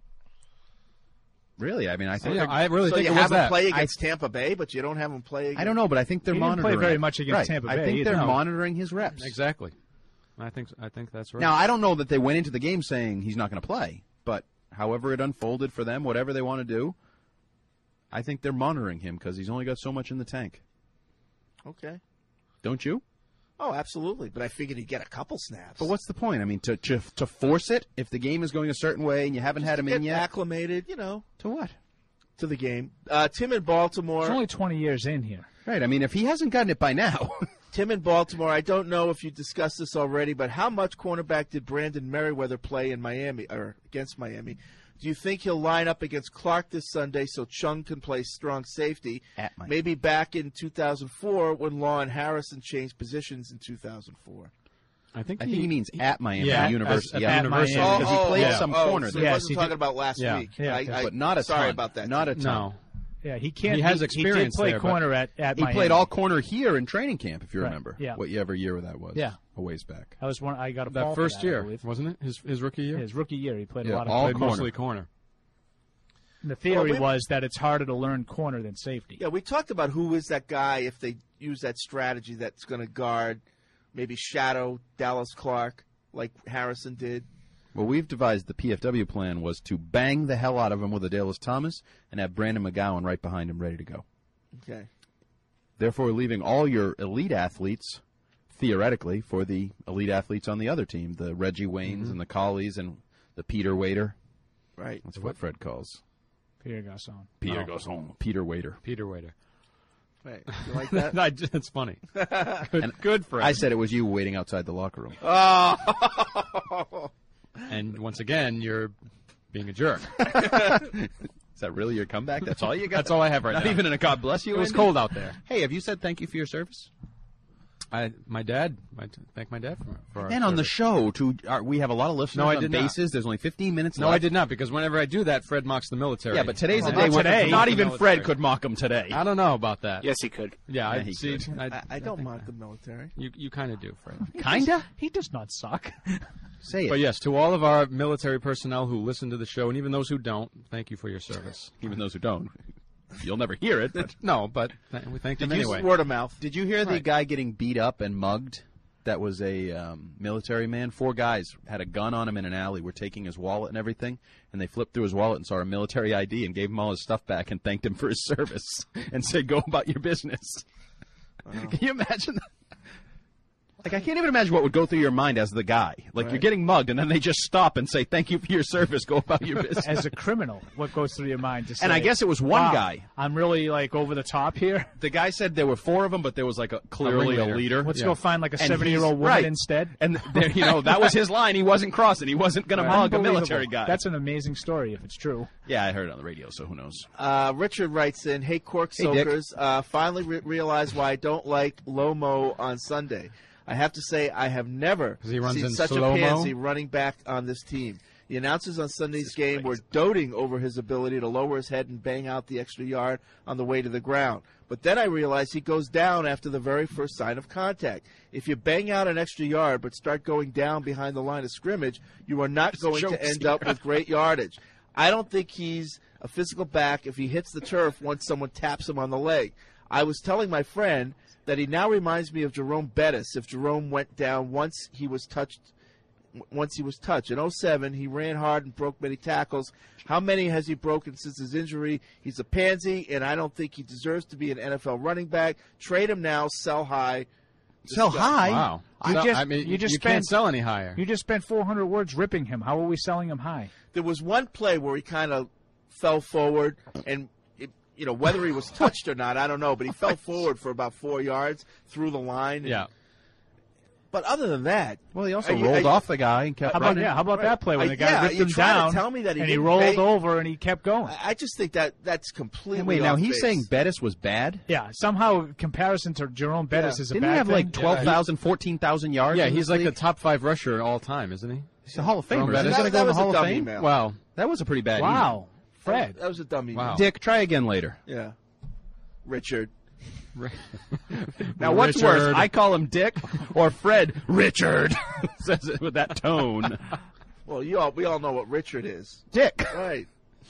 Really? I mean, I think Yeah, I really so think you it was have him that. play against Tampa Bay, but you don't have him play against... I don't know, but I think they're He didn't play monitoring. very it. much against Right. Tampa I Bay think either. they're No. monitoring his reps. Exactly. I think I think that's right. Now, I don't know that they went into the game saying he's not going to play, but however it unfolded for them, whatever they want to do, I think they're monitoring him because he's only got so much in the tank. Okay. Don't you? Oh, absolutely. But I figured he'd get a couple snaps. But what's the point? I mean, to to, to force it if the game is going a certain way and you haven't Just had to him get in yet? acclimated, you know, To what? to the game. Uh, Tim in Baltimore. He's only twenty years in here. Right. I mean, if he hasn't gotten it by now. Tim in Baltimore. I don't know if you discussed this already, but how much cornerback did Brandon Merriweather play in Miami or against Miami? Do you think he'll line up against Clark this Sunday so Chung can play strong safety? At Miami. Maybe back in two thousand four when Law and Harrison changed positions in two thousand four. I think I think he means at Miami Yeah, University. at- yeah, at University. Miami. Because Oh, he played oh, some oh, corner so there. he Yes, wasn't he talking did. about last Yeah. week. Yeah, I, yeah. I, But not a sorry ton. about that. Not a Tim. ton. No. Yeah, he can't. He has he, experience He did play there, but- corner at, at He Miami. played all corner here in training camp, if you Right, remember. yeah. Whatever year that was. Yeah. A ways back. I was one. I got a That fall first for that, I year, believe. wasn't it? His his rookie year? His rookie year, he played Yeah, a lot of all Played corner. mostly corner. The theory Well, we- was that it's harder to learn corner than safety. Yeah, we talked about who is that guy if they use that strategy that's going to guard, maybe shadow Dallas Clark like Harrison did. Well, we've devised the P F W plan was to bang the hell out of him with a Dallas Thomas and have Brandon McGowan right behind him ready to go. Okay. Therefore, leaving all your elite athletes, theoretically, for the elite athletes on the other team, the Reggie Waynes Mm-hmm. and the Collies and the Peter Waiter. Right. That's what Fred calls. Pierre Garcon. Peter Oh. goes home. Peter Waiter. Peter Waiter. Right. You like that? I- That's funny. Good, good for him. I said it was you waiting outside the locker room. Oh. And once again, you're being a jerk. Is that really your comeback? That's all you got? That's all I have right Not now. even in a God bless you. It was Andy? cold out there. Hey, have you said thank you for your service? I my dad. I thank my dad for, for our And on the service. show, to our, we have a lot of listeners No, I on did not. bases. There's only fifteen minutes No, left. I did not, because whenever I do that, Fred mocks the military. Yeah, but today's Well, the day not where today. not The even military. Fred could mock him today. I don't know about that. Yes, he could. Yeah, I Yeah, he see. could. I, I, I don't think- mock the military. You you kind of do, Fred. Kinda? He does not suck. Say it. But yes, to all of our military personnel who listen to the show, and even those who don't, thank you for your service. Even those who don't. You'll never hear it. But. No, but th- we thank Did them you anyway. Word of mouth. Did you hear the Right. guy getting beat up and mugged? That was a um, military man. Four guys had a gun on him in an alley. Were taking his wallet and everything, and they flipped through his wallet and saw a military I D and gave him all his stuff back and thanked him for his service and said, "Go about your business." Can you imagine that? Like, I can't even imagine what would go through your mind as the guy. Like, Right. you're getting mugged, and then they just stop and say, "Thank you for your service. Go about your business." As a criminal, what goes through your mind to say? And I guess it was one "Wow, guy. I'm really like over the top here. The guy said there were four of them, but there was like a clearly a, ringleader. leader. Let's Yeah. go find like a And seventy-year-old he's- woman right. instead. And there, you know, that was his line. He wasn't crossing. He wasn't going to mug a Unbelievable. military guy. That's an amazing story if it's true. Yeah, I heard it on the radio, so who knows? Uh, Richard writes in, "Hey, Cork Hey, Dick. Soakers, uh, finally re- realized why I don't like Lomo on Sunday. I have to say I have never 'Cause he runs seen in such slow-mo? a pansy running back on this team. The announcers on Sunday's game were doting over his ability to lower his head and bang out the extra yard on the way to the ground. But then I realized he goes down after the very first sign of contact. If you bang out an extra yard but start going down behind the line of scrimmage, you are not going to Jokes end up with great yardage. I don't think he's a physical back if he hits the turf once someone taps him on the leg. I was telling my friend that he now reminds me of Jerome Bettis if Jerome went down once he was touched once he was touched. In oh seven, he ran hard and broke many tackles. How many has he broken since his injury? He's a pansy, and I don't think he deserves to be an N F L running back. Trade him now, sell high. Sell Discuss. high? Wow. You So, just, I mean, you just you spent, can't sell any higher. You just spent four hundred words ripping him. How are we selling him high? There was one play where he kind of fell forward, and it, you know whether he was touched or not, I don't know, but he fell forward for about four yards through the line. Yeah. But other than that, Well, he also Are you- rolled are you- off the guy and kept How about running. yeah? How about Right. that play when I- the guy yeah, ripped you're him trying to down tell me that he and he didn't rolled bang- over and he kept going? I I just think that that's completely. And wait, now off he's base. saying Bettis was bad? Yeah, somehow comparison to Jerome Bettis Yeah. is a Didn't bad he have thing. like twelve thousand, fourteen thousand yards? Yeah, in he's this like the league? top five rusher all time, isn't he? He's a Hall of Jerome Famer. Bettis. He's going to That- go in that the Hall was a of dumb Fame? email. Well, That was a pretty bad Wow, Fred. That was a dummy. Wow. move. Dick, try again later. Yeah. Richard. Now, what's Richard. worse, I call him Dick or Fred Richard? Says it with that tone. Well, you all we all know what Richard is. Dick. Right.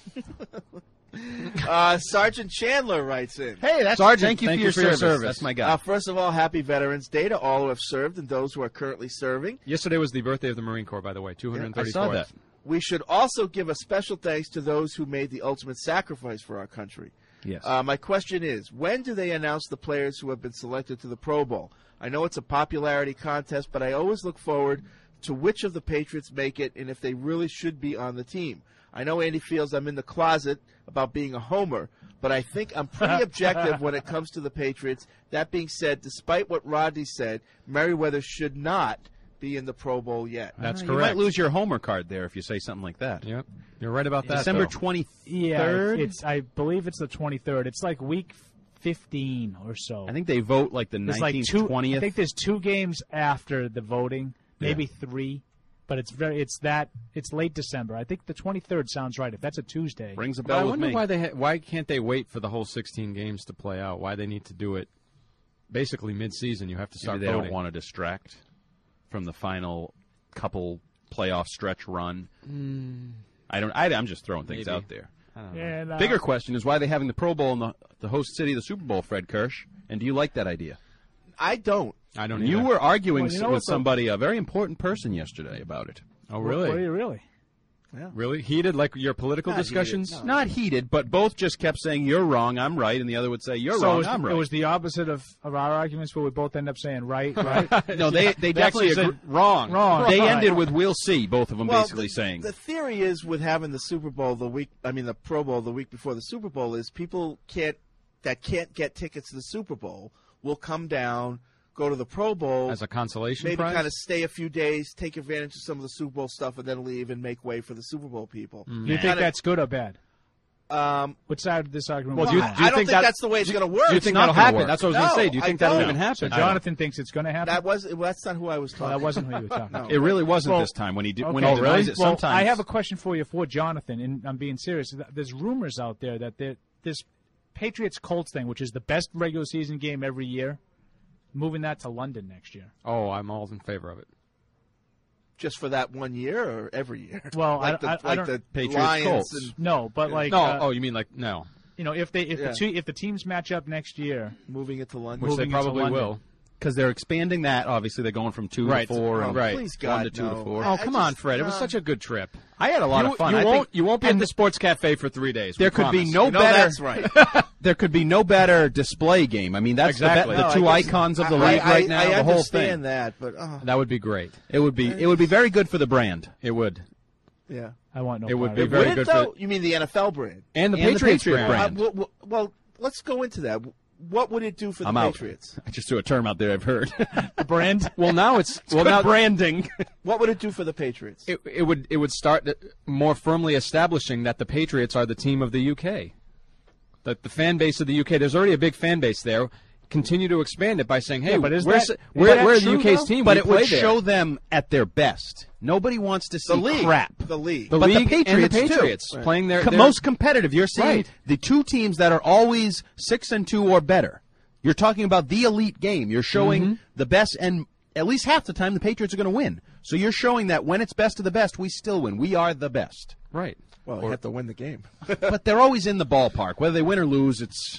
uh, Sergeant Chandler writes in. Hey, that's Sergeant, thank you, thank for, you your for your service. service. That's my guy. Uh, first of all, happy Veterans Day to all who have served and those who are currently serving. Yesterday was the birthday of the Marine Corps, by the way, two hundred I thirty-fourth. saw that. We should also give a special thanks to those who made the ultimate sacrifice for our country. Yes. Uh, my question is, when do they announce the players who have been selected to the Pro Bowl? I know it's a popularity contest, but I always look forward to which of the Patriots make it and if they really should be on the team. I know Andy feels I'm in the closet about being a homer, but I think I'm pretty objective when it comes to the Patriots. That being said, despite what Rodney said, Merriweather should not be in the Pro Bowl yet. That's Uh, correct. You might lose your homer card there if you say something like that. Yep, you're right about that. December though. twenty-third? Yeah, it's, it's I believe it's the twenty-third. It's like week fifteen or so. I think they vote like the There's like nineteenth, two. I twentieth. think there's two games after the voting, maybe three, but it's very it's that it's late December. I think the twenty-third sounds right. If that's a Tuesday, Rings a But I bell with wonder me. why they ha- why can't they wait for the whole sixteen games to play out? Why they need to do it basically mid-season? You have to start Maybe they voting. don't want to distract from the final couple playoff stretch run. Mm. I don't. I, I'm just throwing things Maybe. out there. I don't know. And, uh, Bigger question is why they having the Pro Bowl in the, the host city of the Super Bowl, Fred Kirsch. And do you like that idea? I don't. I don't. You either. were arguing Well, you know with what's a- somebody, a very important person yesterday about it. Oh, What- really? What are you really? Really heated, like your political Not heated, discussions? no. Not heated, but both just kept saying, you're wrong, I'm right, and the other would say, you're so wrong, it was, I'm right. It was the opposite of, of our arguments, where we both end up saying right, right. no, they, they definitely actually agree. said wrong, wrong. They Right. ended with, we'll see, both of them Well, basically the, saying. the theory is with having the Super Bowl the week, I mean the Pro Bowl the week before the Super Bowl is people can't that can't get tickets to the Super Bowl will come down, go to the Pro Bowl As a consolation maybe prize? kind of stay a few days, take advantage of some of the Super Bowl stuff, and then leave and make way for the Super Bowl people. Do you think Kinda- that's good or bad? Um, What side of this argument? Well, was do you- on? do you I don't think think that's the way it's gonna work. Do you It's think not that'll gonna happen? work. That's what I was going to No, say. Do you I think that'll don't. even happen? So Jonathan thinks it's going to happen. That was well, that's not who I was talking. Well, that wasn't who you were talking No. about. It really wasn't Well, this time when he did, okay. when he denies it. Well, Sometimes I have a question for you for Jonathan, and I'm being serious. There's rumors out there that there, this Patriots Colts thing, which is the best regular season game every year, moving that to London next year. Oh, I'm all in favor of it. Just for that one year or every year? Well, like I, the, I, like I don't. the Patriots Lions Colts. and- No, but like no. uh, oh, you mean like no? You know, if they if Yeah. the two, if the teams match up next year, moving it to London, Which they moving it to probably London. will. because they're expanding that. Obviously, they're going from two Right. to four, Oh, and right. please, one God, to two no. to four. Oh, I come just- on, Fred. It was uh, such a good trip. I had a lot you, of fun. You I won't. think You won't be at and the sports cafe for three days. there we could be promise. no You know better. that's right. There could be no better display game. I mean, that's Exactly. the, be- the No, two I guess- icons of the I- league I, right now. I the whole understand thing. that, but oh, That would be great. It would be. It would be very good for the brand. It would. yeah. I want no. It would part be of very Would it, good though? for You mean the N F L brand? and the And the Patriots Patriot brand. brand. Uh, well, well, let's go into that. What would it do for the I'm out. Patriots? I just threw a term out there. I've heard. The brand. Well, now it's, well Good now branding. What would it do for the Patriots? it, it would it would start more firmly establishing that the Patriots are the team of the U K. That the fan base of the U K. There's already a big fan base there. Continue to expand it by saying, "Hey, Yeah, but is we're, that- s- is we're, that we're the true, U K's though? team, But we it would play there." show them at their best. Nobody wants to see the league, crap. the league. The But the league and the Patriots, too. Patriots Right. playing their, Co- their most competitive. You're seeing Right. the two teams that are always six and two or better. You're talking about the elite game. You're showing Mm-hmm. the best, and at least half the time the Patriots are going to win. So you're showing that when it's best of the best, we still win. We are the best. right. Well, you have to win the game. But they're always in the ballpark, whether they win or lose. It's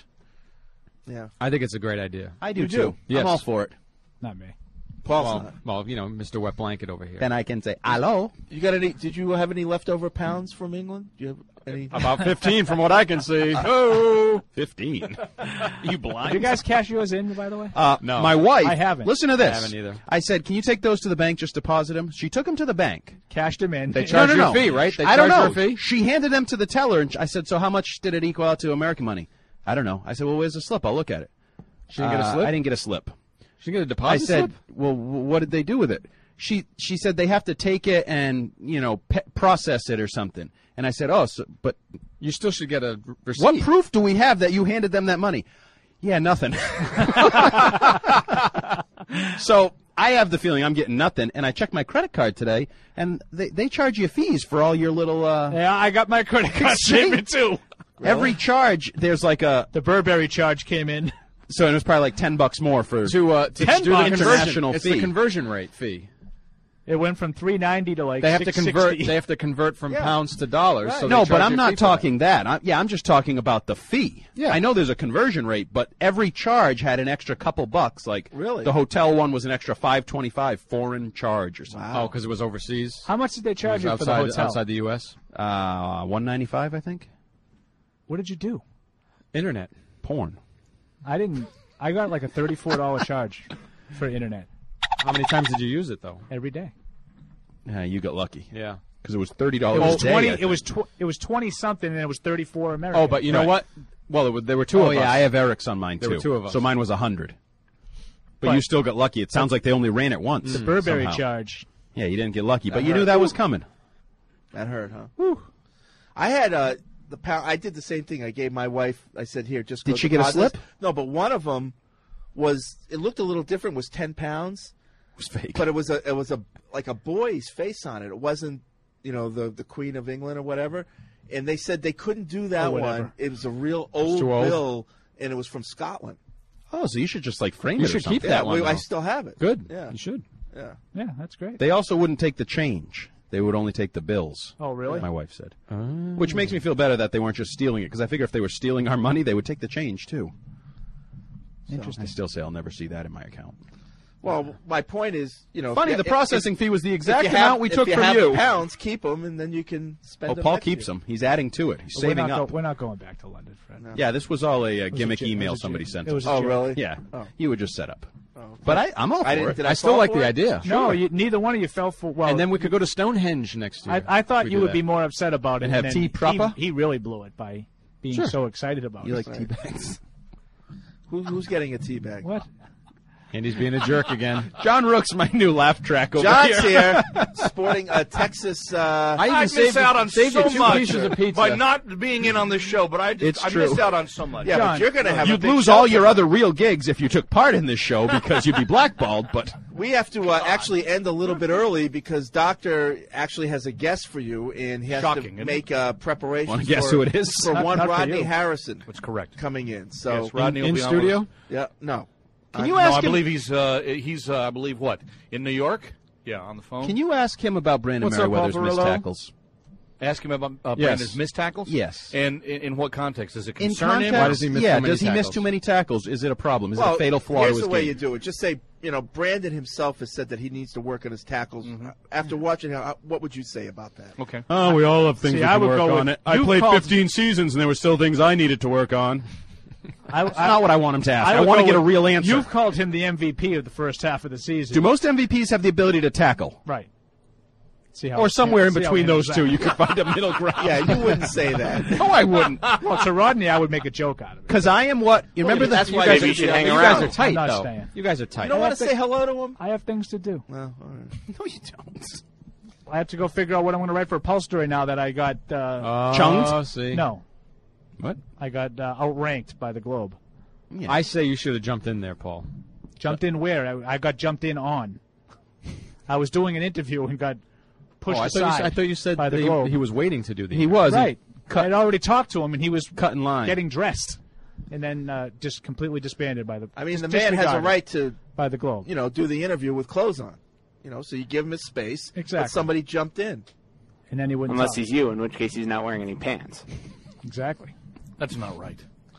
yeah, I think it's a great idea. I do You too. do? Yes. I'm all for it. Not me. Paul's Well, not. well, you know, Mister Wet Blanket over here. Then I can say hello. You got any? Did you have any leftover pounds from England? Do you have any? About fifteen, from what I can see. Oh, Fifteen. you blind? Did you guys cash yours in, by the way? Uh, No. My wife. I haven't. Listen to this. I haven't either. I said, "Can you take those to the bank? Just deposit them." She took them to the bank. Cashed him in. They charge no, you no, a no. fee, right? They I don't charge know. you a fee? She handed them to the teller, and I said, "So how much did it equal out to American money?" I don't know. I said, "Well, where's the slip? I'll look at it." She didn't get a Uh, slip? I didn't get a slip. She didn't get a I deposit said, slip? "Well, w- what did they do with it?" She she said they have to take it and you know pe- process it or something. And I said, "Oh, so, but You still should get a r- receipt. what proof do we have that you handed them that money?" Yeah, nothing. So I have the feeling I'm getting nothing, and I checked my credit card today, and they, they charge you fees for all your little. Uh, Yeah, I got my credit card See? statement too. Every charge, there's like a. The Burberry charge came in. So it was probably like ten bucks more for to uh, to ten do the bucks. conversion. International It's fee. the conversion rate fee. It went from three ninety to like They have to six sixty. convert. They have to convert from Yeah. pounds to dollars. So they no, but charge I'm you a not fee for that. talking that. I, yeah, I'm just talking about the fee. Yeah. I know there's a conversion rate, but every charge had an extra couple bucks. Like Really? the hotel one was an extra five twenty-five foreign charge or something. Oh, because it was overseas. How much did they charge It you was for the outside, hotel? outside the U S. Uh, one ninety-five, I think. What did you do? Internet. Porn. I didn't. I got like a thirty-four dollar charge for internet How many times did you use it though? every day. Yeah, you got lucky Yeah. because it was thirty It dollars was a day. twenty. I It think. was tw- it was twenty something, and it was thirty-four American. Oh, but you know Right. what? Well, it was, there were two Oh of yeah, us. I have Eric's on mine There too. were two of us. So mine was a hundred. But, But- you still got lucky. It sounds like they only ran it once. the Burberry somehow. charge. Yeah, you didn't get lucky, but That you knew hurt. that was coming. That hurt, huh? I had uh, the pound. I did the same thing. I gave my wife. I said, "Here, just." Did go she get a deposit this." slip? No, but one of them was. It looked a little different. Was ten pounds, It was fake. but it was a. It was a like a boy's face on it. It wasn't, you know, the the Queen of England or whatever. And they said they couldn't do that Or whatever. one. It was a real old too old? bill, and it was from Scotland. Oh, so you should just like frame You it. or should keep something. that Yeah, one. we- I though. still have it. Good. Yeah. You should. Yeah. Yeah, that's great. They also wouldn't take the change. They would only take the bills. Oh, really? My wife said. Oh. Which makes me feel better that they weren't just stealing it, because I figure if they were stealing our money, they would take the change too. Interesting. I still say I'll never see that in my account. Well, my point is, you know, if Funny, you- the if- processing if- fee was the if exact you amount have- we if took you from have you. the pounds, keep them, and then you can spend. Oh, them Paul next keeps year. them. He's adding to it. He's We're saving not up. Go, we're not going back to London, Fred. Yeah, this was all a, uh was a gimmick joke. It email was a somebody joke. sent It was us. a Oh, joke. really? Yeah, Oh. you would just set up. Oh. But I, I'm all for I didn't- it. did I still fall like for the it? idea. No, you, neither one of you fell for. Well, And then we could go to Stonehenge next year. I, I if thought we you do would that. be more upset about it And have then tea he- proper? He, really blew it by being Sure. so excited about You it. like tea bags? Who, who's getting a tea bag? What? Andy's being a jerk again. John Rook's my new laugh track over John's here. here, sporting a Texas. Uh, I, I miss out on so two much pieces of pizza. by not being in on this show, but I just It's I true. missed out on so much. Yeah, John, but you're going to have. You'd a big lose show all your tonight. other real gigs if you took part in this show because you'd be blackballed. But we have to uh, actually end a little bit early because Doctor actually has a guest for you, and he has Shocking, to isn't make uh, preparations. Wanna guess for, who it is? For Not- one not for Rodney you. Harrison. That's correct. Coming in. So Yes, Rodney will in be on studio? with us. yeah, no. can I- you No, ask I him? believe he's uh, he's uh, I believe what in New York. Yeah, on the phone. Can you ask him about Brandon What's up, Merriweather's missed Paparillo? tackles? ask him about uh, Yes. Brandon's missed tackles? Yes. And in, in what context? Does it In concern him? context, Why does he miss yeah, so many does he miss tackles? too many tackles? Is it a problem? Is well, it a fatal flaw here's to his the way game? you do it. Just say, you know, Brandon himself has said that he needs to work on his tackles. Mm-hmm. Uh, After watching him, uh, what would you say about that? Okay. Oh, we all have things See, we I can would work go on with- it. I you played called- fifteen seasons, and there were still things I needed to work on. I, That's not what I want him to ask. I, would want to go get a with- real answer. You've called him the M V P of the first half of the season. Do most M V Ps have the ability to tackle? Right. See how Or somewhere in see how between he those handles two, that. you could find a middle ground. Yeah, you wouldn't say that. No, I wouldn't. Well, to Rodney, I would make a joke out of it. Because I am what you remember. that's that why you guys maybe are, you should hang you around. guys are tight, I'm not though. staying. You guys are tight. You don't want to say hello to him? I have things to do. Well, all right. No, you don't. I have to go figure out what I'm going to write for a Pulse story now that I got uh, Oh, Chunked? see. no, What? I got uh, outranked by the Globe. Yeah. I say you should have jumped in there, Paul. Jumped in where? I, I got jumped in on. I was doing an interview and got pushed Oh, I, thought you, aside. s- I thought you said by the that he, Globe. he was waiting to do the. He was right. Cut, I'd already talked to him, and he was cut in line. getting dressed, and then uh, just completely disbanded by the. I mean, just the man has a disregarded right to, by the Globe. you know, do the interview with clothes on. You know, so you give him his space. Exactly. But somebody jumped in. And then he wouldn't. Unless talk. he's you, in which case he's not wearing any pants. Exactly. That's not right.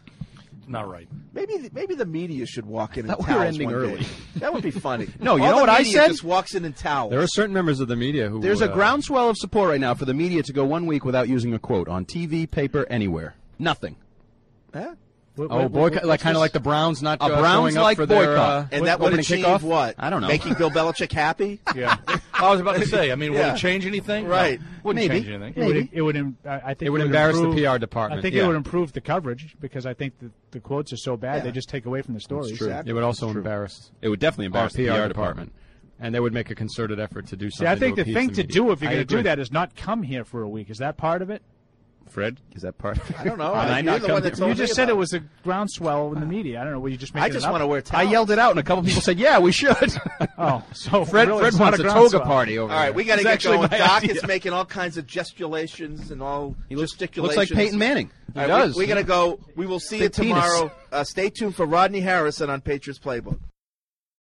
Not right. Maybe the, maybe the media should walk in in thought we towels were ending one early. day. That would be funny. No, you All know the what I media said? Just walks in in towels. There are certain members of the media who. There's a uh, groundswell of support right now for the media to go one week without using a quote on T V, paper, anywhere. Nothing. Huh? What- Oh, what- boy, what- like kind of like the Browns not A uh, Browns showing up like for their, boycott. uh, And that would opening achieve kickoff? what? I don't know. Making Bill Belichick happy? Yeah. I was about to say. I mean, Yeah. would it change anything? Right. No, wouldn't Maybe. change anything. It would, it would, im- I I think It would it embarrass the improve- P R department. I think Yeah. it would improve the coverage because I think the, the quotes are so bad Yeah. they just take away from the stories. true. It would also embarrass It would definitely our embarrass the P R department. department. And they would make a concerted effort to do See, something. I think to the appease thing the to media. do if you're I going to do agree. that is not come here for a week. Is that part of it? Fred, is that part? I don't know. Did I You're not the come one to- that told You me just said about it was a groundswell in the media. I don't know. Were you just making I just it up? want to wear I towels. yelled it out, and a couple people said, "Yeah, we should." Oh, so Fred, really, Fred it's not wants a, groundswell. toga party over All right, there. we got to It's get actually going. my Doc idea. is making all kinds of gesticulations and all He looks, gesticulations. looks like Peyton Manning. All right, does. We, we got to go. We will see you Big penis. tomorrow. Uh, stay tuned for Rodney Harrison on Patriots Playbook.